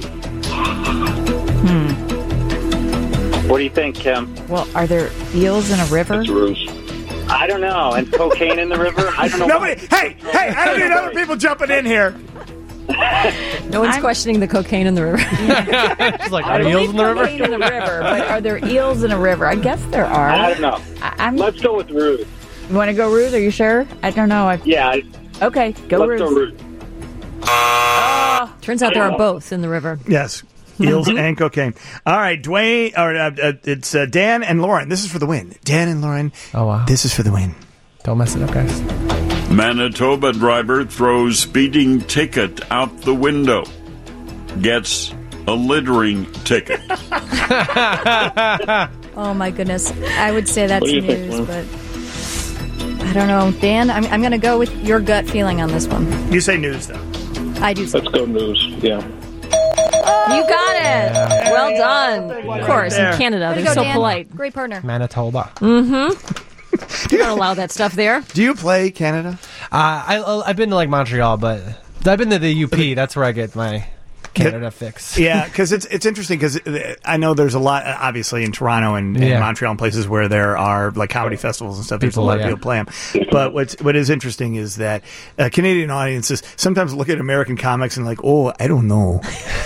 What do you think, Kim? Well, are there eels in a river? I don't know. And cocaine in the river? I don't know. Nobody. Hey, hey! I don't need other people jumping in here. No one's questioning the cocaine in the river. She's like, I are eels in the river? cocaine in the river, but are there eels in a river? I guess there are. I don't know. I, I'm. Let's go with Ruth. You want to go Ruth? Are you sure? I don't know. I, Yeah. I- okay, go Let's Ruth. go Ruth. Turns out there are both in the river. Yes. Eels and cocaine. All right, Dwayne, or uh, uh, it's uh, Dan and Lauren. This is for the win. Dan and Lauren. Oh, wow. This is for the win. Don't mess it up, guys. Manitoba driver throws speeding ticket out the window. Gets a littering ticket. Oh my goodness. I would say that's What do you think, news, Lauren? but I don't know. Dan, I'm, I'm going to go with your gut feeling on this one. You say news, though. I do. Let's go news. Yeah. You got it. Well done. Of course, there. in Canada, Way to they're go, so Dan. polite. Great partner. Manitoba. Mm-hmm. You don't allow that stuff there. Do you play Canada? Uh, I, I've been to like Montreal, but I've been to the U P. That's where I get my Canada fix. Yeah, because it's it's interesting because I know there's a lot, obviously, in Toronto and, and Yeah. Montreal and places where there are like comedy festivals and stuff. There's People, a lot yeah. of people play them. But what's what is interesting is that uh, Canadian audiences sometimes look at American comics and like, oh, I don't know,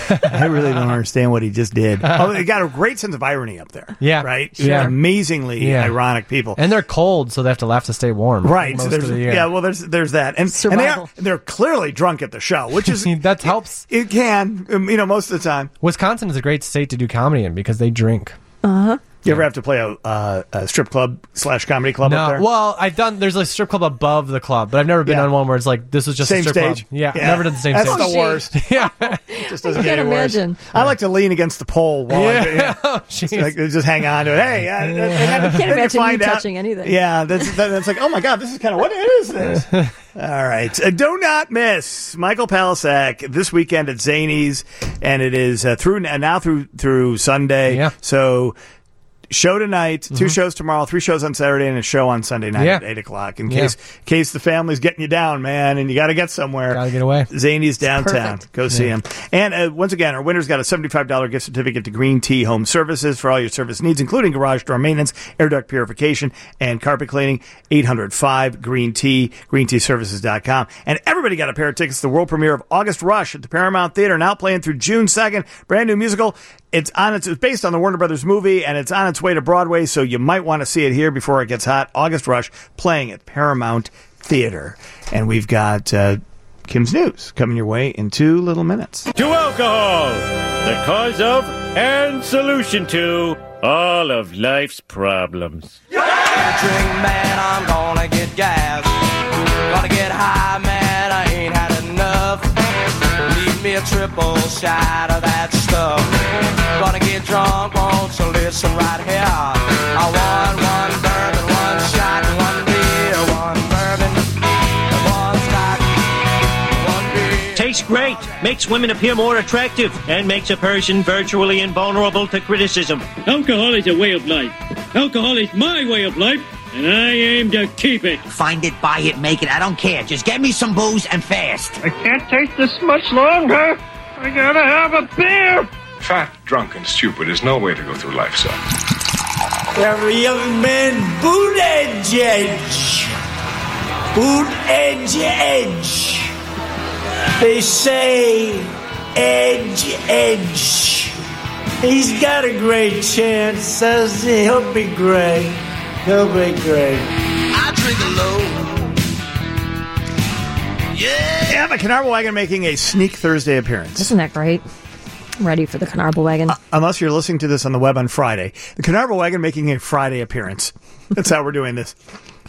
I really don't understand what he just did. Oh, they got a great sense of irony up there. Yeah, right. yeah. Amazingly Yeah. ironic people. And they're cold, so they have to laugh to stay warm. Right. Most So there's, of the year. yeah, well, there's there's that, and, and they are, they're clearly drunk at the show, which is that helps. It can, um, you know, most of the time. Wisconsin is a great state to do comedy in because they drink. Uh-huh. You ever have to play a, uh, a strip club slash comedy club no, up there? well, I've done. There's a strip club above the club, but I've never been Yeah. on one where it's like this is just Same a strip stage? club. Yeah, Yeah. never done the same That's stage. the worst. yeah, Just doesn't I get can't any worse. imagine. I like to lean against the pole while I, Yeah. yeah. just, like, just hang on to it. Hey, uh, and then, I can't then you imagine you find out- touching anything. Yeah, that's, that's like, oh my god, this is kind of what is this? All right, uh, do not miss Michael Palisak this weekend at Zanies, and it is uh, through now through through Sunday. Yeah. So. Show tonight, two shows tomorrow, three shows on Saturday, and a show on Sunday night Yeah. at eight o'clock. In Yeah. case, in case the family's getting you down, man, and you got to get somewhere. Gotta get away. Zanies downtown. perfect. Go see him. And uh, once again, our winner's got a seventy-five dollars gift certificate to Green Tea Home Services for all your service needs, including garage door maintenance, air duct purification, and carpet cleaning. eight hundred five green tea, green tea services dot com. And everybody got a pair of tickets to the world premiere of August Rush at the Paramount Theater, now playing through June second. Brand new musical. It's on its, it's based on the Warner Brothers movie, and it's on its way to Broadway, so you might want to see it here before it gets hot. August Rush playing at Paramount Theater. And we've got uh, Kim's News coming your way in two little minutes. To alcohol, the cause of and solution to all of life's problems. Drink, man, I'm gonna get gas. Gonna get high, man, I ain't had enough. Leave me a triple shot of that stuff. Gonna get drunk, won't you listen right here? I want one bourbon, one shot, one beer, one bourbon, one scotch, one beer. Tastes great, makes women appear more attractive, and makes a person virtually invulnerable to criticism. Alcohol is a way of life. Alcohol is my way of life, and I aim to keep it. Find it, buy it, make it. I don't care. Just get me some booze and fast. I can't take this much longer. I gotta have a beer. Fat, drunk, and stupid is no way to go through life, son. Every young man, boot edge, edge. Boot edge, edge. They say, edge, edge. He's got a great chance, says he'll be great. He'll be great. I drink alone. Yeah. Yeah, the Canarva Wagon making a sneak Thursday appearance. Isn't that great? I'm ready for the Canarva Wagon. Uh, unless you're listening to this on the web on Friday. The Canarva Wagon making a Friday appearance. That's how we're doing this.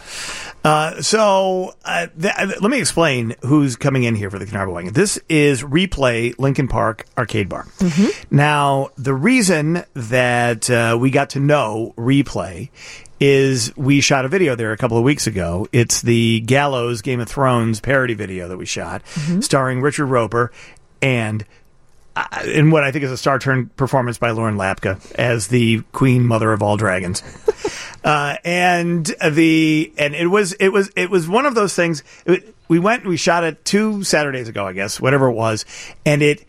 Uh, so uh, th- let me explain who's coming in here for the Canarva Wagon. This is Replay Lincoln Park Arcade Bar. Mm-hmm. Now, the reason that uh, we got to know Replay is we shot a video there a couple of weeks ago. It's the Gallows Game of Thrones parody video that we shot, mm-hmm. starring Richard Roper and uh, in what I think is a star-turned performance by Lauren Lapka as the Queen Mother of all Dragons. uh, and the and it was it was it was one of those things. It, we went and we shot it two Saturdays ago, I guess, whatever it was, and it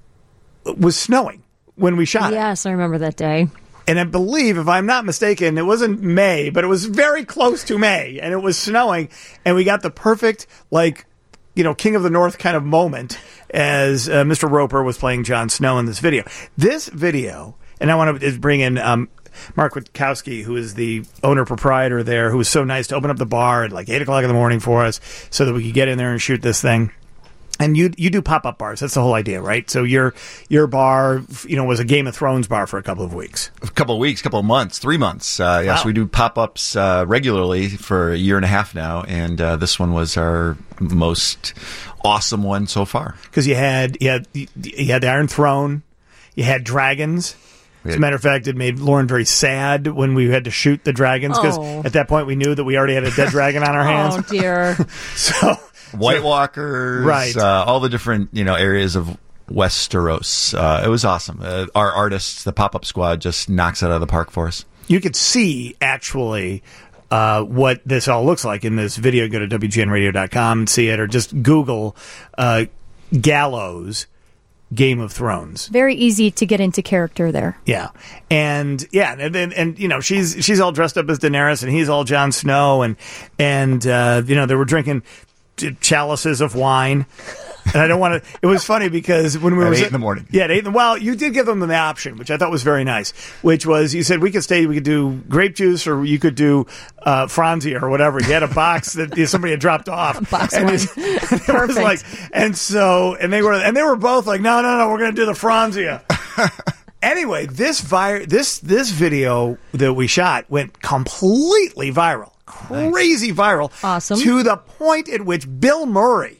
was snowing when we shot it. Yes, I remember that day. And I believe, if I'm not mistaken, it wasn't May, but it was very close to May, and it was snowing, and we got the perfect, like, you know, King of the North kind of moment as uh, Mister Roper was playing Jon Snow in this video. This video, and I want to bring in um, Mark Witkowski, who is the owner-proprietor there, who was so nice to open up the bar at like eight o'clock in the morning for us so that we could get in there and shoot this thing. And you you do pop-up bars. That's the whole idea, right? So your your bar, you know, was a Game of Thrones bar for a couple of weeks. A couple of weeks, couple of months, three months. Uh, yes, Wow. we do pop-ups uh, regularly for a year and a half now, and uh, this one was our most awesome one so far. Because you had you had you had the Iron Throne, you had dragons. As a matter of fact, it made Lauren very sad when we had to shoot the dragons because Oh. at that point we knew that we already had a dead dragon on our hands. Oh, dear. So White Walkers, Right. uh, all the different you know areas of Westeros. Uh, it was awesome. Uh, our artists, the pop-up squad, just knocks it out of the park for us. you could see actually uh, what this all looks like in this video. Go to W G N radio dot com and see it, or just Google uh, Gallows Game of Thrones. Very easy to get into character there. Yeah, and yeah, and and, and you know she's she's all dressed up as Daenerys, and he's all Jon Snow, and and uh, you know they were drinking chalices of wine. And I don't want to. It was funny because when we at were eight in the morning. Yeah, at eight. In the, well, you did give them the option, which I thought was very nice. Which was you said we could stay, we could do grape juice, or you could do uh, Franzia or whatever. You had a box that somebody had dropped off. Box and wine. it, it was like, and so, and they were, and they were both like, no, no, no, we're going to do the Franzia. Anyway, this vi- this this video that we shot went completely viral, crazy viral, awesome, to the point at which Bill Murray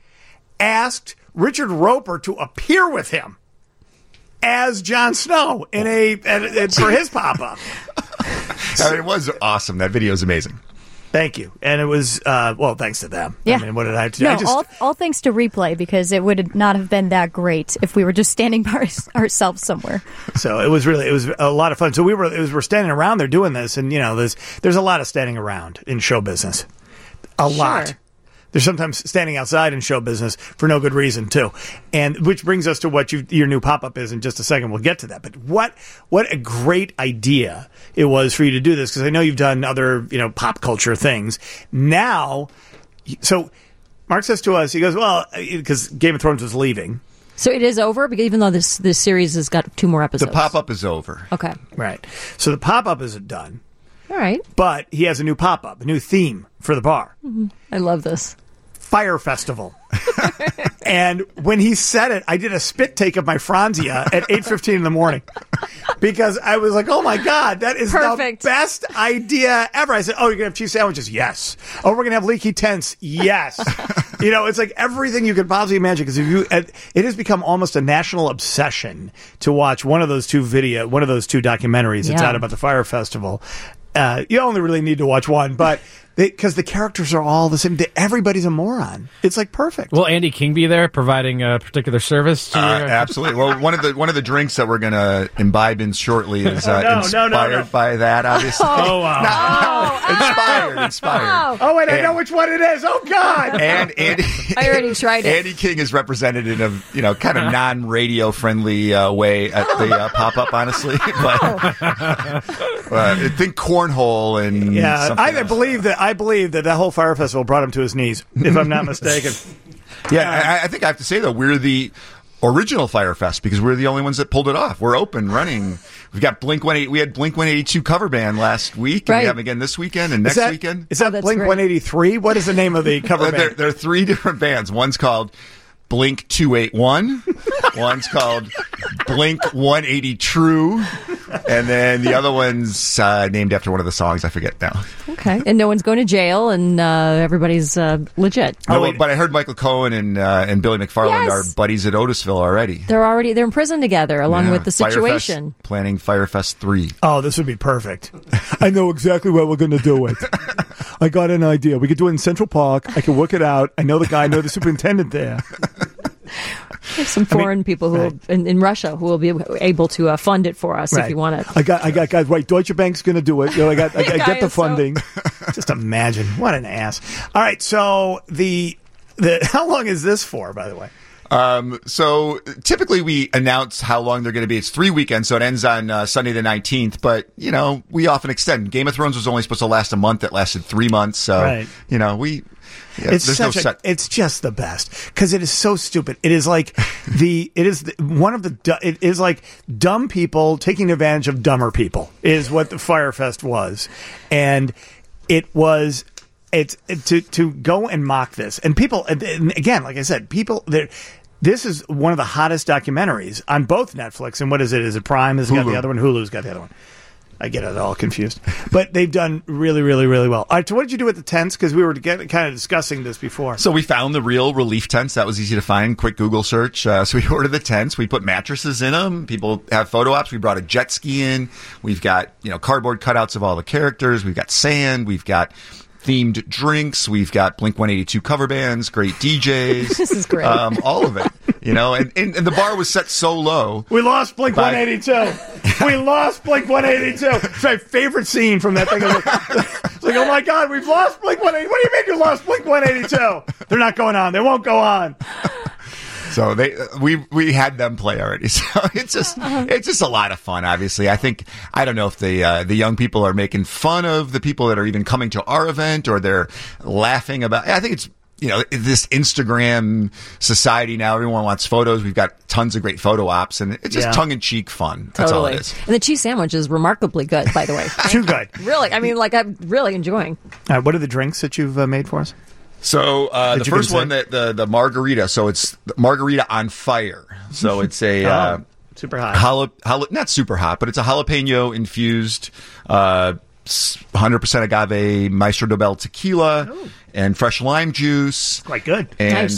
asked Richard Roper to appear with him as Jon Snow in a, a, a for his pop-up. I mean, it was awesome. That video is amazing. Thank you. And it was, uh, well, thanks to them. Yeah. I mean, what did I have to do? No, I just, all, all thanks to Replay, because it would not have been that great if we were just standing by our, ourselves somewhere. So it was really, it was a lot of fun. So we were, it was, we're standing around there doing this, and, you know, there's, there's a lot of standing around in show business. A Sure. lot. There's sometimes standing outside in show business for no good reason too, and which brings us to what you, your new pop-up is in just a second. We'll get to that, but what what a great idea it was for you to do this, because I know you've done other you know pop culture things. Now, so Mark says to us, he goes, well, because Game of Thrones was leaving. So it is over, because even though this this series has got two more episodes. The pop-up is over. Okay. Right. So the pop-up isn't done. All right. But he has a new pop-up, a new theme for the bar. Mm-hmm. I love this. Fire Festival. And when he said it, I did a spit take of my Franzia at eight fifteen in the morning, because I was like, oh my God, that is Perfect. the best idea ever. I said, oh, you're going to have cheese sandwiches? Yes. Oh, we're going to have leaky tents? Yes. You know, it's like everything you could possibly imagine, because if you, it has become almost a national obsession to watch one of those two video, one of those two documentaries that's Yeah. out about the Fire Festival. Uh, you only really need to watch one, but because the characters are all the same, everybody's a moron. It's like perfect. Will Andy King be there providing a particular service to Uh, your... absolutely. Well, one of the one of the drinks that we're going to imbibe in shortly is uh, Oh, no, no, inspired no, no. by that, obviously. Oh, wow. inspired, inspired. Oh, wait, I And- know which one it is. Oh, God. And Andy, I already tried it. Andy King is represented in a you know kind of non-radio friendly uh, way at the uh, pop-up, honestly. But uh, I think cornhole and Yeah, something I else. believe that. I believe that that whole Fire Festival brought him to his knees, if I'm not mistaken. Yeah, I, I think I have to say though, we're the original Fire Fest because we're the only ones that pulled it off. We're open, running. We've got Blink one eighty. We had Blink one eighty-two cover band last week, and Right. we have them again this weekend and Is next that, weekend. Is that Blink one eighty-three? What is the name of the cover Uh, there, band? there are three different bands. One's called Blink two eighty-one. One's called Blink one eighty True. And then the other one's uh, named after one of the songs. I forget now. Okay. And no one's going to jail, and uh, everybody's uh, legit. No, but I heard Michael Cohen and uh, and Billy McFarland Yes. are buddies at Otisville already. They're already they're in prison together, along Yeah. with the Firefest, situation. planning Firefest three. Oh, this would be perfect. I know exactly where we're going to do it. I got an idea. We could do it in Central Park. I can work it out. I know the guy. I know the superintendent there. There's some foreign people who will, in, in Russia who will be able to uh, fund it for us if you want it. I got, I got guys. Right, Deutsche Bank's going to do it. You know, I got, I, I Guy get the is so- funding. Just imagine what an ass. All right, so the the how long is this for? By the way. Um, so typically we announce how long they're going to be. It's three weekends, so it ends on uh, Sunday the nineteenth. But you know, we often extend. Game of Thrones was only supposed to last a month. It lasted three months. So Right. you know, we. Yeah, it's there's such no a, set. it's just the best because it is so stupid. It is like the it is the, one of the du- it is like dumb people taking advantage of dumber people is what the Firefest was, and it was it's it, to to go and mock this and people and, and again, like I said, people there. This is one of the hottest documentaries on both Netflix and what is it? Is it Prime? Has got Hulu. the other one? Hulu's got the other one. I get it all confused. But they've done really, really, really well. All right, so what did you do with the tents? Because we were get, kind of discussing this before. So we found the real relief tents. That was easy to find. Quick Google search. Uh, so we ordered the tents. We put mattresses in them. People have photo ops. We brought a jet ski in. We've got, you know, cardboard cutouts of all the characters. We've got sand. We've got themed drinks. We've got Blink one eighty-two cover bands, great D Js. This is great. Um, all of it, you know, and, and, and the bar was set so low. We lost Blink By- one eighty-two. We lost Blink one eighty-two. It's my favorite scene from that thing. It's like, oh my God, we've lost Blink one eighty-two. What do you mean you lost Blink one eighty-two? They're not going on. They won't go on. So they we we had them play already. So it's just it's just a lot of fun. Obviously, I think I don't know if the uh, the young people are making fun of the people that are even coming to our event, or they're laughing about. I think it's. You know, this Instagram society now, everyone wants photos. We've got tons of great photo ops, and it's just Yeah. tongue-in-cheek fun. That's Totally. all it is. And the cheese sandwich is remarkably good, by the way. Too good. Really, I mean, like I'm really enjoying. All right, what are the drinks that you've uh, made for us? So uh, That the you first can one, say? the, the the margarita. So it's margarita on fire. So it's a Oh, uh, super hot. jala- jala- not super hot, but it's a jalapeno infused, uh, s- one hundred percent agave Maestro Dobel tequila and fresh lime juice. Quite good. And Nice.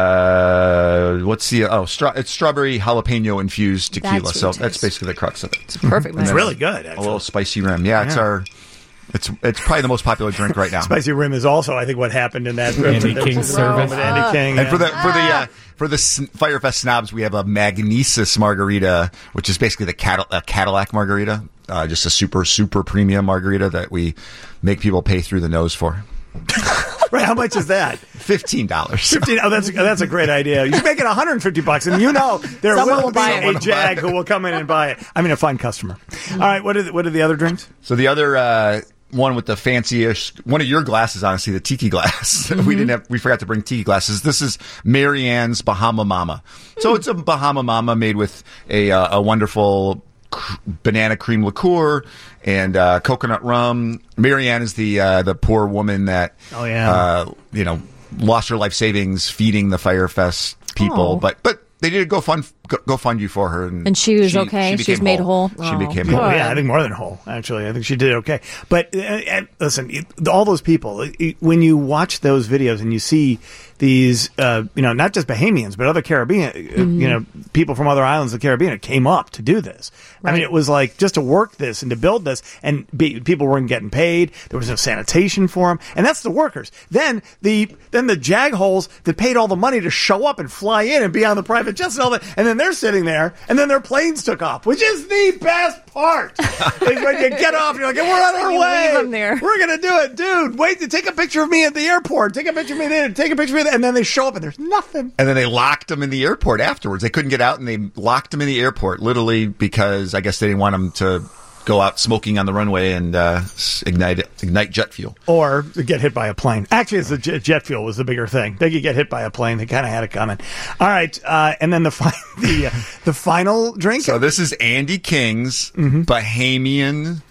uh, what's the oh? Stra- it's strawberry jalapeno infused tequila. That's so what it that's is. basically the crux of it. It's perfect mix. It's really good, A actually. little spicy rim. Yeah, it's Yeah. our. It's it's probably the most popular drink right now. Spicy Rim is also, I think, what happened in that Andy that- King's that- service. with Andy King. And for the yeah. for the uh, for the s- Firefest snobs, we have a Magnesis margarita, which is basically the Cadil- a Cadillac margarita, uh, just a super super premium margarita that we make people pay through the nose for. Right, how much is that? Fifteen dollars. Fifteen. Oh, that's that's a great idea. You should make it one hundred and fifty bucks, and you know there Someone will will be buy it. a Someone will jag buy it. who will come in and buy it. I mean, a fine customer. All right, what are the, what are the other drinks? So the other uh, one with the fanciest one of your glasses, honestly, the tiki glass. we didn't have we forgot to bring tiki glasses. This is Marianne's Bahama Mama. So it's a Bahama Mama made with a uh, a wonderful cr- banana cream liqueur and uh, coconut rum. Marianne is the uh, the poor woman that Oh, yeah. uh, you know lost her life savings feeding the Firefest people, Oh. but but. They did a go fund go, go fund you for her, and, And she was okay? She was became made whole? She Oh, became good. whole. Oh, yeah, I think more than whole, actually. I think she did okay. But uh, uh, listen, it- all those people, it- it- when you watch those videos and you see these, uh, you know, not just Bahamians, but other Caribbean, uh, Mhm. you know, people from other islands of the Caribbean that came up to do this. I mean, Right. it was like just to work this and to build this, and be, people weren't getting paid. There was no sanitation for them, and that's the workers. Then the then the jag holes that paid all the money to show up and fly in and be on the private jets and all that, and then they're sitting there, and then their planes took off, which is the best part. Is when you get off, you're like, we're on our You way. leave 'em there. We're gonna do it, dude. Wait, take a picture of me at the airport. Take a picture of me there. Take a picture of me, there. And then they show up, and there's nothing. And then they locked them in the airport afterwards. They couldn't get out, and they locked them in the airport, literally because I guess they didn't want them to go out smoking on the runway and uh, s- ignite ignite jet fuel. Or get hit by a plane. Actually, it's the jet, jet fuel was the bigger thing. They could get hit by a plane. They kind of had it coming. All right, uh, and then the fi- the uh, the final drink. So this is Andy King's Mm-hmm. Bahamian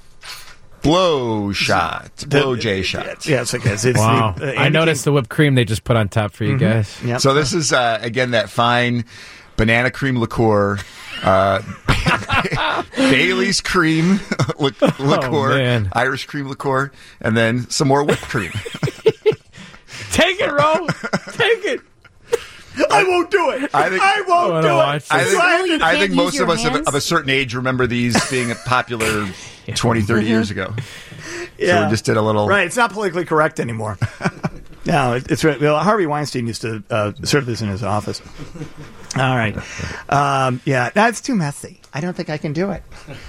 blow shot, blow J shot. Yes, okay. It's, it's Wow. the, uh, I Andy noticed the whipped cream they just put on top for you Mhm. guys. So this is uh, again that fine banana cream liqueur, uh, Bailey's cream li- liqueur, man. Irish cream liqueur, and then some more whipped cream. Take it, Ro. Take it. I won't do it. I think I won't I do wanna it. watch I this. think, Really? You I can't think use most your of us of, hands? of a certain age remember these being popular twenty, thirty years ago. So we just did a little. Right, it's not politically correct anymore. No, it, it's right. Well, Harvey Weinstein used to uh, serve this in his office. All right. Um, yeah, that's too messy. I don't think I can do it.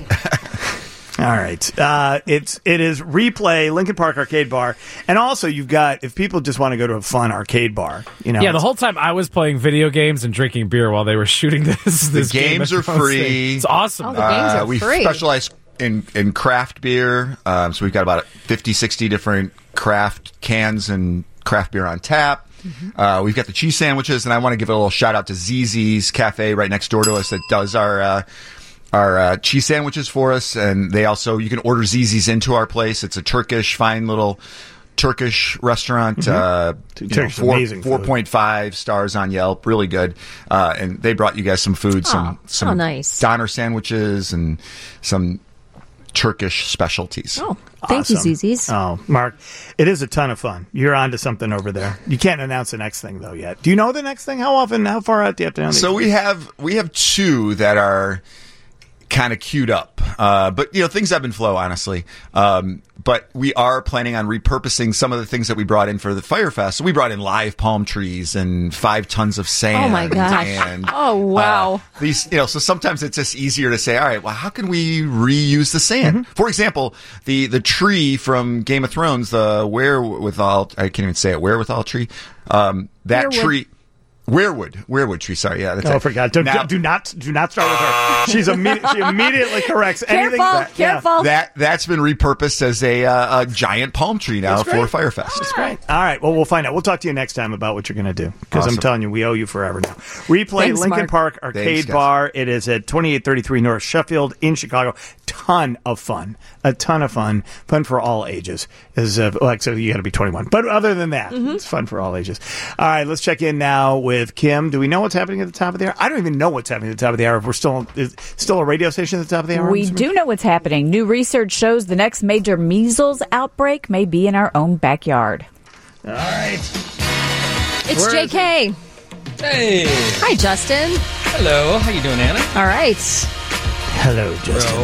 All right. Uh, it's it is Replay Lincoln Park Arcade Bar, and also you've got if people just want to go to a fun arcade bar, you know. Yeah, the whole time I was playing video games and drinking beer while they were shooting this. The this game games at are Front free. Stage. It's awesome. Oh, the games are Uh, we free. specialize in, in craft beer. Um, so we've got about fifty, sixty different craft cans and craft beer on tap. Uh, we've got the cheese sandwiches, and I want to give a little shout out to Z Z's Cafe right next door to us that does our uh, our uh, cheese sandwiches for us. And they also, you can order Z Z's into our place. It's a Turkish, fine little Turkish restaurant. Uh, you know, Turkish is four, amazing food. four point five stars on Yelp. Really good. Uh, and they brought you guys some food, some, Oh, some oh, nice. Donner sandwiches and some Turkish specialties. Oh, thank you, Awesome. Zzz's. Oh, Mark, it is a ton of fun. You're on to something over there. You can't announce the next thing though yet. Do you know the next thing? How often? How far out do you have to know? So we have we have two that are kind of queued up, uh, but you know things ebb and flow, honestly. Um, but we are planning on repurposing some of the things that we brought in for the Firefest. So we brought in live palm trees and five tons of sand. Oh, my gosh. And, Oh, wow. uh, these, you know, so sometimes it's just easier to say, all right, well, how can we reuse the sand? For example, the the tree from Game of Thrones, the wherewithal, I can't even say it, wherewithal tree. Um, that Weirwood. tree. Weirwood, Weirwood tree. Sorry, yeah. That's Oh, I it. forgot. Do, Now- do not, do not start with her. She's immediate, she immediately corrects anything. Careful, that, yeah. careful. That that's been repurposed as a, uh, a giant palm tree now That's for great. Firefest. That's great. All right. Well, we'll find out. We'll talk to you next time about what you're going to do because I'm Awesome. telling you, we owe you forever now. Replay Thanks, Lincoln Mark. Park Arcade Thanks, guys. Bar. It is at twenty-eight thirty-three North Sheffield in Chicago. Ton of fun. A ton of fun. Fun for all ages. Is uh, like so you got to be twenty-one. But other than that, Mm-hmm. it's fun for all ages. All right. Let's check in now with Kim. Do we know what's happening at the top of the hour? I don't even know what's happening at the top of the hour. If we're still is still a radio station at the top of the hour. We do know what's happening. New research shows the next major measles outbreak may be in our own backyard. All right. It's Where J is K. Hey. Hi, Justin. Hello. How you doing, Anna? All right. Hello, Justin.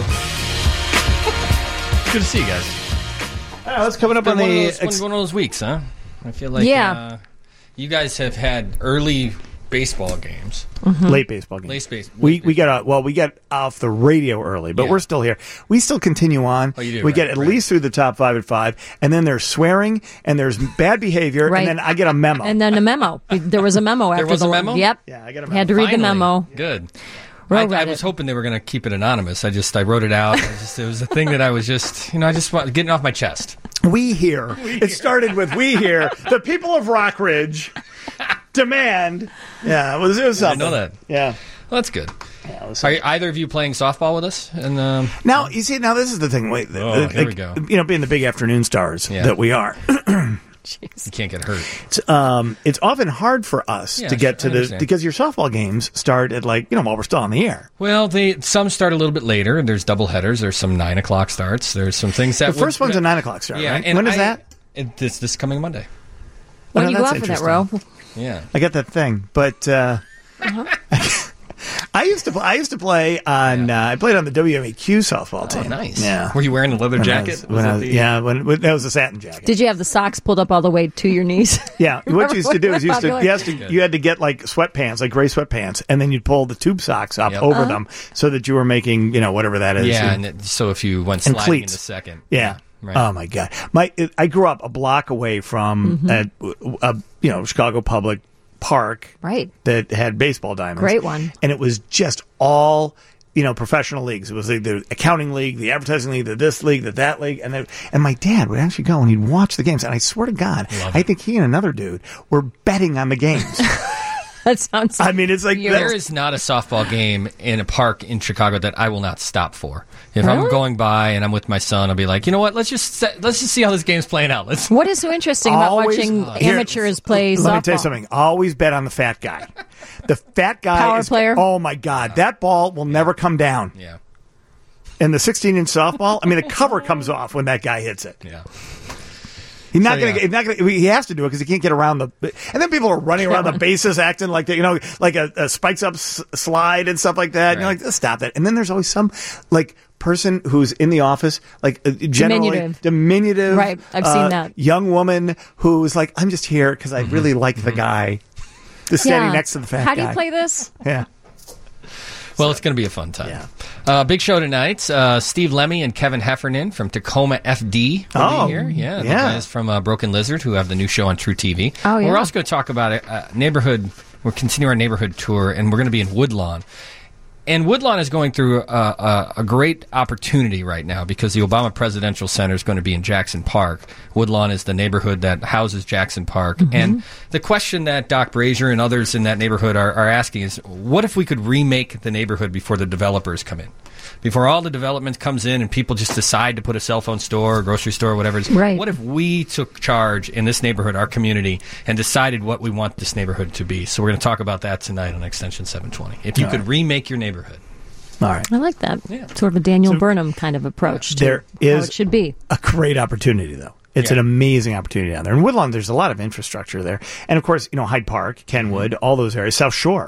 Good to see you guys. All right, let's coming up Been on one, the of those, one of those weeks, huh? I feel like Yeah. uh, you guys have had early baseball games. late baseball game. Late base- We we got out, well, we got off the radio early, but Yeah. we're still here. We still continue on. Oh, you do, we right, get at right. least through the top five at five, and then there's swearing and there's bad behavior, Right. and then I get a memo. And then a memo. There was a memo after was the a memo? Yep. Yeah, I got a Had to read the Finally. memo. Good. Ro I, read I was it. hoping they were going to keep it anonymous. I just I wrote it out. I just, it was a thing that I was just you know I just want getting off my chest. we here. It started with we here. The people of Rockridge demand. Yeah, it was, it was I something. know that. Yeah. Well, that's good. Are either of you playing softball with us? And um, Now you see. Now this is the thing. Wait, Oh, uh, here we like, go. You know, being the big afternoon stars Yeah. that we are. you can't get hurt. It's, um, it's often hard for us Yeah, to get sure, I to the understand. because your softball games start at like you know while we're still on the air. Well, they some start a little bit later. There's double headers. There's some nine o'clock starts. There's some things that The first would, one's a nine o'clock start. Yeah, right? and When is I- that? It, this this coming Monday. When Oh, do you go that's out for that, interesting. Ro? Yeah. I got that thing, but uh, I used to play, I used to play on uh, I played on the W M A Q softball team. Oh, nice. Yeah. Were you wearing a leather When I jacket? was- Was when that I was- the- yeah, when, when that was a satin jacket. Did you have the socks pulled up all the way to your knees? Yeah, what you used to do is you used to, Popular. you, has to you had to get like sweatpants, like gray sweatpants, and then you'd pull the tube socks up Yep. over Uh-huh. them so that you were making you know whatever that is. Yeah, And- and it, so if you went and sliding cleats. into second. Yeah. Right. Oh my God. My it, I grew up a block away from Mm-hmm. a, a you know Chicago Public Park Right. that had baseball diamonds. Great one. And it was just all you know professional leagues. It was the, the accounting league, the advertising league, the this league, the that league, and then, and my dad would actually go and he'd watch the games. And I swear to God, I think he and another dude were betting on the games. That sounds. I mean, it's like There that's- is not a softball game in a park in Chicago that I will not stop for. If I'm Really? going by and I'm with my son, I'll be like, you know what? Let's just set, let's just see how this game's playing out. Let's. What is so interesting about Always- watching uh, here, amateurs play Let softball? me tell you something. Always bet on the fat guy. The fat guy Power is, player? Oh my God, that ball will never come down. Yeah. And the sixteen inch softball, I mean, the cover comes off when that guy hits it. Yeah. He's not So, going to. yeah. He's not going. to He has to do it because he can't get around the. And then people are running around the bases, acting like they, you know, like a, a spikes up s- slide and stuff like that. And you're Right. like, stop that. And then there's always some like person who's in the office, like uh, generally Diminutive. diminutive, Right. I've uh, seen that. young woman who's like, I'm just here because I really like the guy. Just standing Yeah. next to the fat How guy. do you play this? Yeah. Well, it's going to be a fun time. Uh, big show tonight. Uh, Steve Lemmy and Kevin Heffernan from Tacoma F D will Oh, be here. Yeah, the yeah. guys from uh, Broken Lizard who have the new show on True T V. Oh, yeah. We're also going to talk about a, a neighborhood. We're continuing our neighborhood tour, and we're going to be in Woodlawn. And Woodlawn is going through a, a, a great opportunity right now because the Obama Presidential Center is going to be in Jackson Park. Woodlawn is the neighborhood that houses Jackson Park. Mm-hmm. And the question that Doc Brazier and others in that neighborhood are, are asking is, what if we could remake the neighborhood before the developers come in? Before all the development comes in and people just decide to put a cell phone store or grocery store or whatever it is. Right. What if we took charge in this neighborhood, our community, and decided what we want this neighborhood to be? So we're going to talk about that tonight on Extension seven twenty. If you All could right. remake your neighborhood. All right. I like that. Yeah. Sort of a Daniel Burnham kind of approach to There how is it should be. a great opportunity, though. It's Yeah. an amazing opportunity down there. In Woodlawn, there's a lot of infrastructure there. And, of course, you know, Hyde Park, Kenwood, all those areas, South Shore.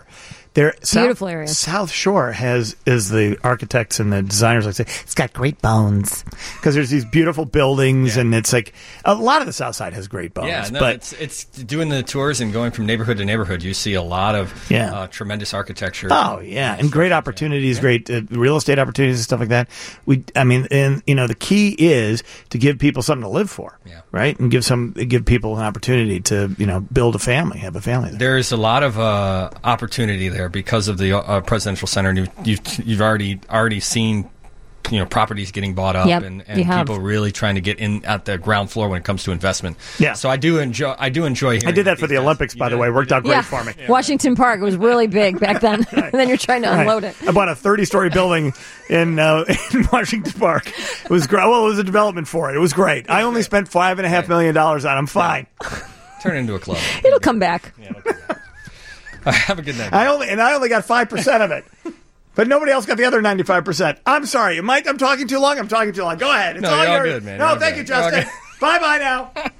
There, Beautiful South, area. South Shore has is the architects and the designers like say it's got great bones because there's these beautiful buildings and it's like a lot of the South Side has great bones. Yeah, no, but it's it's doing the tours and going from neighborhood to neighborhood. You see a lot of Yeah. uh, tremendous architecture. Oh yeah, and great opportunities, great uh, real estate opportunities and stuff like that. We, I mean, and you know, the key is to give people something to live for, yeah. right? And give some, give people an opportunity to, you know, build a family, have a family. There. There's a lot of uh, opportunity there because of the uh, presidential center. And you, you've you've already already seen, you know, properties getting bought up Yep, and, you and have. people really trying to get in at the ground floor when it comes to investment. Yeah. So I do enjoy. I do enjoy. I Hearing did that for the Olympics, by the way. Worked out great Yeah. for me. Washington Park was really big back then. And then you're trying to Right. unload it. I bought a thirty-story building in uh, in Washington Park. It was great. Well, it was a development for it. It was great. I only spent five and a half million dollars on. it. I'm fine. Turn it into a club. It'll come back. Have a good night. I only and I only got five percent of it. But nobody else got the other ninety-five percent. I'm sorry. Am I, I'm talking too long? I'm talking too long. Go ahead. It's No, all you're all yours. good, man. No, You're all thank good. you, Justin. You're all Bye-bye now.